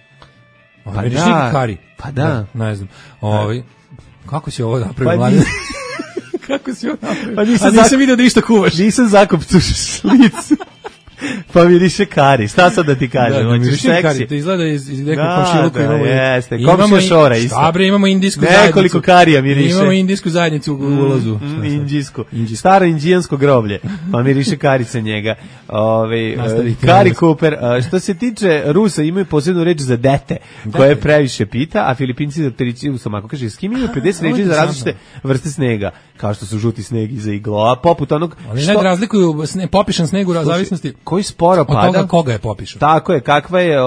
Pa da. Ne znam. Kako si ovo napravio, Mladen? Kako si ovo napravio? A nisam vidio da išta kuvaš. Nisam zakopcu slicu. Pa miriše kari, šta sad da ti kažem? Da, miriše kari, to izgleda iz nekog komšiluka. Jeste, komšija šora isto. Dobre, imamo indijsku zajednicu. Nekoliko karija miriše. Imamo indijsku zajednicu u ulazu. Indijsku. Staro indijansko groblje, pa miriše karica njega. Kari Cooper. Što se tiče Rusa, imaju posebnu reč za dete, koje previše pita, a Filipinci za terici u stomaku. Kaže, s kim imaju 50 reči za različite vrste snega, kao što su žuti sneg iza iglo, a poput onog... Oni ne razlikuju popišan sneg u zavisnosti koji sporo pada. Od toga koga je popišao. Tako je, kakva je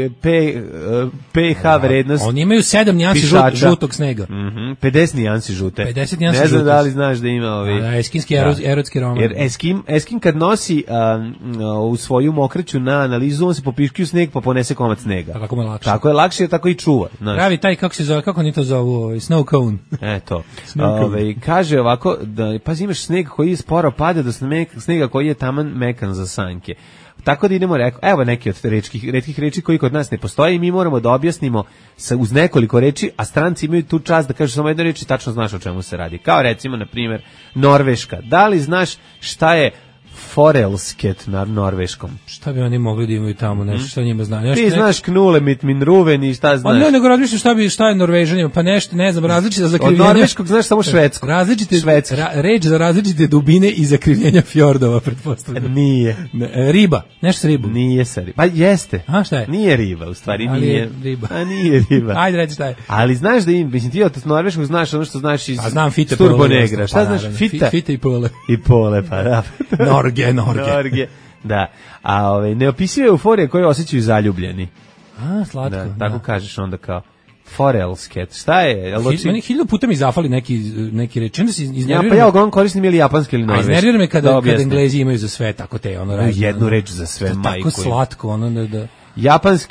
pH vrednost. Oni imaju 7 nijansi žutog snega. 50 nijansi žute. 50 nijansi ne znam da li znaš da ima eskinski erotski roman. Jer Eskim kad nosi u svoju mokreću na analizu, on se popiškiju sneg pa ponese komad snega. Tako mu je lakše. Tako je lakše, tako i čuva. Pravi taj, kako se zove, kako oni to zovu, snow cone. Eto. Kaže ovako, da pazi, imaš sneg koji sporo pada do snega koji je taman mekan za sanjke. Tako da idemo, evo neki od retkih reči koji kod nas ne postoje i mi moramo da objasnimo uz nekoliko reči, a stranci imaju tu čast da kažu samo jednu reč i tačno znaš o čemu se radi. Kao recimo, na primjer, Norveška. Da li znaš šta je forelsket na norveškom? Šta bi oni mogli da imaju tamo, nešto što njima zna? Ti znaš knule, mit ruven i šta znaš? Ne, nego razmišljam šta je Norvežanima, pa nešto, ne znam, različite zakrivljenja. Od norveškog znaš samo švedsko. Reč za različite dubine i zakrivljenja fjordova, pretpostavljam. Nije. Riba, nešto sa ribom. Nije sa ribom. Pa jeste. A šta je? Nije riba, u stvari ali nije. Je riba. A nije riba. Ajde, reći šta je. Ali znaš da mislim ti od norveškog znaš ono što znaš iz Turbo Negra. Šta znaš? Fita i pole. I pole, pa da. Norge. Da. A neopisive euforije koje osjećaju zaljubljeni. A, slatko. Da, tako kažeš onda kao forelsket. Šta je? Meni 1000 puta mi zafali neki reč. Onda se iznerviram. Pa ja uglavnom koristim ili japanski ili norveški. A iznerviram me kada Englezi imaju za sve tako te jednu reč za sve, majku. Tako slatko, ono da... Japanski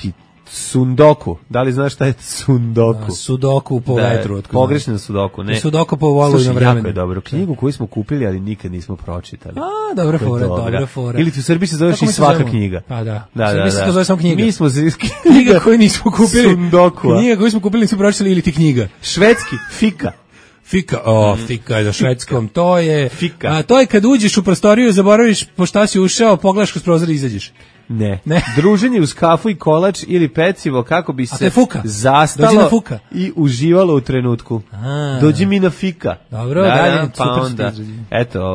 Sundoku. Da li znaš šta je Sundoku? Sudoku po vetru. Pogrešno Sudoku, ne. Sudoku po volu i na vremenu. Jako je dobro. Knjigu koju smo kupili, ali nikad nismo pročitali. Dobra fora. Ili ti u Srbiji se zoveš i svaka knjiga. Pa da. U Srbiji se to zove samo knjiga. Mi smo knjiga koju nismo kupili. Sundoku. Knjiga koju smo kupili nismo pročitali ili ti knjiga. Švedski, fika. Fika je na švedskom, to je... Fika. To je kad uđeš u prostoriju, zaboraviš po šta si ušao, pogledaš kroz prozor i izađeš. Ne. Druženje uz kafu i kolač ili pecivo kako bi se zastalo i uživalo u trenutku. Dođi mi na fika. Dobro, dalje, pa onda. Eto,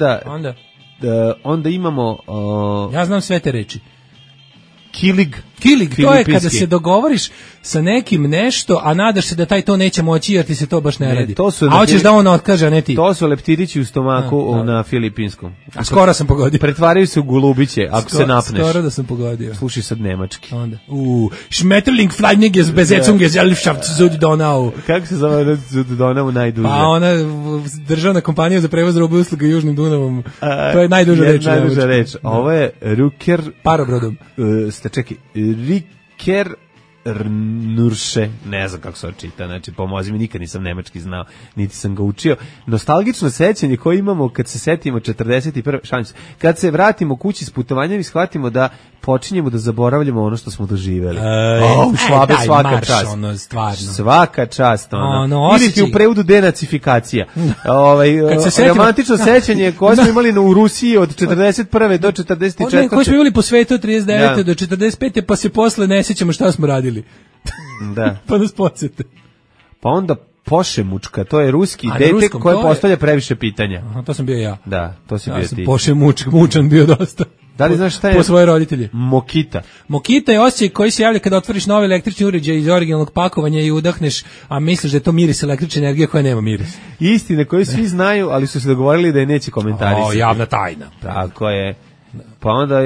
onda imamo... Ja znam sve te reči. Kilig, to je kada se dogovoriš sa nekim nešto, a nadaš se da taj to neće moći jer ti se to baš ne radi. A hoćeš da on otkaže, a ne ti. To su leptirići u stomaku na filipinskom. A skoro sam pogodio. Pretvaraju se u golubiće ako se napneš. Skoro da sam pogodio. Slušaj sad nemački. Onda. Schmetterling Fleischniges Besetzungsgesellschaft Süddonau. Kako se zove Süddonau najduže? Pa ona državna kompanija za prevoz robe usluga Južnim Dunavom. To je najduža reč. Najduža reč. Ovo je Ruker parobrodom. Čekaj, Riker Nurše, ne znam kako se očita, znači pomozi mi, nikad nisam nemački znao, niti sam ga učio. Nostalgično sećanje koje imamo kad se setimo 41. šanse, kad se vratimo kući s putovanjem i shvatimo da počinjemo da zaboravljamo ono što smo doživeli. Švabe, svaka čast. Ono, stvarno. Svaka čast. Ili ti u prevodu denacifikacija. Romantično sećanje koje smo imali u Rusiji od 41. do 44. Koje smo imali po svetu od 39. do 45. pa se posle ne sećamo šta smo radili. Da. Pa nas podsjete. Pa onda Pošemučka, to je ruski dete koje postavlja previše pitanja. To sam bio ja. Da, to si bio ti. Ja sam mučan bio dosta. Da li znaš šta je? Po svoje roditelje. Mokita. Mokita je osjećaj koji se javlja kada otvoriš novi električni uređaj iz originalnog pakovanja i udahneš, a misliš da je to miris električne energije koja nema miris. Istine koje svi znaju, ali su se dogovorili da je neće komentarisati. Javna tajna. Tako je. Pa onda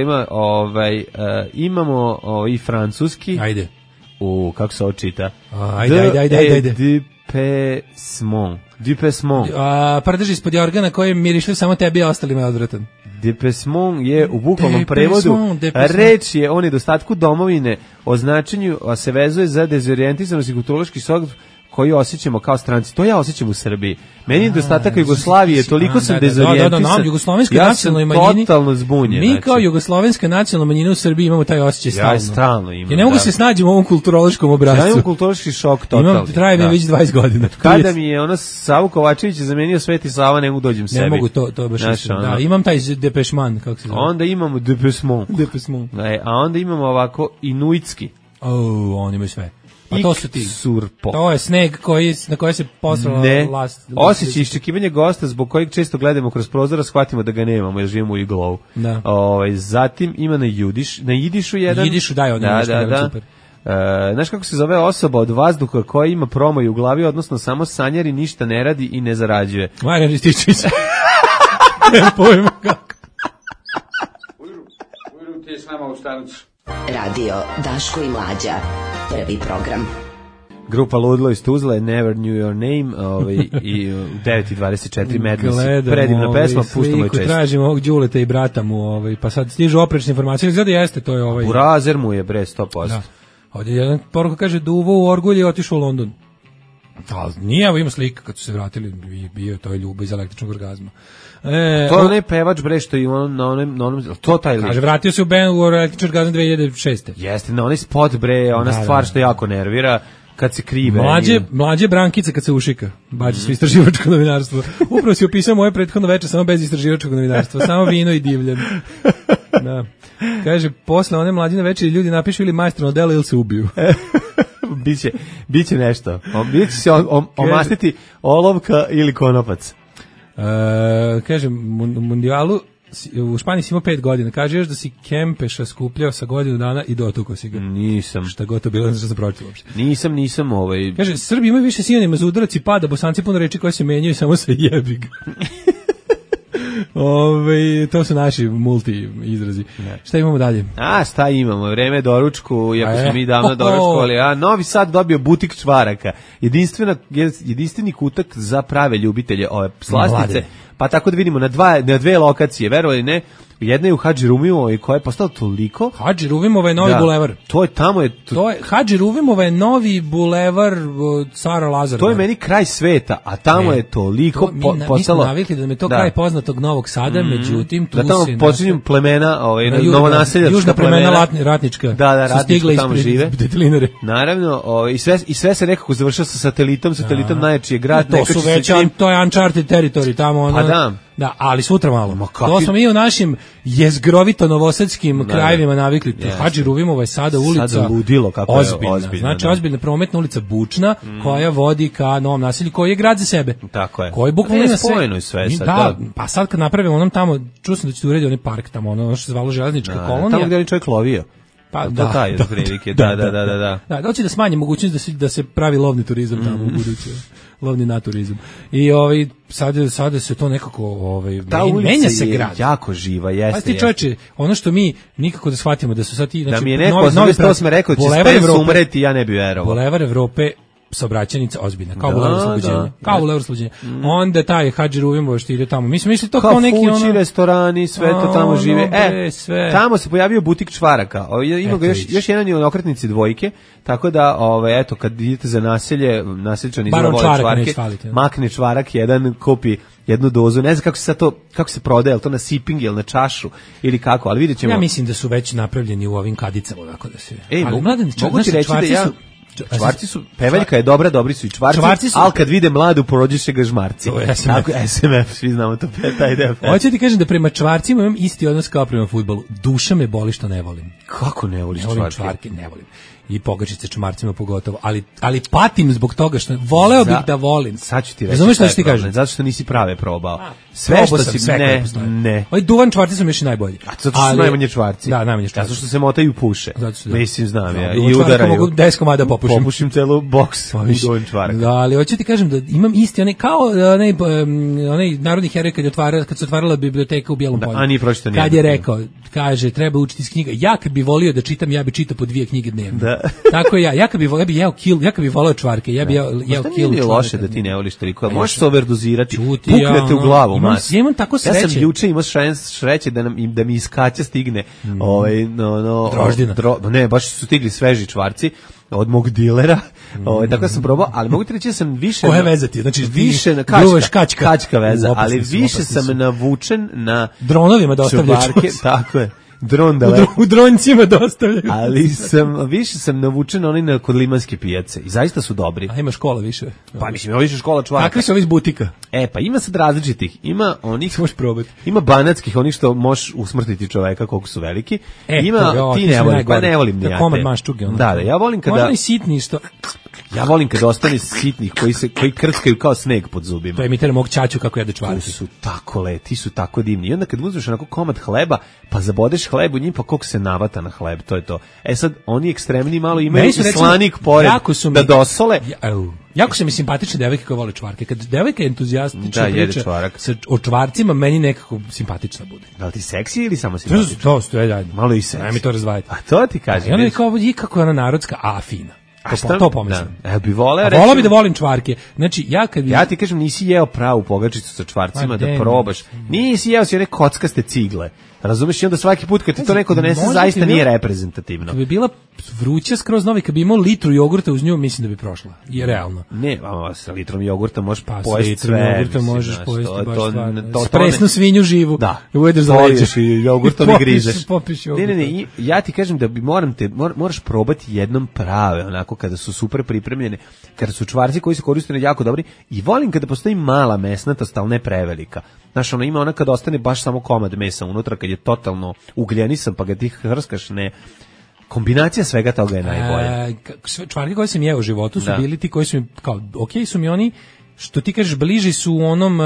imamo i francuski. Ajde. Kako se očita? Ajde. Dupesmont. Prdež ispod organa koje miriše samo tebi, a ostalima je odvratan. Dupesmont je u bukvalnom prevodu reč je o nedostatku domovine, o značenju, a se vezuje za dezorijentisanost i kulturološki šok koji osjećamo kao stranci. To ja osjećam u Srbiji. Meni je nedostatak Jugoslavije, toliko sam dezorijentisan. Ja sam totalno zbunjen. Mi kao jugoslovenska nacionalna manjina u Srbiji imamo taj osjećaj stalno. Ja stalno imam. Ja ne mogu se snađi u ovom kulturološkom obrascu. Ja imam kulturološki šok totalni. Traje mi već 20 godina. Kada mi je Savu Kovačević zamenio Sveti Sava, ne mogu dođem sebi. Ne mogu to baš. Da, imam taj Depešman, kako se zove. Onda imamo Depešmont. A onda imamo ovako Inuitski. Oni imaju sve. Pa to su ti. Surpo. To je sneg na koji se posrala last. Osjećaj iščekivanja gosta zbog kojeg često gledamo kroz prozora, shvatimo da ga nemamo jer živimo u iglovu. Da. Zatim ima na jidišu jedan. Jidišu, da. Super. Znaš kako se zove osoba od vazduha koja ima promoj u glavi, odnosno samo sanjari, ništa ne radi i ne zarađuje? Marijan Rističević. Ne pojma kako. Ujru ti je s nama u stanicu. Radio Daško i Mlađa. Prvi program. Grupa Ludlo iz Tuzle, Never Knew Your Name, i 9:24 Madness. Predivna pesma, puštamo je često. Tražimo ovog Đuleta i brata mu, pa sad stižu oprečne informacije, izgleda jeste, to je Burazer mu je, 100%. Da. Ovdje jedan poruka kaže, Duvo u Orgulji otišao u London. Da, nije, evo ima slika kad su se vratili, bio to je Ljubav iz električnog orgazma. To je onaj pevač bre što je na onom to taj lik. Kaže, vratio se u band u električni orgazam 2006. Jeste, na onaj spot bre, ona stvar što jako nervira kad se krive. Mlađe Brankica kad se ušika. Bađe su istraživačko novinarstvo. Upravo si opisao moje prethodno večer samo bez istraživačkog novinarstva, samo vino i divljen. Da. Kaže, posle one Mlađine večeri ljudi napišu ili majstorno delo ili se ubiju. Biće nešto. Biće se omastiti olovka ili konopac. Kaže, mundijalu u Španiji si imao 5 godina. Kaže još da si Kempeša skupljao sa godinu dana i dotukao si ga. Nisam. Šta god to bilo, što sam pročitao uopšte. Nisam Kaže, Srbi imaju više sinonima za udarac i pada, Bosanci puno reči koje se menjaju samo sa jebig. To su naši multi izrazi. Ne. Šta imamo dalje? Šta imamo? Vreme doručku, iako smo mi davno doručkovali. Novi Sad dobio butik čvaraka. Jedinstveni kutak za prave ljubitelje ove slastice. Pa tako da vidimo na dve lokacije, verovali ne, Jedna je u Hadži Rumimovoj koja je postala toliko... Hadži Ruvimova je novi bulevar. To je tamo je... Hadži Ruvimova je novi bulevar Cara Lazara. To je meni kraj sveta, a tamo je toliko postalo... Mi smo navikli da nam je to kraj poznatog Novog Sada, međutim tu se... Da tamo počinju plemena, novonaseljačka južna plemena ratnička. Da, ratnička tamo žive. Detelinare. Naravno, i sve se nekako završava sa satelitom najjači je grad. To je uncharted territory, tamo ono... Pa da. Da, ali sutra malo. To smo mi u našim jezgrovito novosadskim krajevima navikli. Hadži Ruvimova je sada ulica... Sada ludilo kako ozbiljna. Je ozbiljna. Znači, ozbiljna prometna ulica Bučna, koja vodi ka Novom naselju, koji je grad za sebe. Tako je. Koji bukvalno ima spojeno i sve. Da, pa sad kad napravimo onom tamo, čuo sam da će uredi onaj park tamo, ono što se zvalo železnička kolonija. Tamo gdje je čovjek lovio. Pa da, taj je prilike. Da. Da, hoće da smanji mogućnost da se pravi lovni turizam tamo u buduće. Lovni naturizam. I sada se to nekako menja se grad. Jako živa, jeste. Pa ti čoveče, ono što mi nikako da shvatimo da su sad ti, znači, da mi je neko novi to smo rekao da će Spence umreti, ja ne bi verovao. Bulevar Evrope saobraćajnica ozbiljna, kao bulevar Oslobođenja. Kao bulevar Oslobođenja. Onda taj Hadži Ruvimova što ide tamo. Mi smo mislili to kao neki fući, restorani, sve to tamo žive. Tamo se pojavio butik čvaraka. Ima ga još jedan je u okretnici Dvojke, tako da eto kad idete za naselje, naseljčani vole čvarke, makne čvarak jedan, kupi jednu dozu. Ne znam kako se prodaje, je to na sipping ili na čašu ili kako, ali vidjet ćemo. Ja mislim da su već napravljeni u ovim kadicama, tako da se. Ali mladen, mogu ti reći da ja čvarci su, pevaljka je dobra, dobri su i čvarci ali kad vide mladu porođiše ga žmarci. Tako, SMF, svi znamo to, taj deo. Hoću ti kažem da prema čvarcima imam isti odnos kao prema fudbalu. Duša me boli što ne volim. Kako ne voliš čvarke? Ne volim. I pogačice čmarcima pogotovo, ali patim zbog toga što voleo bih da volim. Sad ću ti reći. Razumeš šta ću ti kažem? Zato što nisi prave probao. Sve što si ne. Ovaj duvan čvarci su mi još i najbolji. A zato što su najmanje čvarci. Da, najmanje čvarci. Zato što se motaju puše. Mislim, znam ja. I udaraju. Mogu 10 komada popušim. Popušim celu boks duvan čvarak. Da, ali hoću ti kažem da imam isti onaj kao onaj narodni heroj kad se otvarala biblioteka u Bijelom Polju. A nije pročitao nijedan. Kad je rekao, kaže treba učiti iz knjiga. Ja kad bi volio da čitam, ja bi čitao po 2 knjige dnevno. Tako ja kad bi voleo čvarke, ja bi jeo kilu. Nije loše da ti ne voliš toliko. Možeš se overdozirati. Puknete u glavu, mas. Ja imam tako sreće. Ja sam juče imao sreće da mi iz Kaća stigne droždina. Ne, baš su stigli sveži čvarci od mog dilera. Tako da sam probao, ali mogu ti reći da sam više... Koja veza ti? Znači, više na kačka veza, ali više sam navučen na... Dronovima da ostavljaju čvarke. Tako je. U dronjcima dostavljaju. Ali više sam navučen kod limanske pijace i zaista su dobri. A ima škola više? Pa mislim, ima više škola čvaraka. Kakvi su ovi iz butika? Pa ima sad različitih. Ima onih... Možeš probati. Ima banatskih, onih što možeš usmrtiti čoveka koliko su veliki. Ima, ti ne volim, pa ne volim ni ja te. Komad maštuge. Da, ja volim kada... Možda i sitni što... Ja volim kada ostane sitnih koji krckaju kao sneg pod zubima. To imitira mog ćaću kako jede čvarke. Ti su tako ti su tako divni. I onda kad uzmeš onako komad hleba, pa zabodeš hleb u njim, pa koliko se navata na hleb, to je to. Sad, oni ekstremni malo imaju slanik pored da dosole. Jako su mi simpatične devojke koje vole čvarke. Kad devojka je entuzijastična priča o čvarcima, meni nekako simpatična bude. Da li ti seksi ili samo simpatična? To je malo i seksi. Ajme mi to razvajati. A to ti kažem. I ona je kao, kako je ona narodska, a fina. To pomislim. Bi voleo bi da volim čvarke. Znači, ja ti kažem, nisi jeo pravu pogačicu sa čvarcima da probaš. Nisi jeo si one kockaste cigle. Razumeš, i onda svaki put kad ti to neko donese, zaista nije reprezentativno. Kad bi bila vruća skroz novi, kad bi imao litru jogurta uz nju, mislim da bi prošla. Je realno. Ne, sa litrom jogurta možeš pojesti sve. Sa litrom jogurta možeš pojesti baš stvarno. Presnu svinju živu. Da. Uvedeš za leđeš i jogurtom i grižeš. Popiš jogurta. Ne, ja ti kažem da bi moraš probati jednom prave, onako kada su super pripremljene, kada su čvarci koji se koriste jako dobri, i volim kada postoji mala mesnatost, ali ne prevelika. Znaš, ima ona kad ostane baš samo komad mesa unutra, kad je totalno ugljenisan, pa ga ti hrskaš, ne. Kombinacija svega toga je najbolja. Čvarke koje sam jeo u životu su bili ti koji su mi, kao, okej su mi oni, što ti kažeš, bliži su u onom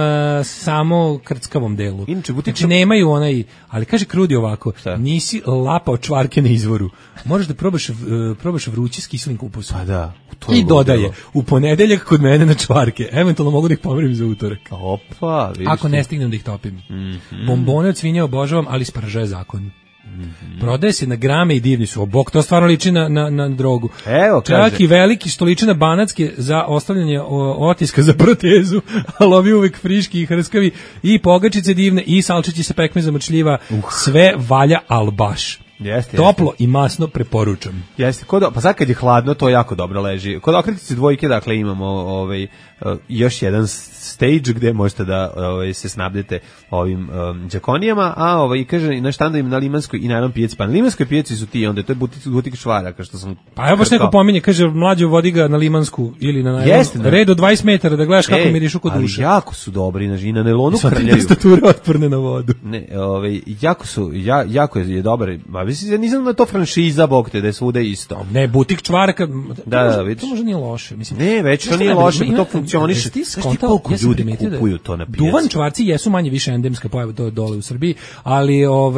samo krckavom delu. Znači nemaju onaj, ali kaže Krudi ovako, nisi lapao čvarke na izvoru. Možeš da probaš vrući s kiselim kupusom. Pa da. I dodaje, u ponedeljak kod mene na čvarke. Eventualno mogu da ih pomerim za utorak. Opa, vidiš. Ako ne stignem da ih topim. Bombone od svinje obožavam, ali sparaža je zakon. Prodaje se na grame i divni su. Bog, to stvarno liči na drogu. Evo, čak kaže. i veliki što liči na banatske za ostavljanje otiska za protezu, ali ovi uvek friški i hrskavi i pogačice divne i salčići sa pekmezom od šljiva. Sve valja, al baš. Toplo i masno preporučam. Jeste, pa sad kad je hladno, to jako dobro leži. Kod Okretice dvojke, dakle, imamo još jedan stage gde možete da se snabdete ovim džakonijama, a kaže na štandu na Limanskoj i na jednom pijaci. Pa na Limanskoj pijaci su ti, onda to je butik čvaraka, što sam... Pa evo baš neko pominje, kaže, mlađo vodi ga na Limansku ili na red od 20 metara da gledaš kako mirišu kod duše. Ali jako su dobri, i na nelonu krljaju. I tastature otporne na vodu. Ne, jako je dobar. Ja nisam da to franšiza, bog te, da je svuda isto. Ne, butik čvaraka, to možda nije loše. Mislim, ne, već to nije loše, pa to funkcioniše. Znaš ti koliko ljudi kupuju to na pijaci? Duvan čvarci jesu manje više endemska pojava, to je dole u Srbiji, ali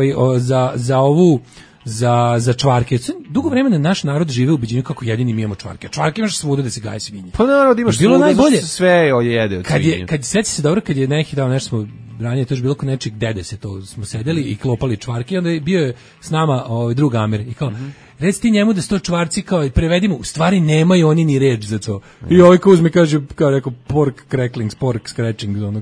za čvarke. Dugo vremena naš narod žive u ubeđenju kako jedini mi imamo čvarke. Čvarke imaš svuda da se gaje svinje. Pa narod imaš bilo svuda, najbolje. Sve jede od svinje. Kad seti se dobro, kad je neki dao nešto smo ranije, to je bilo kod nečeg dede se to, smo sedeli i klopali čvarke, onda je bio s nama drug Amer i kao, reci ti njemu da su to čvarci, kao, prevedimo, u stvari nemaju oni ni reč za to. I ovaj ko uzme, kaže, kao rekao, pork cracklings, pork scratchings, ono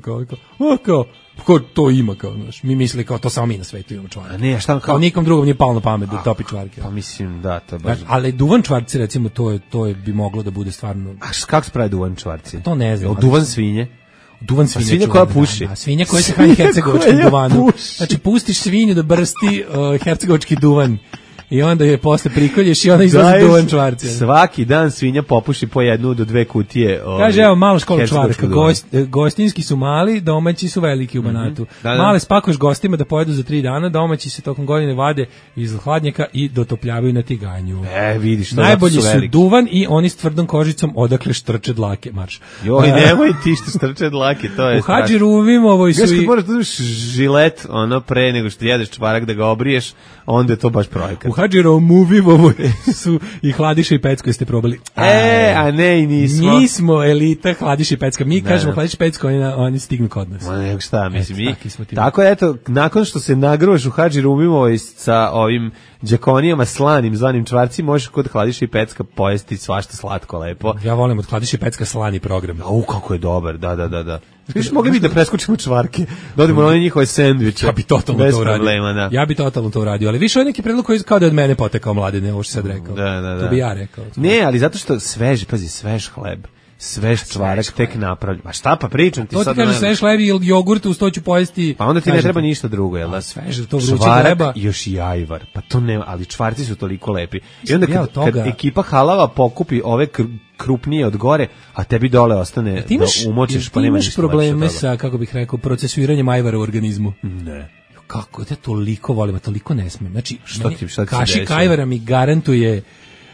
kao to ima, kao, znaš, mi mislili kao to samo mi na svetu imamo čvarke. Ne, šta kao nikom drugom nije palo na pamet da topi čvarke. Pa mislim, da, to baš. Ali duvan čvarci, recimo, to je bi moglo da bude stvarno... A kako se pravi duvan čvarci? To ne znam. Duvan svinje? Duvan svinja, svinja koja puši. Svinja koja se hrani hercegovačkim duvanom. Znači, pustiš svinju da brsti hercegovački duvan i onda je posle prikolješ i onda izlazi duvan čvarci. Svaki dan svinja popuši po 1 do 2 kutije. Kaže, evo, malo škola čvarka. Gostinski su mali, domaći su veliki u Banatu. Male spakuješ gostima da pojedu za 3 dana, domaći se tokom godine vade iz hladnjaka i dotopljavaju na tiganju. Vidiš, to najbolji su duvan i oni s tvrdom kožicom odakle štrče dlake, marš. Joj, nemoj ti što štrče dlake, to je strašno. U Hadži Ruvimovoj su i... moraš da uzmeš žilet, pre nego što jedeš čvarak da ga obriješ, onda je to baš projekat. U Hadži Ruvimovoj su i Hladiša i Pecko, jeste probali. A ne, i nismo. Mi smo elita Hladiša i Pecka. Mi kažemo Hladiša i Pecko, oni stignu kod nas. Nego šta, mislim, tako eto, nakon što se nagravaš u Hadži Ruvimovoj sa ovim džakonijama slanim, zvanim čvarci, možeš kod Hladiša i Pecka pojesti svašta slatko, lepo. Ja volim od Hladiša i Pecka slani program. Kako je dobar, da. Viš, mogli bi da preskočimo čvarke, da odimo na one njihove sendviče. Ja bi totalno to uradio. Ja bi totalno to uradio, ali više je neki predlog koji kao da je od mene potekao Mladene, ovo što sad rekao. Da. To bi ja rekao. Ne, ali zato što svež hleb, svež čvarak tek napravljen. Ma šta pa pričam ti sad? To ti kaže svež hleb i jogurt, uz to ću pojesti. Pa onda ti ne treba ništa drugo, jel da? Svež, to vruće hleba. Još i ajvar, pa to nema, ali čvarci su toliko lepi. I onda kad ekipa halava pokupi ove krupnije od gore, a tebi dole ostane da umočiš, pa nema ništa. Ti imaš probleme sa, kako bih rekao, procesuiranjem ajvara u organizmu? Ne. Kako? Ja toliko volim, a toliko ne smem. Znači, kašik ajvara mi garantuje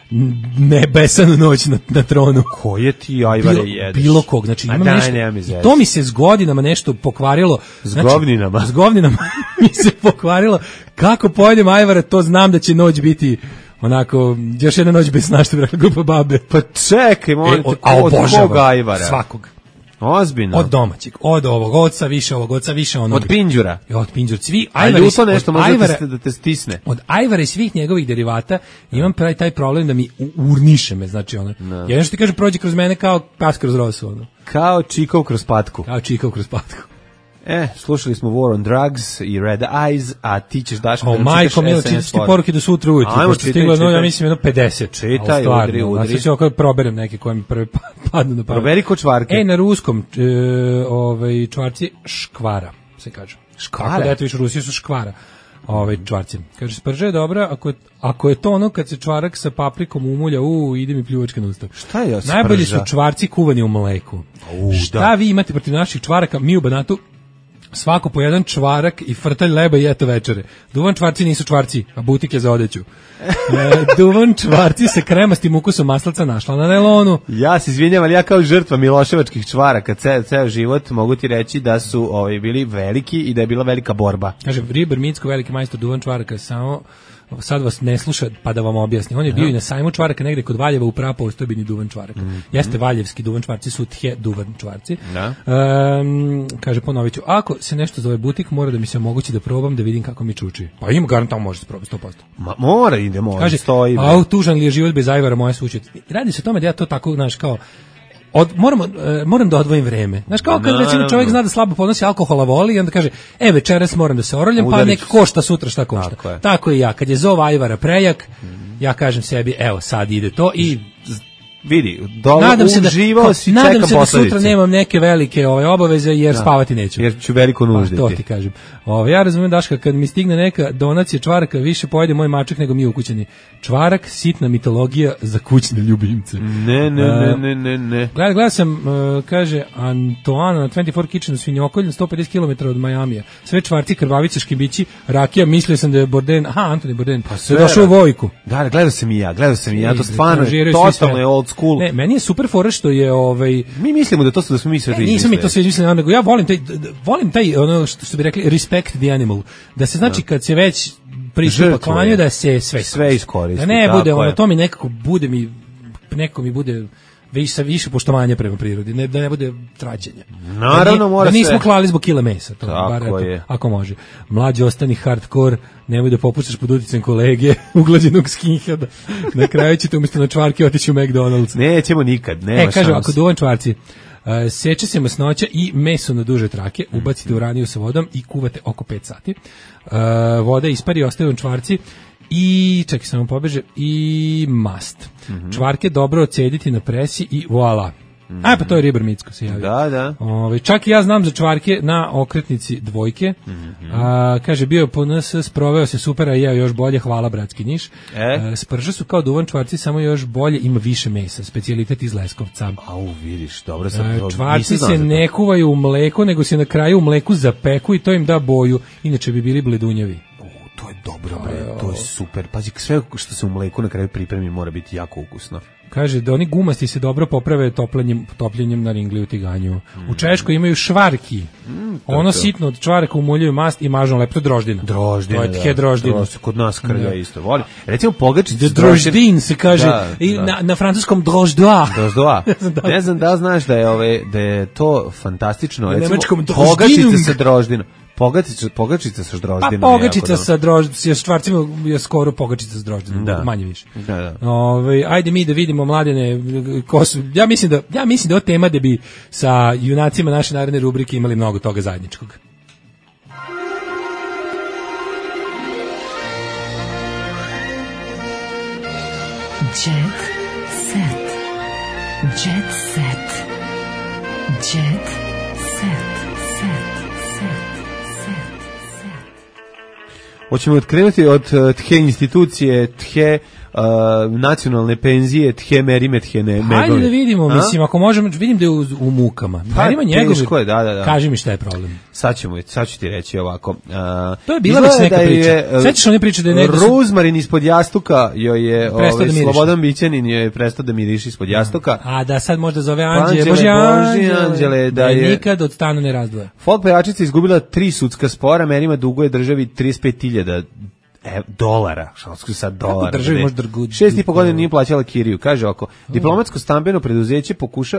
nebesanu noć na tronu. Koje ti ajvare jedeš? Bilo kog, znači imam nešto. To mi se s godinama nešto pokvarilo. S govninama mi se pokvarilo. Kako pojedem ajvara, to znam da će noć biti onako, još jedna noć bez sna, što bi rekla grupa babe. Pa čekaj, molim te, od koga ajvara? Svakog. Ozbiljno. Od domaćeg, od ovog oca više onog. Od pinđura. Od pinđura. Svi ajvari. Ali to nešto može da te stisne. Od ajvara i svih njegovih derivata imam taj problem da mi urniše me, znači ono. Jedno što ti kaže prođe kroz mene kao pas kroz rosu, ono. Kao čikov kroz patku. Slušali smo War on Drugs i Red Eyes, a ti ćeš daš da majko, milo, čitaš ti poruke do sutra ujutru. Ajmo, čitaj. Ja mislim, 50. Čitaj, udri. Ja se ovako proberem neke koje mi prvi padnu na pamet. Proberi ko čvarke. Na ruskom, čvarci škvara, se kaže. Škvara? Tako da eto, viš, u Rusiji su škvara. Čvarci. Kaže, sprža je dobra, ako je to ono kad se čvarak sa paprikom umulja, ide mi pljuvačka na usta. Šta je sprža? Najbolji su čvarci kuvani u mleku. Šta vi imate protiv naših čvaraka? Mi u Banatu svako po jedan čvarak i frtalj leba i eto večere. Duvan čvarci nisu čvarci, a butik je za odeću. Duvan čvarci sa kremastim ukusom maslaca našla na nelonu. Ja se izvinjam, ali ja kao žrtva Miloševačkih čvaraka ceo život mogu ti reći da su bili veliki i da je bila velika borba. Kaže, Ribar Micko, veliki majstor duvan čvaraka, samo sad vas ne sluša, pa da vam objasni. On je bio i na sajmu čvaraka negde kod Valjeva u prapoostojbini duvan čvaraka. Jeste valjevski duvan čvarci, su tje duvan čvarci. Kaže, ponovit ću, ako se nešto zove butik, mora da mi se omogući da probam, da vidim kako mi čuči. Pa ima garant, tamo može se probati 100%. Mora ide, može. Kaže, stoji. Tužan li je život bez ajvara, moja sućut. Radi se o tome da ja to tako, znaš, kao moram da odvojim vreme. Znaš, kao kad recimo čovjek zna da slabo podnosi alkohola, voli i onda kaže, večeras moram da se oroljam, pa nek košta sutra šta košta. Tako i ja. Kad je zov ajvara prejak, ja kažem sebi, evo, sad ide to i vidi, uživao si, čekam nadam se da posledice. sutra nemam neke velike obaveze jer spavati neću. Jer ću veliko nužditi. To ti kažem. Ja razumijem, Daška, kad mi stigne neka donacija čvaraka, više pojede moj mačak nego mi ukućani. Čvarak, sitna mitologija za kućne ljubimce. Ne. Gledao sam, kaže Antoana na 24 Kitchen u Svinjokolju, 150 km od Majamija. Sve čvarci, krvavice, škibići, rakija, mislio sam da je Borden, Antoni Borden, pa je došao u Vojku. Da, gledao sam i ja, to stvarno je totalno je old school. Ne, meni je super fora što je mi mislimo da smo mi sve mislili. Nisam mi to sve mislili, nego ja volim taj ono što bi rekli respect the animal. Da se znači kad se već pristupa klanju da se sve iskoristi. Da ne bude ono, to mi nekako bude više poštovanja prema prirodi, da ne bude traćenja. Naravno mora da nismo klali zbog kila mesa, to bar ako može. Mlađi ostani hardcore, nemoj da popuštaš pod uticajem kolege uglađenog skinheada. Na kraju ćete umjesto na čvarke otići u McDonald's. Nećemo nikad, nema šanse. Kažu, ako duvan čvarci, seče se masnoća i meso na duže trake, ubacite u raniju sa vodom i kuvate oko 5 sati. Voda ispari, ostaju čvarci i, čekaj samo pobeže, i mast. Čvarke dobro ocediti na presi i voila. Pa to je Ribar Micko se javio. Da. Čak i ja znam za čvarke na okretnici dvojke. Kaže, bio po NS, sproveo se super, a ja još bolje, hvala bratski Niš. Sprža su kao duvan čvarci, samo još bolje, ima više mesa, specijalitet iz Leskovca. Vidiš, dobro sam. Čvarci se ne kuvaju u mleku, nego se na kraju u mleku zapeku i to im da boju, inače bi bili bledunjavi. To je dobro, to je super. Pazi, sve što se u mleku na kraju pripremi mora biti jako ukusno. Kaže da oni gumasti se dobro poprave topljenjem na ringli u tiganju. U Češkoj imaju švarki. Ono sitno od čvaraka umoljuju mast i mažu lepo droždina. To je tje droždina. Kod nas krlja isto voli. Recimo pogačice. Droždin se kaže na francuskom droždoa. Ne znam da znaš da je to fantastično. Na nemačkom pogačice sa droždinom. Pogačica sa droždinom. Pogačica sa čvarcima je skoro pogačica sa droždinom, manje više. Ajde mi da vidimo, mladene, ja mislim da je ovo tema da bi sa junacima naše naredne rubrike imali mnogo toga zajedničkog. Jet set. Jet set. Jet set. Hoćemo odkrenuti od the institucije, the nacionalne penzije, the merime, the negovi. Hajde da vidimo, mislim, ako možemo, vidim da je u mukama. Merima njegovi, da. Kaži mi šta je problem. Sad ću ti reći ovako. To je bila već neka priča. Sećaš one priče da je negdje... Ruzmarin ispod jastuka joj je, Slobodan Bićanin joj je prestao da miriši ispod jastuka. A da sad možda zove Anđele, Bože Anđele, da je nikad od stana ne razdvoja. Folk pevačica izgubila 3 sudska spora, merima duguje državi 35.000 dolara, što sad dolara. Državi može drgući. 6,5 godina nije plaćala kiriju. Kaže ovako, diplomatsko stambeno preduzeće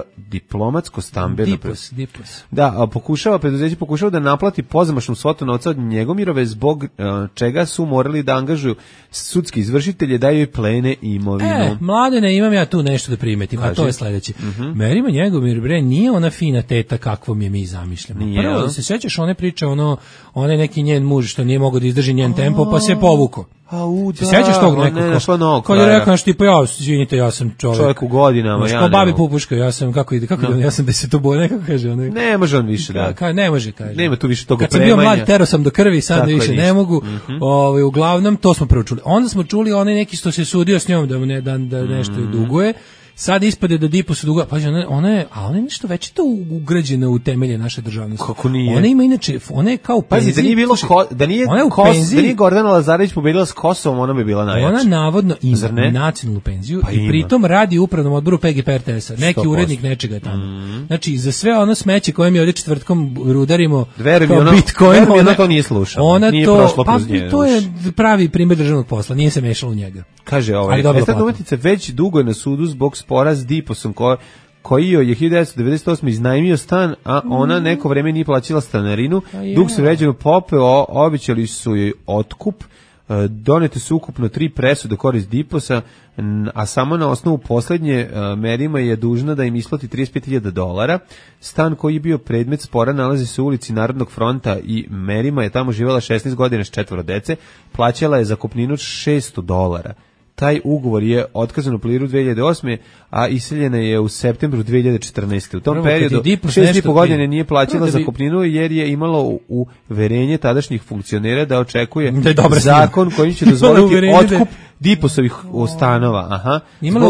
pokušava da naplati pozamašnu svotu novca od Njegomirove, zbog čega su morali da angažuju sudski izvršitelje da joj plene imovinu. Mladene, imam ja tu nešto da primetim, a to je sledeće. Merima Njegomir, nije ona fina teta kakvom je mi zamišljamo. Prvo, se sećaš one priče, onaj neki njen muž što nije mogao da izdrži njen tempo, pa se povuko. Se sećaš tog nekog? Kad je rekao što tipa, izvinite, ja sam čovjek u godinama, ja ne babi pupuška, ja sam, kako ide, ja sam desetoboj, nekako kaže. Ne može on više, da. Ne može, kaže. Nema tu više toga premanja. Kad sam bio mlad, tero sam do krvi, sad više ne mogu. Uglavnom, to smo prvo čuli. Onda smo čuli onaj neki što se sudio s njom da nešto duguje. sad ispade da Dipos duga, pazi, ona je nešto već to ugrađeno u temelje naše državnosti. Kako nije? Ona ima inače, ona je kao u penziji. Pazi, da nije bilo, da nije Gordana Lazarević pobedila s Kosovom, ona bi bila najjača. Ona navodno ima nacionalnu penziju i pritom radi u upravnom odboru PGP RTS-a. Neki 100%. Urednik nečega je tamo. Znači, za sve ono smeće koje mi ovdje četvrtkom rudarimo, kao Bitcoin, ona to nije slušala. Nije prošlo kroz nje. To je pravi primjer državnog posla, nije se mešalo u njega. Kaže Estradna umetnica već dugo je na sudu zbog spora s Diposom koji je 1998. iznajmio stan, a ona neko vreme nije plaćala stanarinu. Dug se vređano popeo, obećali su joj otkup, donete su ukupno 3 presude korist Diposa, a samo na osnovu poslednje Merima je dužna da im isplati $35.000. Stan koji je bio predmet spora nalazi se u ulici Narodnog fronta i Merima je tamo živjela 16 godina s 4 dece, plaćala je zakupninu $600. Taj ugovor je otkazan u pliru 2008. a iseljena je u septembru 2014. U tom periodu 6,5 godine nije plaćala zakupninu jer je imalo uverenje tadašnjih funkcionera da očekuje zakon koji će dozvoliti otkup Diposovih stanova. Aha.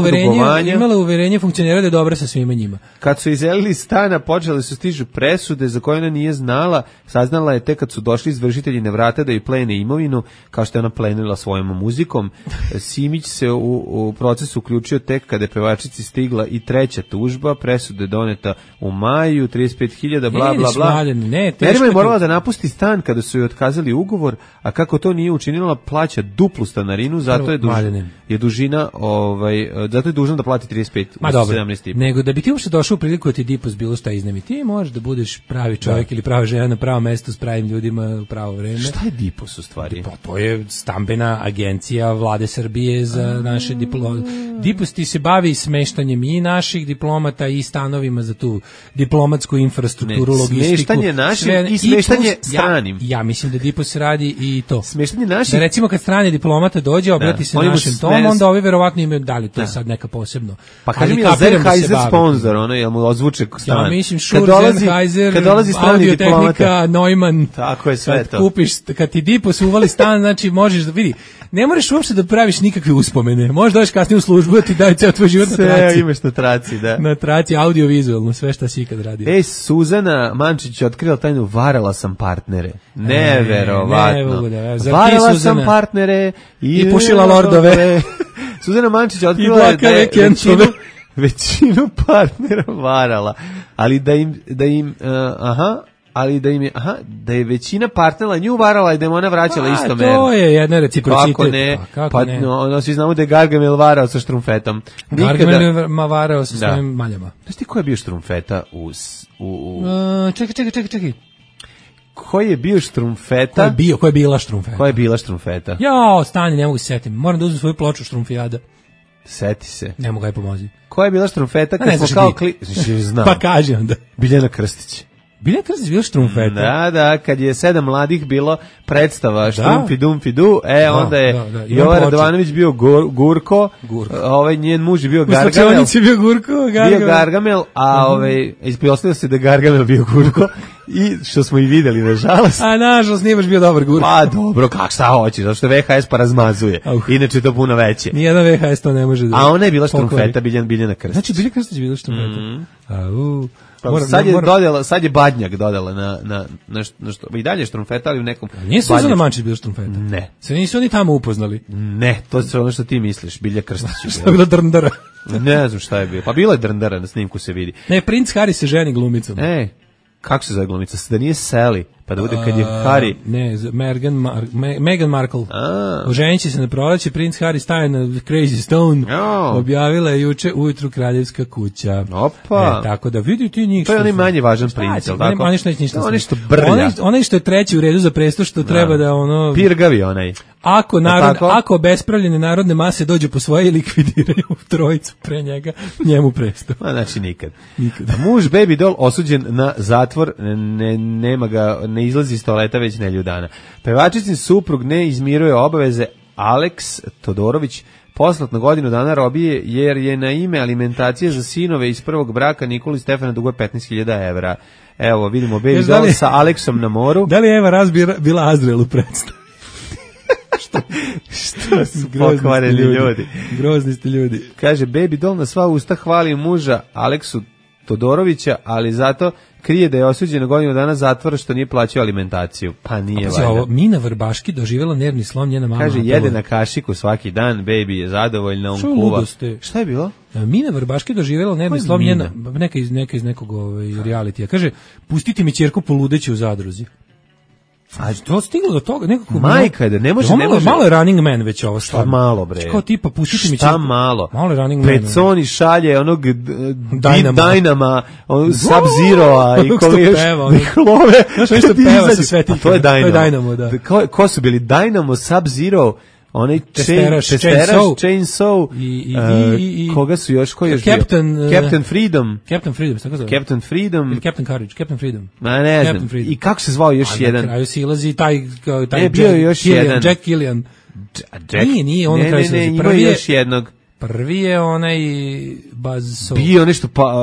Imala uverenje funkcionera da je dobra sa svima njima. Kad su iselili stana, počele su stižu presude za koje ona nije znala. Saznala je tek kad su došli izvršitelji na vrata da joj plene imovinu, kao što je ona plenila svojom muzikom. Simić se u procesu uključio tek kada je pevačici stigla i 3. tužba. Presuda je doneta u maju, 35.000, bla, bla, bla. Merima je morala da napusti stan kada su joj otkazali ugovor, a kako to nije učinila, plaća duplu stanarinu, zato je dužina, zato je dužna da plati 35, 17. Nego da bi ti uopšte došao u priliku da ti Dipos bilo šta iznemi, ti možeš da budeš pravi čovjek ili prava žena na pravo mesto s pravim ljudima u pravo vreme. Šta je Dipos u stvari? To je stambena agencija Vlade Srbije za naše diplomate. Dipos ti se bavi smeštanjem i naših diplomata i stanovima za tu diplomatsku infrastrukturu, logistiku. Smeštanje našim i smeštanje stranim. Ja mislim da Dipos radi i to. Smeštanje naših. Da recimo kad strani diplomata dođe, obrati se našem tom, onda ovi verovatno imaju dali, to je sad neka posebno. Pa kaži mi, Sennheiser sponsor, ono, jel mu ozvuče stan? Ja mislim, Sennheiser, Audio-Tehnika, Neumann. Tako je sve to. Kupiš, kad ti Dipos uvali stan, znači možeš da vidi, ne možeš uopšte da praviš nikakve uspomene. Možeš doći kasnije u službu da ti daju ceo tvoj život na traci. Sve imaš na traci, da. Na traci, audiovizualno, sve šta si ikad radio. Ej, Suzana Mančić je otkrila tajnu, varala sam partnere. Neverovatno. Varala sam partnere i pušila lordove. Suzana Mančić je otkrila da je većinu partnera varala, ali da je većina partnera nju varala i da je ona vraćala isto merno. To je jedna reciprocitet. Kako ne? No, svi znamo da je Gargamel varao sa Štrumfetom. Gargamel je varao sa svojim maljama. Znaš ti ko je bio Štrumfeta Čekaj. Ko je bio Štrumfeta? Ko je bila Štrumfeta? Ko je bila Štrumfeta? Jao, stani, ne mogu se setim. Moram da uzmem svoju ploču Štrumfijada. Seti se. Ne mogu aj pomozi. Ko je bila Štrumfeta kad smo kao znam. Pa kaži onda. Biljana Krstić. Biljana Krstić bila Štrumfeta? Da, kad je 7 mladih bilo predstava Štrumfi Dumfi Du, onda je Jovan Radovanović bio Gurko, njen muž je bio Gargamel. Bio Gargamel, a ispostavilo se da je Gargamel bio Gurko. I što smo i videli, nažalost. A nažalost nije baš bio dobar Gurko. Pa dobro, šta hoćeš, zašto VHS pa razmazuje. Inače je to puno veće. Nijedan VHS to ne može da... A ona je bila Štrumfeta, Biljana Krstić. Znači, Biljana Krstić je bila Štrumfeta. Sad je Badnjak dodala na što, i dalje Štrumfeta, ali u nekom... Nije Suzana Mančić bila Štrumfeta? Ne. Se nisu oni tamo upoznali? Ne, to je ono što ti misliš, Bilja Krstić. Što je bila drndara? Ne znam šta je bilo, pa bila je drndara, na snimku se vidi. Ne, princ Harry se ženi glumicom. Kako se zove glumica? Da nije Sally, pa da bude kad je Harry... Ne, Meghan Markle. Oženit će se na proleće, princ Harry staje na Crazy Stone, objavila je juče ujutru Kraljevska kuća. Opa! Tako da vidi ti njih. To je onaj manje važan princ, ali tako? Oni što neće ništa. Oni što brlja. Onaj što je treći u redu za presto, što treba da ono... Pirgavi onaj. Ako bespravljene narodne mase dođu po svoje i likvidiraju trojicu pre njega, njemu presto. Znači nikad. Muž Baby Doll osuđen na zatvor, ne izlazi iz toaleta već nedelju dana. Pevačicin suprug ne izmiruje obaveze. Aleks Todorović poslat na godinu dana robije jer je na ime alimentacije za sinove iz prvog braka Nikoli Stefana duguje 15.000 evra. Evo, vidimo Baby Doll sa Aleksom na moru. Da li je Eva Raz bila Azrael u predstavu? To su pokvareni ljudi. Grozni ste ljudi. Kaže, Baby Doll na sva usta hvali muža Aleksu Todorovića, ali zato krije da je osuđen na godinu dana zatvora što nije plaćao alimentaciju. Pa nije valjda. Mina Vrbaški doživjela nervni slom, njena mama. Kaže, jede na kašiku svaki dan, Baby je zadovoljna, on kuva. Šta je bilo? Mina Vrbaški doživjela nervni slom, njena, neka iz nekog realitija. Kaže, pustite mi ćerku poludeći u zadruzi. A to stiglo do toga nekako majka da ne može malo je Running Man već ovo šta malo bre kao tipa pustite mi šta malo je Running Man Peconi šalje onog Dynama Sub-Zero i koga još Niklove što peva sa svetiljkama to je Dynamo da ko su bili Dynamo Sub-Zero onaj Chainsaw i koga su još koji još Captain Freedom tako zove Captain Freedom ili Captain Courage Captain Freedom ne znam i kako se zvao još jedan na kraju silazi taj bio još jedan Jack Killian nije on kraju silazi prvi je još jednog prvi je onaj Buzz bio nešto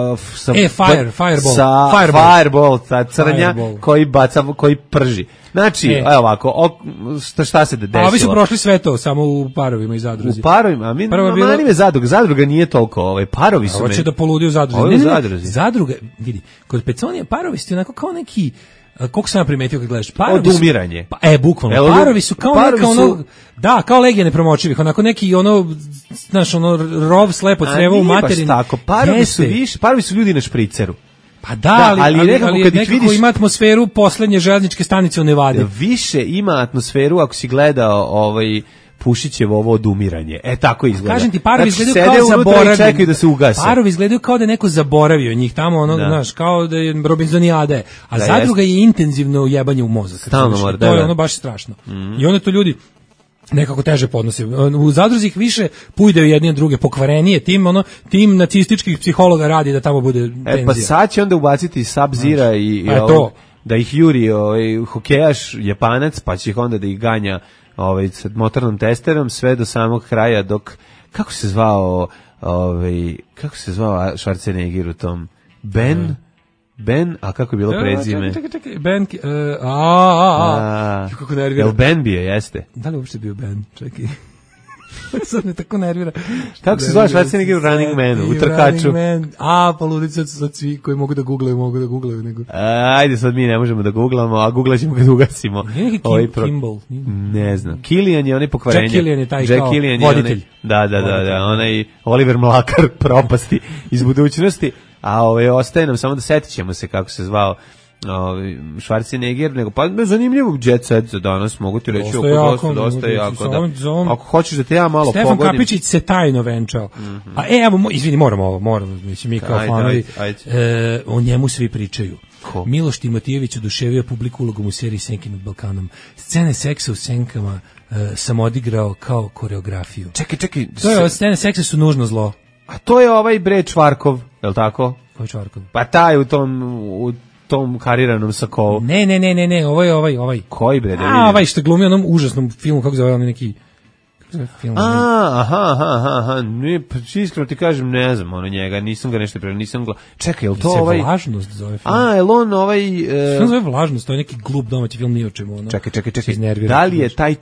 Fireball ta crnja koji prži. Znači, evo ovako, šta se desilo? A ovi su prošli sve to, samo u parovima i zadruzi. U parovima, mani me zadruga nije toliko, parovi su me. Hoće da poludi u zadruzi. Zadruga, vidi, kod Peconija parovi su onako kao neki, koliko sam ja primetio kad gledaš, parovi su... Odumiranje. Bukvalno, parovi su kao neka ono... Da, kao legije nepromočivih, onako neki znaš, rov slepo crevo u materini. A nije baš tako, parovi su ljudi na špriceru. Pa da, ali nekako ima atmosferu poslednje železničke stanice u Nevadi. Više ima atmosferu ako si gledao Pušićevo ovo odumiranje. Tako izgleda. Kažem ti, parovi izgledaju kao zaboravljeni. Čekaju da se ugase. Parovi izgledaju kao da je neko zaboravio njih tamo, znaš, kao da je Robinzonijade. A zadruga je intenzivno jebanje u mozak. Stalno mora, to je ono baš strašno. I onda to ljudi nekako teže podnosi. U zadruzi ih više pujdaju jedni od druge, pokvarenije, tim nacističkih psihologa radi da tamo bude tenzija. Pa sad će onda ubaciti Sub-Zira i da ih juri hokejaš Japanac, pa će ih onda da ih ganja sa motornom testerom sve do samog kraja dok kako se zvao Schwarzenegger u tom Ben, a kako je bilo prezime? Čekaj, Ben, kako nervira. Jel Ben bio, jeste? Da li uopšte bio Ben? Čekaj. Sad me tako nervira. Kako se zove Schwarzenegger u Running Manu, u trkaču? Pa ludice su sad svi koji mogu da googlaju. Nego. Ajde, sad mi ne možemo da googlamo, a googlaćemo kad ugasimo. Nije neki Kimball? Ne znam. Killian je onaj pokvarenje. Jack Killian je taj kao voditelj. Da, onaj Oliver Mlakar propasti iz budućnosti. A ostaje nam samo da setit ćemo se kako se zvao Schwarzenegger, nego pa zanimljivo Jet Set za danas, mogu ti reći dosta jako, da. Ako hoćeš da te ja malo Stefan pogodim. Stefan Kapičić se tajno venčao. A evo, izvini, moramo, mislim, mi kao fanovi, o njemu svi pričaju. Miloš Timotijević oduševio publiku ulogom u seriji Senke nad Balkanom. Scene seksa u Senkama sam odigrao kao koreografiju. Čekaj. Scene seksa su nužno zlo. A to je ovaj bre Čvarkov, je li tako? Koji Čvarkov? Pa taj u tom kariranom sakovu. Ne, ovo je ovaj. Koji bre, da vidim? Ovaj što glumi onom užasnom filmu, kako zove onaj neki... Aha, iskreno ti kažem, ne znam, njega, nisam ga nešto nisam gledao. Čekaj, je li to ovaj... Vlažnost zove film. Je li on ovaj... Što zove Vlažnost, to je neki glup domaći film, nije o čemu. Čekaj, da li je taj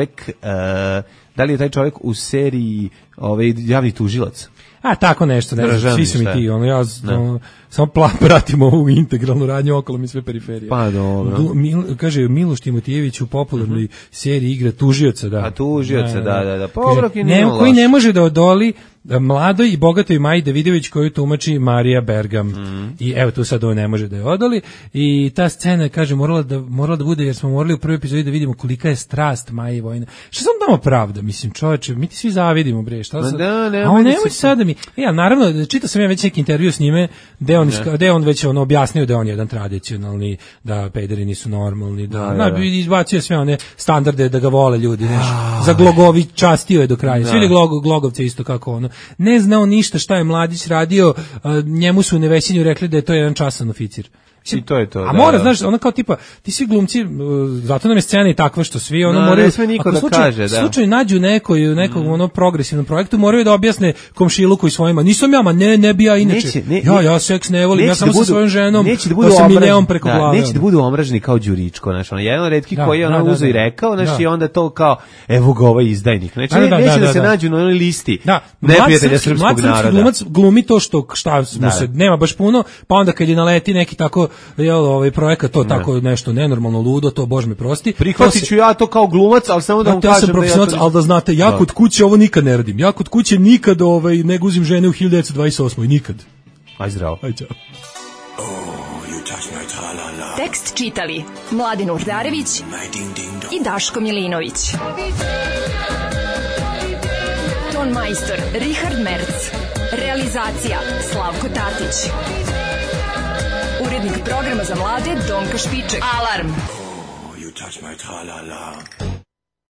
čovek u seriji Javni tužilac? Tako nešto, ne znam, svi su mi ti, samo pratimo ovu integralnu radnju, okolo mi sve periferije. Pa dobro. Kaže, Miloš Timotijević u popularnoj seriji igra tužioca, da. A tužioca, da. Koji ne može da odoli mladoj i bogatoj Maji Davidović koju tumači Marija Bergam. I evo tu sad ovo ne može da je odoli. I ta scena, kaže, morala da bude, jer smo morali u prvoj epizodi da vidimo kolika je strast Maji Vojna. Što sam tamo pravda, mislim, čoveče, mi ti svi zavidimo, bre, šta sad? Nemoj sad da mi... naravno, čitao sam ja već neki intervju s njime, gde on već objasnio da on je jedan tradicionalni, da pederi nisu normalni, izbacio sve one standarde da ga vole ljudi, za Glogovi častio je do kraja. Svi Glogovce isto kako ono. Ne znao ništa šta je Mladić radio, njemu su u Nevesinju rekli da je to jedan častan oficir. I to je to. A mora, znaš, ono kao tipa, ti svi glumci, zato nam je scena i takva što svi ono moraju, ne sme niko da kaže, da. Slučaj nađu nekom ono progresivnom projektu, moraju da objasne komšiluku i svojima. Nisam ja, ne bi ja inače. Ja seks ne volim, ja samo sa svojom ženom, da se miljeom preko glave. Neće da budu omraženi kao Đuričko, znaš, ono, jedan od retkih koji je ono uzeo i rekao, znaš, i onda to kao, evo ga ovaj izdajnik. Znači, neće da se nađu na onoj listi neprijatelja srpskog naroda. Glumac glumi to šta mu se nema baš puno, pa onda kad je naleti neki tako projekat, to tako nešto nenormalno ludo, to bože mi prosti. Prihvatit ću ja to kao glumac, ali samo da vam kažem da ja to... Ali da znate, ja kod kuće ovo nikad ne radim. Ja kod kuće nikad ne guzim žene u 1928. Nikad. Aj zdravo. Aj čao. Tekst čitali Mladin Urdarević i Daško Milinović. Ton majstor Richard Merc. Realizacija Slavko Tatić. Urednik programa za mlade Donka Špiček. Alarm! Oh, you touch my tra-la-la.